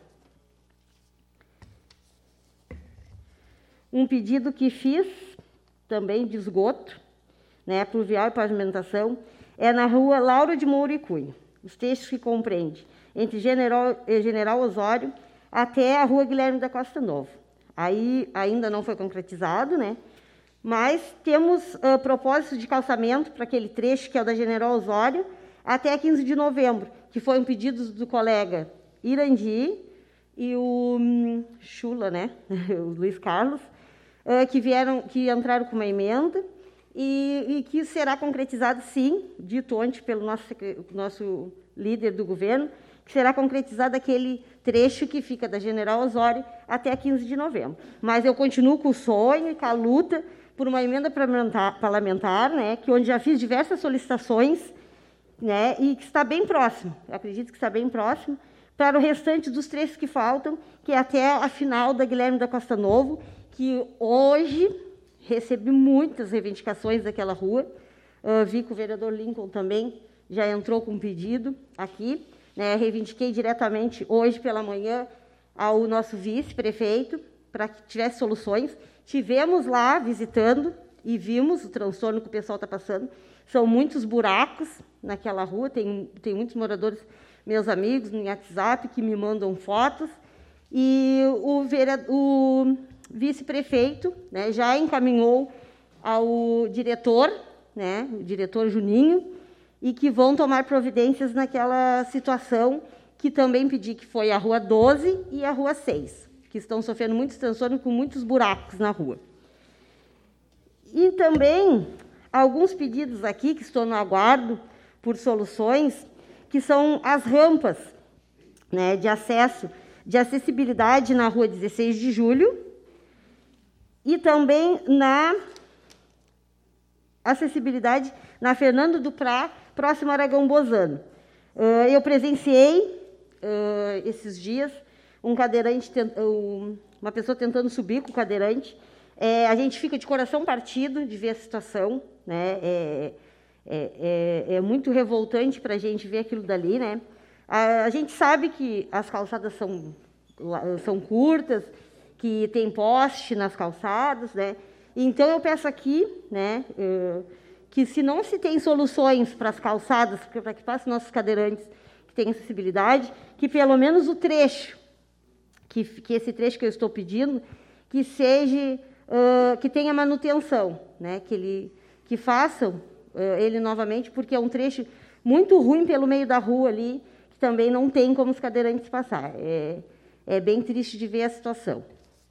Um pedido que fiz, também de esgoto, né, pluvial e pavimentação, é na rua Lauro de Moura e Cunha. Os trechos que compreende entre General Osório até a rua Guilherme da Costa Novo. Aí ainda não foi concretizado, né? Mas temos propósito de calçamento para aquele trecho que é o da General Osório até 15 de novembro, que foi um pedido do colega Irandi e o Chula, né? O Luiz Carlos, que entraram com uma emenda e que será concretizado, sim, dito ontem pelo nosso líder do governo, que será concretizado aquele trecho que fica da General Osório até 15 de novembro. Mas eu continuo com o sonho e com a luta por uma emenda parlamentar, né, que onde já fiz diversas solicitações, né, e que está bem próximo, eu acredito que está bem próximo, para o restante dos trechos que faltam, que é até a final da Guilherme da Costa Novo, que hoje recebi muitas reivindicações daquela rua. Vi que o vereador Lincoln também já entrou com um pedido aqui, né? Reivindiquei diretamente hoje pela manhã ao nosso vice-prefeito para que tivesse soluções. Tivemos lá visitando e vimos o transtorno que o pessoal está passando. São muitos buracos naquela rua, tem muitos meus amigos no WhatsApp, que me mandam fotos. E o vice-prefeito, né, já encaminhou ao diretor, né, o diretor Juninho, e que vão tomar providências naquela situação que também pedi, que foi a Rua 12 e a Rua 6, que estão sofrendo muitos transtornos com muitos buracos na rua. E também alguns pedidos aqui que estou no aguardo por soluções, que são as rampas, né, de acesso, de acessibilidade na Rua 16 de Julho e também na acessibilidade na Fernando do Prá, próximo a Aragão Bozano. Eu presenciei esses dias um cadeirante, uma pessoa tentando subir com o cadeirante. A gente fica de coração partido de ver a situação, né? É muito revoltante para a gente ver aquilo dali, né? A gente sabe que as calçadas são curtas, que tem poste nas calçadas, né? Então, eu peço aqui, né, que se não se tem soluções para as calçadas, para que passem nossos cadeirantes que têm acessibilidade, que pelo menos o trecho, que esse trecho que eu estou pedindo, que seja, que tenha manutenção, né, que façam ele novamente, porque é um trecho muito ruim pelo meio da rua ali, que também não tem como os cadeirantes passar. É bem triste de ver a situação.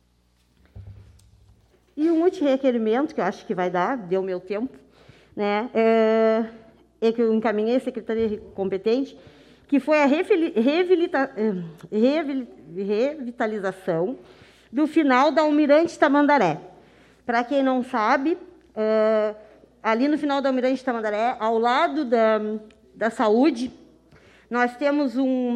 E um último requerimento, que eu acho que vai dar, deu meu tempo, né, é que eu encaminhei a secretaria competente, que foi a revitalização do final da Almirante Tamandaré. Para quem não sabe, ali no final da Almirante Tamandaré, ao lado da saúde, nós temos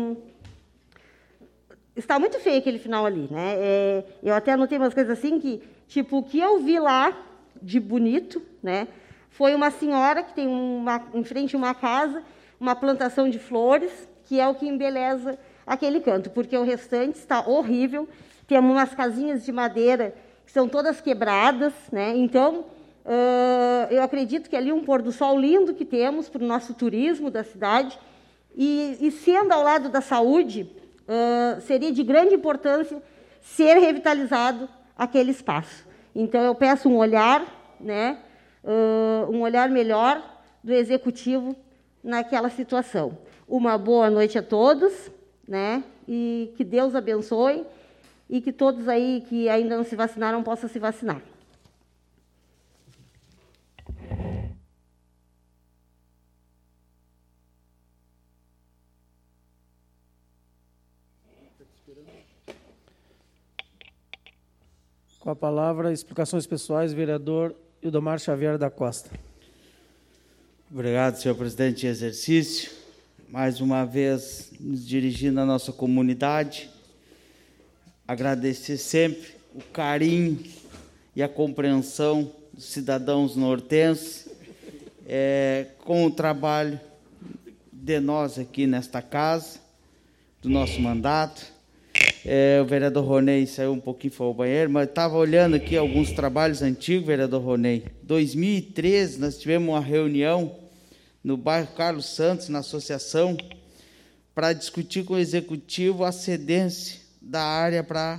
Está muito feio aquele final ali, né? Eu até anotei umas coisas assim que, tipo, o que eu vi lá de bonito, né? Foi uma senhora que tem em frente a uma casa, uma plantação de flores, que é o que embeleza aquele canto, porque o restante está horrível. Temos umas casinhas de madeira que são todas quebradas, né? Então, eu acredito que ali um pôr do sol lindo que temos para o nosso turismo da cidade, e sendo ao lado da saúde, seria de grande importância ser revitalizado aquele espaço. Então, eu peço um olhar, né, um olhar melhor do Executivo naquela situação. Uma boa noite a todos, né, e que Deus abençoe, e que todos aí que ainda não se vacinaram possam se vacinar. Com a palavra, explicações pessoais, vereador Ildomar Xavier da Costa. Obrigado, senhor presidente em exercício. Mais uma vez, nos dirigindo à nossa comunidade, agradecer sempre o carinho e a compreensão dos cidadãos nortenses com o trabalho de nós aqui nesta casa, do nosso mandato. O vereador Ronei saiu um pouquinho, foi ao banheiro, mas estava olhando aqui alguns trabalhos antigos, vereador Ronei. 2013, nós tivemos uma reunião no bairro Carlos Santos, na associação, para discutir com o Executivo a cedência da área para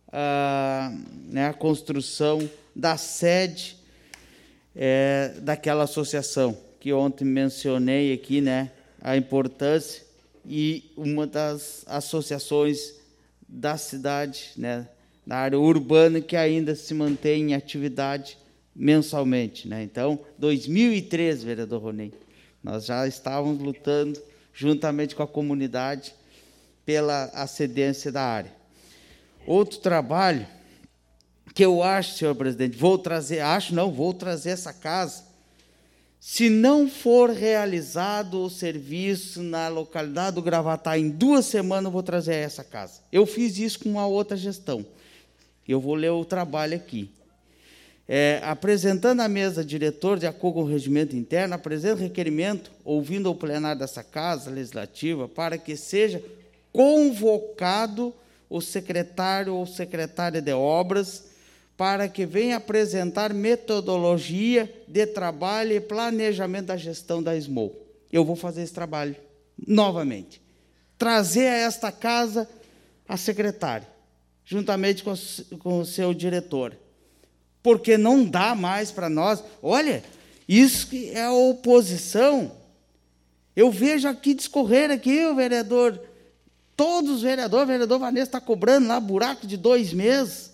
a construção da sede daquela associação, que ontem mencionei aqui, né, a importância, e uma das associações da cidade, né, da área urbana, que ainda se mantém em atividade mensalmente, né? Então, 2013, vereador Ronei, nós já estávamos lutando juntamente com a comunidade pela cedência da área. Outro trabalho que eu acho, senhor presidente, vou trazer essa casa, se não for realizado o serviço na localidade do Gravatá em 2 semanas, eu vou trazer essa casa. Eu fiz isso com uma outra gestão. Eu vou ler o trabalho aqui. apresentando à mesa diretor, de acordo com o regimento interno, apresenta requerimento, ouvindo ao plenário dessa Casa Legislativa, para que seja convocado o secretário ou secretária de obras, para que venha apresentar metodologia de trabalho e planejamento da gestão da SMOL. Eu vou fazer esse trabalho novamente. Trazer a esta casa a secretária, juntamente com o seu diretor. Porque não dá mais para nós. Olha, isso que é a oposição. Eu vejo aqui discorrer aqui o vereador, todos os vereadores, o vereador Vanessa está cobrando lá buraco de 2 meses.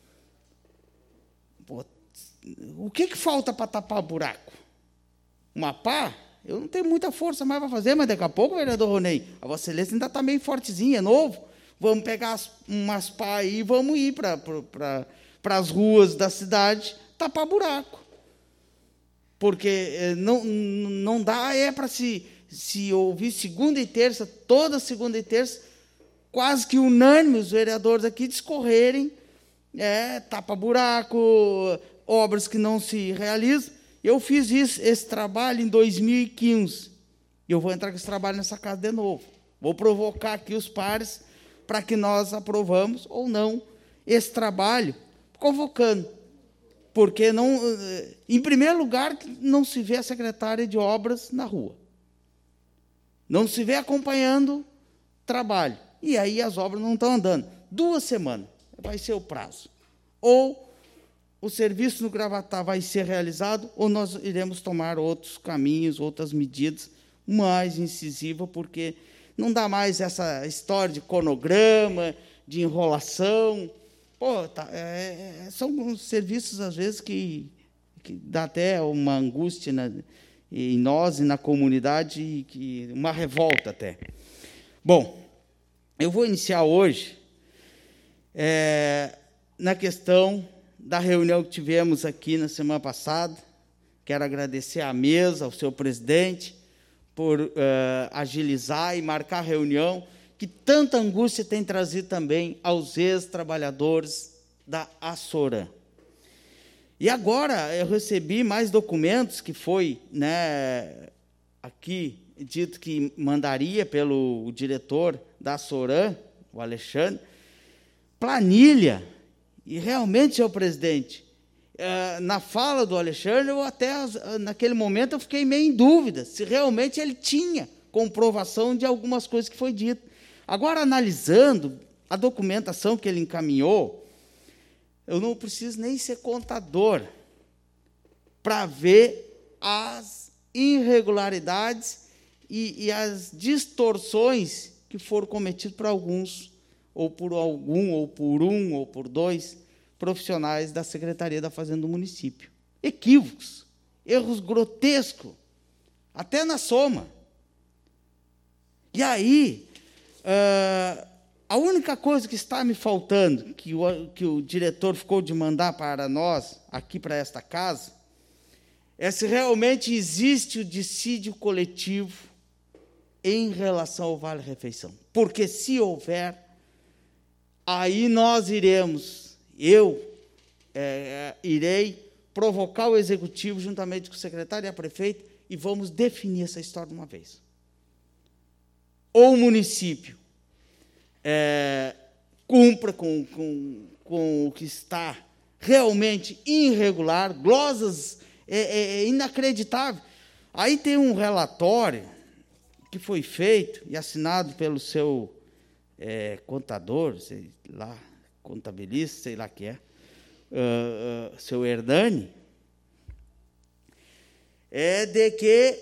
Pô, o que falta para tapar buraco? Uma pá? Eu não tenho muita força mais para fazer, mas daqui a pouco, vereador Ronei, a Vossa Excelência ainda está meio fortezinha, é novo. Vamos pegar umas pá aí e vamos ir para as ruas da cidade tapar buraco. Porque não dá para se ouvir segunda e terça, toda segunda e terça, quase que unânime os vereadores aqui discorrerem, tapa buraco, obras que não se realizam. Eu fiz esse trabalho em 2015. E eu vou entrar com esse trabalho nessa casa de novo. Vou provocar aqui os pares para que nós aprovamos ou não esse trabalho, convocando. Porque, não, em primeiro lugar, não se vê a secretária de obras na rua. Não se vê acompanhando trabalho. E aí as obras não estão andando. 2 semanas vai ser o prazo. Ou o serviço no Gravatá vai ser realizado, ou nós iremos tomar outros caminhos, outras medidas mais incisivas, porque não dá mais essa história de cronograma, de enrolação. Pô, são serviços, às vezes, que dá até uma angústia em nós e na comunidade, uma revolta até. Bom, eu vou iniciar hoje na questão da reunião que tivemos aqui na semana passada. Quero agradecer à mesa, ao seu presidente, por agilizar e marcar a reunião, que tanta angústia tem trazido também aos ex-trabalhadores da Assorã. E agora eu recebi mais documentos que foi aqui dito que mandaria pelo diretor da Assorã, o Alexandre, planilha. E realmente, senhor presidente, na fala do Alexandre, naquele momento, eu fiquei meio em dúvida se realmente ele tinha comprovação de algumas coisas que foi dito. Agora, analisando a documentação que ele encaminhou, eu não preciso nem ser contador para ver as irregularidades e as distorções que foram cometidas por alguns, ou por algum, ou por um, ou por 2 profissionais da Secretaria da Fazenda do município. Equívocos, erros grotescos, até na soma. E aí, a única coisa que está me faltando, que o diretor ficou de mandar para nós, aqui para esta casa, é se realmente existe o dissídio coletivo em relação ao Vale Refeição. Porque, se houver, aí nós irei provocar o executivo, juntamente com o secretário e a prefeita, e vamos definir essa história de uma vez. Ou o município cumpra com o que está realmente irregular, glosas inacreditáveis. Aí tem um relatório que foi feito e assinado pelo seu contador, sei lá, contabilista, sei lá que é, seu Hernani, de que,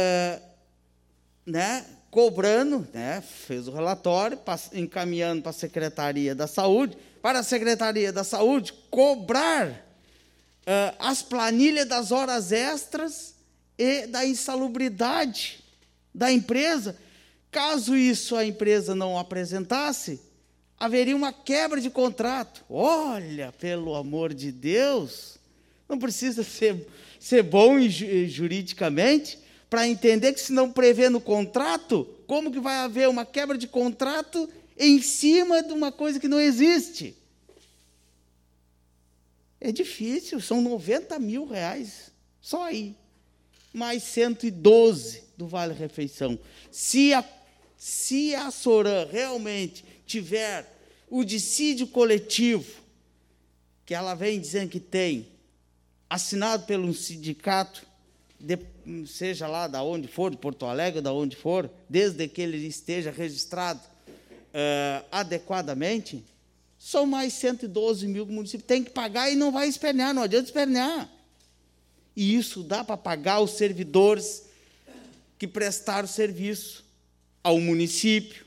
cobrando, fez o relatório, encaminhando para a Secretaria da Saúde, para a Secretaria da Saúde cobrar as planilhas das horas extras e da insalubridade da empresa. Caso isso a empresa não apresentasse, haveria uma quebra de contrato. Olha, pelo amor de Deus, não precisa ser bom juridicamente para entender que, se não prevê no contrato, como que vai haver uma quebra de contrato em cima de uma coisa que não existe? É difícil, são R$90 mil, só aí. Mais 112 do Vale Refeição. Se a Soran realmente tiver o dissídio coletivo, que ela vem dizendo que tem, assinado pelo sindicato, seja lá de onde for, de Porto Alegre, de onde for, desde que ele esteja registrado adequadamente, são mais 112 mil que o município tem que pagar e não vai espernear, não adianta espernear. E isso dá para pagar os servidores que prestaram serviço ao município.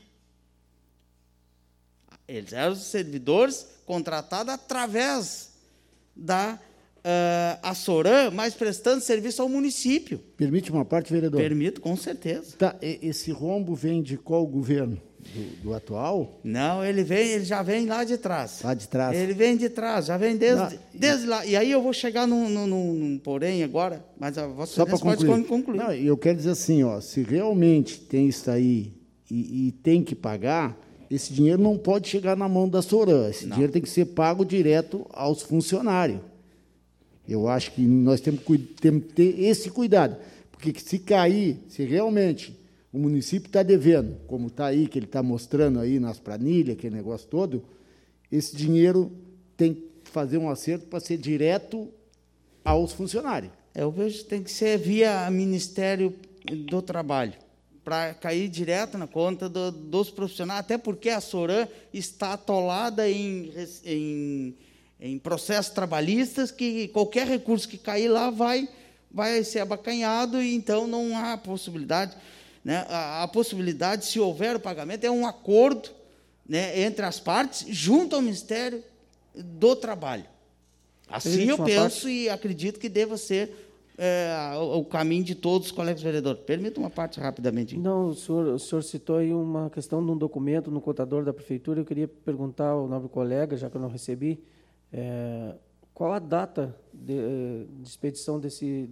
Eles eram os servidores contratados através da Soran, mas prestando serviço ao município. Permite uma parte, vereador? Permito, com certeza. Tá, esse rombo vem de qual governo? Do atual? Não, ele já vem lá de trás. Lá de trás? Ele vem de trás, já vem desde lá. E aí eu vou chegar num porém agora, mas a Vossa Excelência pode concluir. Não, eu quero dizer assim, se realmente tem isso aí e tem que pagar, esse dinheiro não pode chegar na mão da Soran. Esse dinheiro tem que ser pago direto aos funcionários. Eu acho que nós temos que ter esse cuidado, porque se cair, se realmente o município está devendo, como está aí, que ele está mostrando aí nas planilhas, aquele negócio todo, esse dinheiro tem que fazer um acerto para ser direto aos funcionários. Eu vejo que tem que ser via Ministério do Trabalho, para cair direto na conta dos profissionais, até porque a Soran está atolada em processos trabalhistas, que qualquer recurso que cair lá vai ser abacanhado, e então não há possibilidade. Né? A possibilidade, se houver o pagamento, é um acordo, né, entre as partes, junto ao Ministério do Trabalho. Assim eu penso e acredito que deva ser o caminho de todos os colegas vereadores. Permita uma parte rapidamente. Não, o senhor citou aí uma questão de um documento no contador da Prefeitura. Eu queria perguntar ao nobre colega, já que eu não recebi, qual a data de expedição desse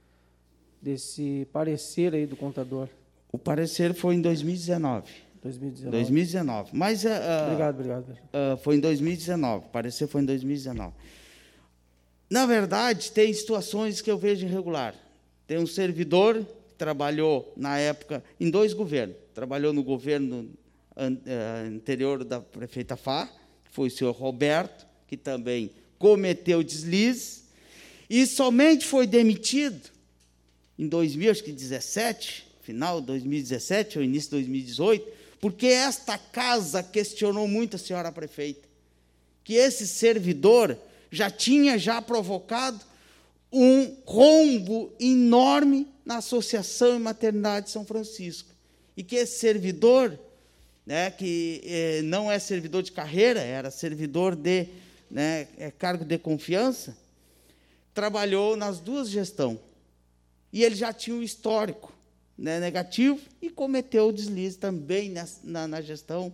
parecer aí do contador? O parecer foi em 2019. 2019. Mas, obrigado. Foi em 2019. O parecer foi em 2019. Na verdade, tem situações que eu vejo irregular. Tem um servidor que trabalhou, na época, em 2 governos. Trabalhou no governo anterior da prefeita Fá, que foi o senhor Roberto, que também cometeu deslize, e somente foi demitido em 2017, final de 2017 ou início de 2018, porque esta casa questionou muito a senhora prefeita, que esse servidor já tinha provocado um rombo enorme na Associação e Maternidade de São Francisco, e que esse servidor, né, que não é servidor de carreira, era servidor de cargo de confiança, trabalhou nas 2 gestões, e ele já tinha um histórico, né, negativo, e cometeu o deslize também na gestão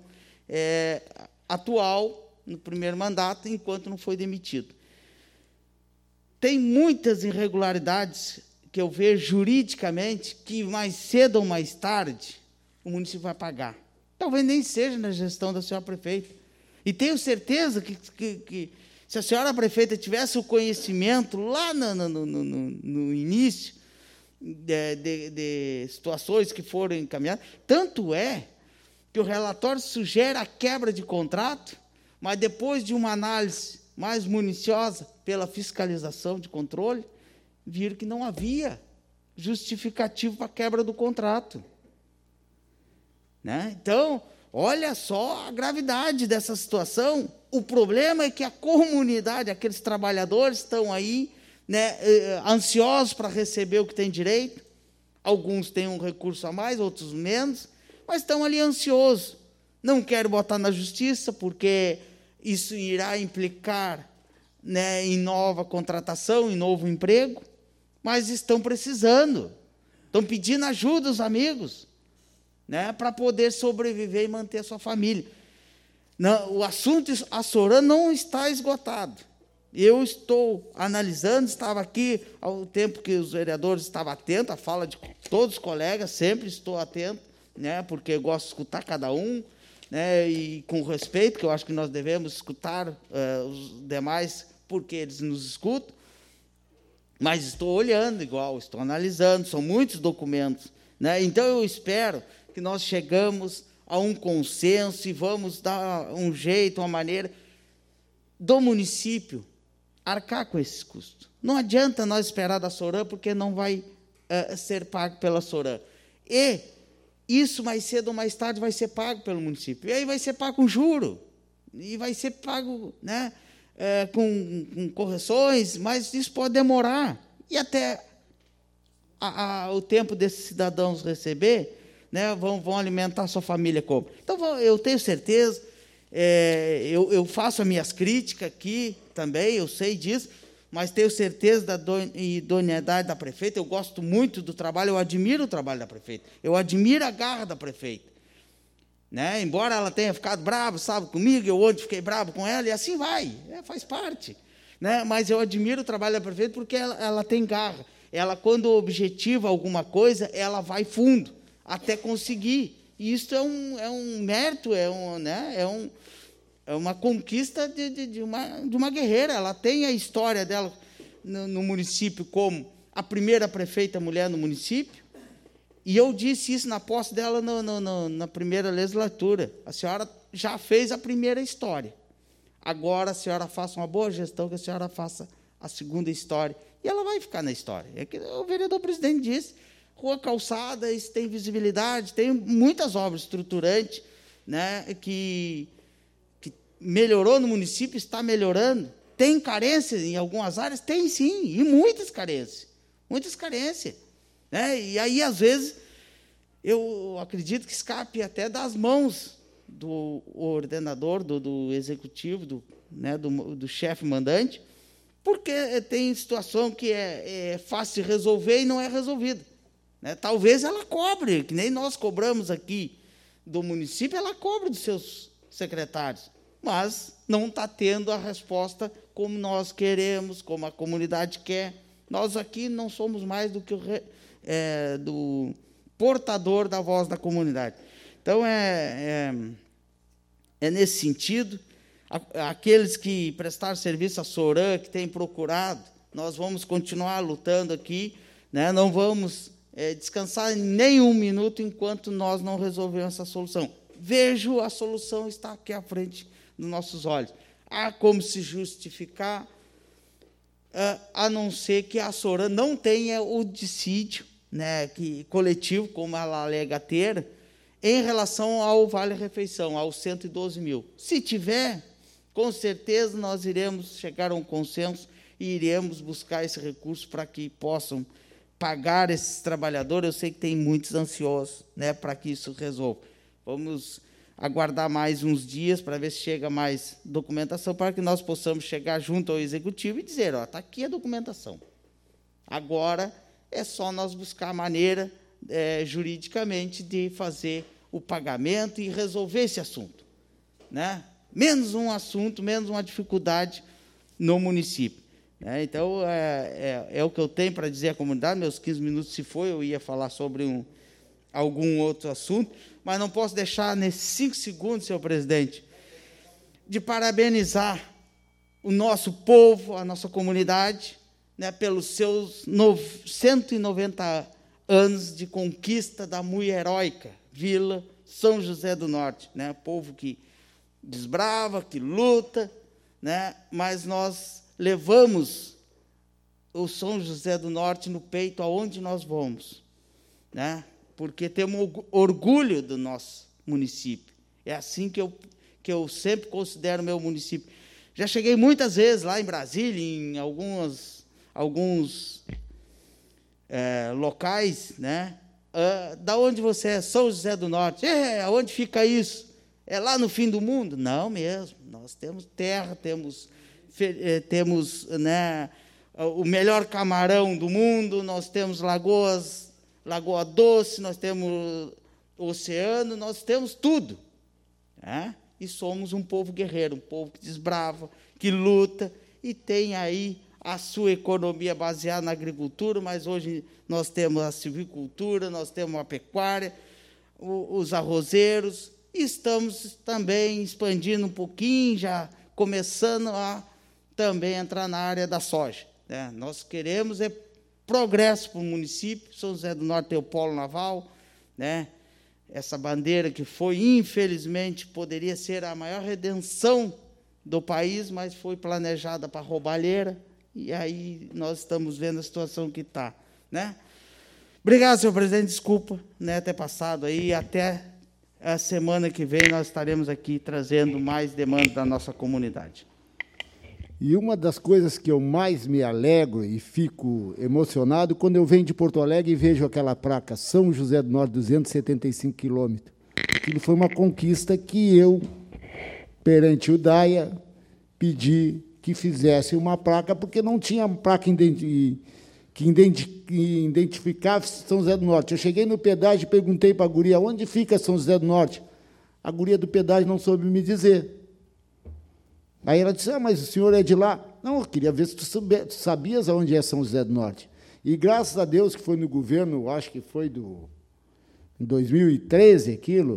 atual, no primeiro mandato, enquanto não foi demitido. Tem muitas irregularidades que eu vejo juridicamente que, mais cedo ou mais tarde, o município vai pagar. Talvez nem seja na gestão da senhora prefeita. E tenho certeza que se a senhora prefeita tivesse o conhecimento lá no início, de situações que foram encaminhadas. Tanto é que o relatório sugere a quebra de contrato, mas depois de uma análise mais minuciosa pela fiscalização de controle, viram que não havia justificativo para a quebra do contrato. Né? Então, olha só a gravidade dessa situação. O problema é que a comunidade, aqueles trabalhadores estão aí, né, ansiosos para receber o que tem direito. Alguns têm um recurso a mais, outros menos, mas estão ali ansiosos. Não querem botar na justiça, porque isso irá implicar, né, em nova contratação, em novo emprego, mas estão precisando, estão pedindo ajuda aos amigos, né, para poder sobreviver e manter a sua família. Não, o assunto, a Soran não está esgotado. Eu estou analisando, estava aqui ao tempo que os vereadores estavam atentos à fala de todos os colegas, sempre estou atento, né, porque eu gosto de escutar cada um, né, e com respeito, que eu acho que nós devemos escutar os demais porque eles nos escutam, mas estou olhando igual, estou analisando, são muitos documentos, né? Então, eu espero que nós chegamos a um consenso e vamos dar um jeito, uma maneira do município arcar com esses custos. Não adianta nós esperar da Soram, porque não vai ser pago pela Soram. E isso, mais cedo ou mais tarde, vai ser pago pelo município. E aí vai ser pago com juro, e vai ser pago, né, com correções, mas isso pode demorar. E até o tempo desses cidadãos receber, né, vão alimentar a sua família como? Então, eu tenho certeza, eu faço as minhas críticas aqui também, eu sei disso, mas tenho certeza da idoneidade da prefeita. Eu gosto muito do trabalho, eu admiro o trabalho da prefeita, eu admiro a garra da prefeita, né? Embora ela tenha ficado brava, sabe, comigo, eu ontem fiquei bravo com ela, e assim vai, faz parte, né? Mas eu admiro o trabalho da prefeita porque ela tem garra. Ela, quando objetiva alguma coisa, ela vai fundo até conseguir. E isso é um mérito, é uma conquista de uma guerreira. Ela tem a história dela no município como a primeira prefeita mulher no município, e eu disse isso na posse dela na primeira legislatura. A senhora já fez a primeira história, agora a senhora faça uma boa gestão, que a senhora faça a segunda história, e ela vai ficar na história. É que o vereador presidente disse, rua calçada, isso tem visibilidade, tem muitas obras estruturantes, né, que melhorou no município, está melhorando. Tem carências em algumas áreas? Tem, sim, e muitas carências, né? E aí, às vezes, eu acredito que escape até das mãos do ordenador, do executivo, do chefe mandante, porque tem situação que é fácil de resolver e não é resolvida, né? Talvez ela cobre, que nem nós cobramos aqui do município, ela cobre dos seus secretários, mas não está tendo a resposta como nós queremos, como a comunidade quer. Nós aqui não somos mais do que do portador da voz da comunidade. Então, é nesse sentido. Aqueles que prestaram serviço à Soram, que têm procurado, nós vamos continuar lutando aqui, né? Não vamos descansar nem um minuto enquanto nós não resolvermos essa solução. Vejo a solução está aqui à frente dos nossos olhos. Há como se justificar, a não ser que a Soram não tenha o dissídio, né, coletivo, como ela alega ter, em relação ao vale-refeição, aos 112 mil. Se tiver, com certeza nós iremos chegar a um consenso e iremos buscar esse recurso para que possam pagar esses trabalhadores. Eu sei que tem muitos ansiosos, né, para que isso resolva. Vamos aguardar mais uns dias para ver se chega mais documentação, para que nós possamos chegar junto ao executivo e dizer, está aqui a documentação. Agora é só nós buscar a maneira juridicamente de fazer o pagamento e resolver esse assunto, né? Menos um assunto, menos uma dificuldade no município, né? Então, é o que eu tenho para dizer à comunidade. Meus 15 minutos se foi, eu ia falar sobre algum outro assunto, mas não posso deixar, nesses 5 segundos, senhor presidente, de parabenizar o nosso povo, a nossa comunidade, né, pelos seus 190 anos de conquista da muito heróica Vila São José do Norte, né? Povo que desbrava, que luta, né? Mas nós levamos o São José do Norte no peito aonde nós vamos, né? Porque temos orgulho do nosso município. É assim que eu sempre considero o meu município. Já cheguei muitas vezes lá em Brasília, em alguns locais, né? Da onde você é? São José do Norte. Aonde fica isso? É lá no fim do mundo? Não mesmo. Nós temos terra, temos né, o melhor camarão do mundo, nós temos Lagoa Doce, nós temos oceano, nós temos tudo, né? E somos um povo guerreiro, um povo que desbrava, que luta, e tem aí a sua economia baseada na agricultura, mas hoje nós temos a silvicultura, nós temos a pecuária, os arrozeiros, e estamos também expandindo um pouquinho, já começando a também entrar na área da soja, né? Nós queremos progresso para o município. São José do Norte tem o polo naval, né? Essa bandeira que foi, infelizmente, poderia ser a maior redenção do país, mas foi planejada para roubalheira, e aí nós estamos vendo a situação que está, né? Obrigado, senhor presidente, desculpa, né, ter passado aí, até a semana que vem nós estaremos aqui trazendo mais demandas da nossa comunidade. E uma das coisas que eu mais me alegro e fico emocionado quando eu venho de Porto Alegre e vejo aquela placa São José do Norte, 275 quilômetros. Aquilo foi uma conquista que eu, perante o DAIA, pedi que fizesse uma placa, porque não tinha placa que identificasse São José do Norte. Eu cheguei no pedágio e perguntei para a guria, onde fica São José do Norte? A guria do pedágio não soube me dizer. Aí ela disse, mas o senhor é de lá? Não, eu queria ver se tu sabias aonde é São José do Norte. E, graças a Deus, que foi no governo, acho que foi em 2013, aquilo,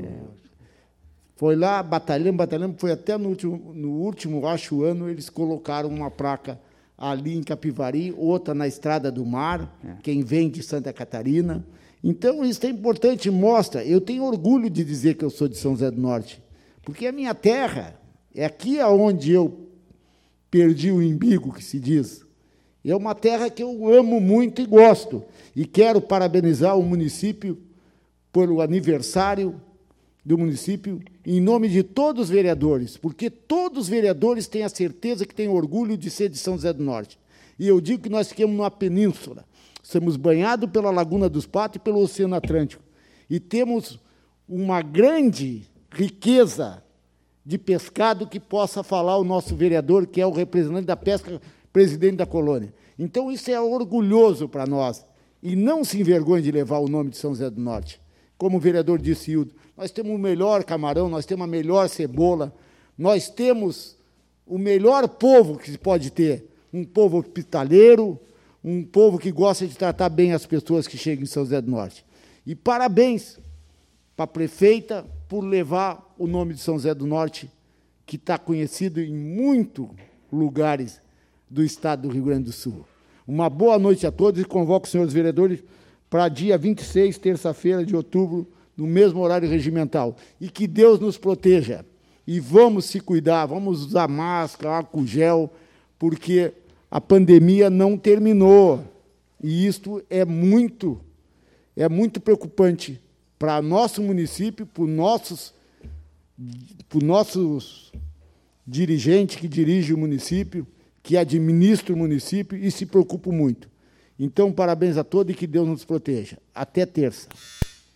foi lá, batalhamos, foi até no último, acho, ano, eles colocaram uma placa ali em Capivari, outra na Estrada do Mar, quem vem de Santa Catarina. Então, isso é importante, mostra. Eu tenho orgulho de dizer que eu sou de São José do Norte, porque a minha terra é aqui onde eu perdi o umbigo, que se diz. É uma terra que eu amo muito e gosto. E quero parabenizar o município pelo aniversário do município, em nome de todos os vereadores, porque todos os vereadores têm a certeza que têm orgulho de ser de São José do Norte. E eu digo que nós ficamos numa península, somos banhados pela Laguna dos Patos e pelo Oceano Atlântico, e temos uma grande riqueza de pescado que possa falar o nosso vereador, que é o representante da pesca, presidente da colônia. Então, isso é orgulhoso para nós, e não se envergonhe de levar o nome de São José do Norte. Como o vereador disse, Hildo, nós temos o melhor camarão, nós temos a melhor cebola, nós temos o melhor povo que se pode ter, um povo hospitaleiro, um povo que gosta de tratar bem as pessoas que chegam em São José do Norte. E parabéns para a prefeita por levar o nome de São José do Norte, que está conhecido em muitos lugares do estado do Rio Grande do Sul. Uma boa noite a todos e convoco os senhores vereadores para dia 26, terça-feira de outubro, no mesmo horário regimental. E que Deus nos proteja. E vamos se cuidar, vamos usar máscara, álcool gel, porque a pandemia não terminou. E isto é muito preocupante para nosso município, para os nossos dirigentes que dirigem o município, que administram o município e se preocupam muito. Então, parabéns a todos e que Deus nos proteja. Até terça.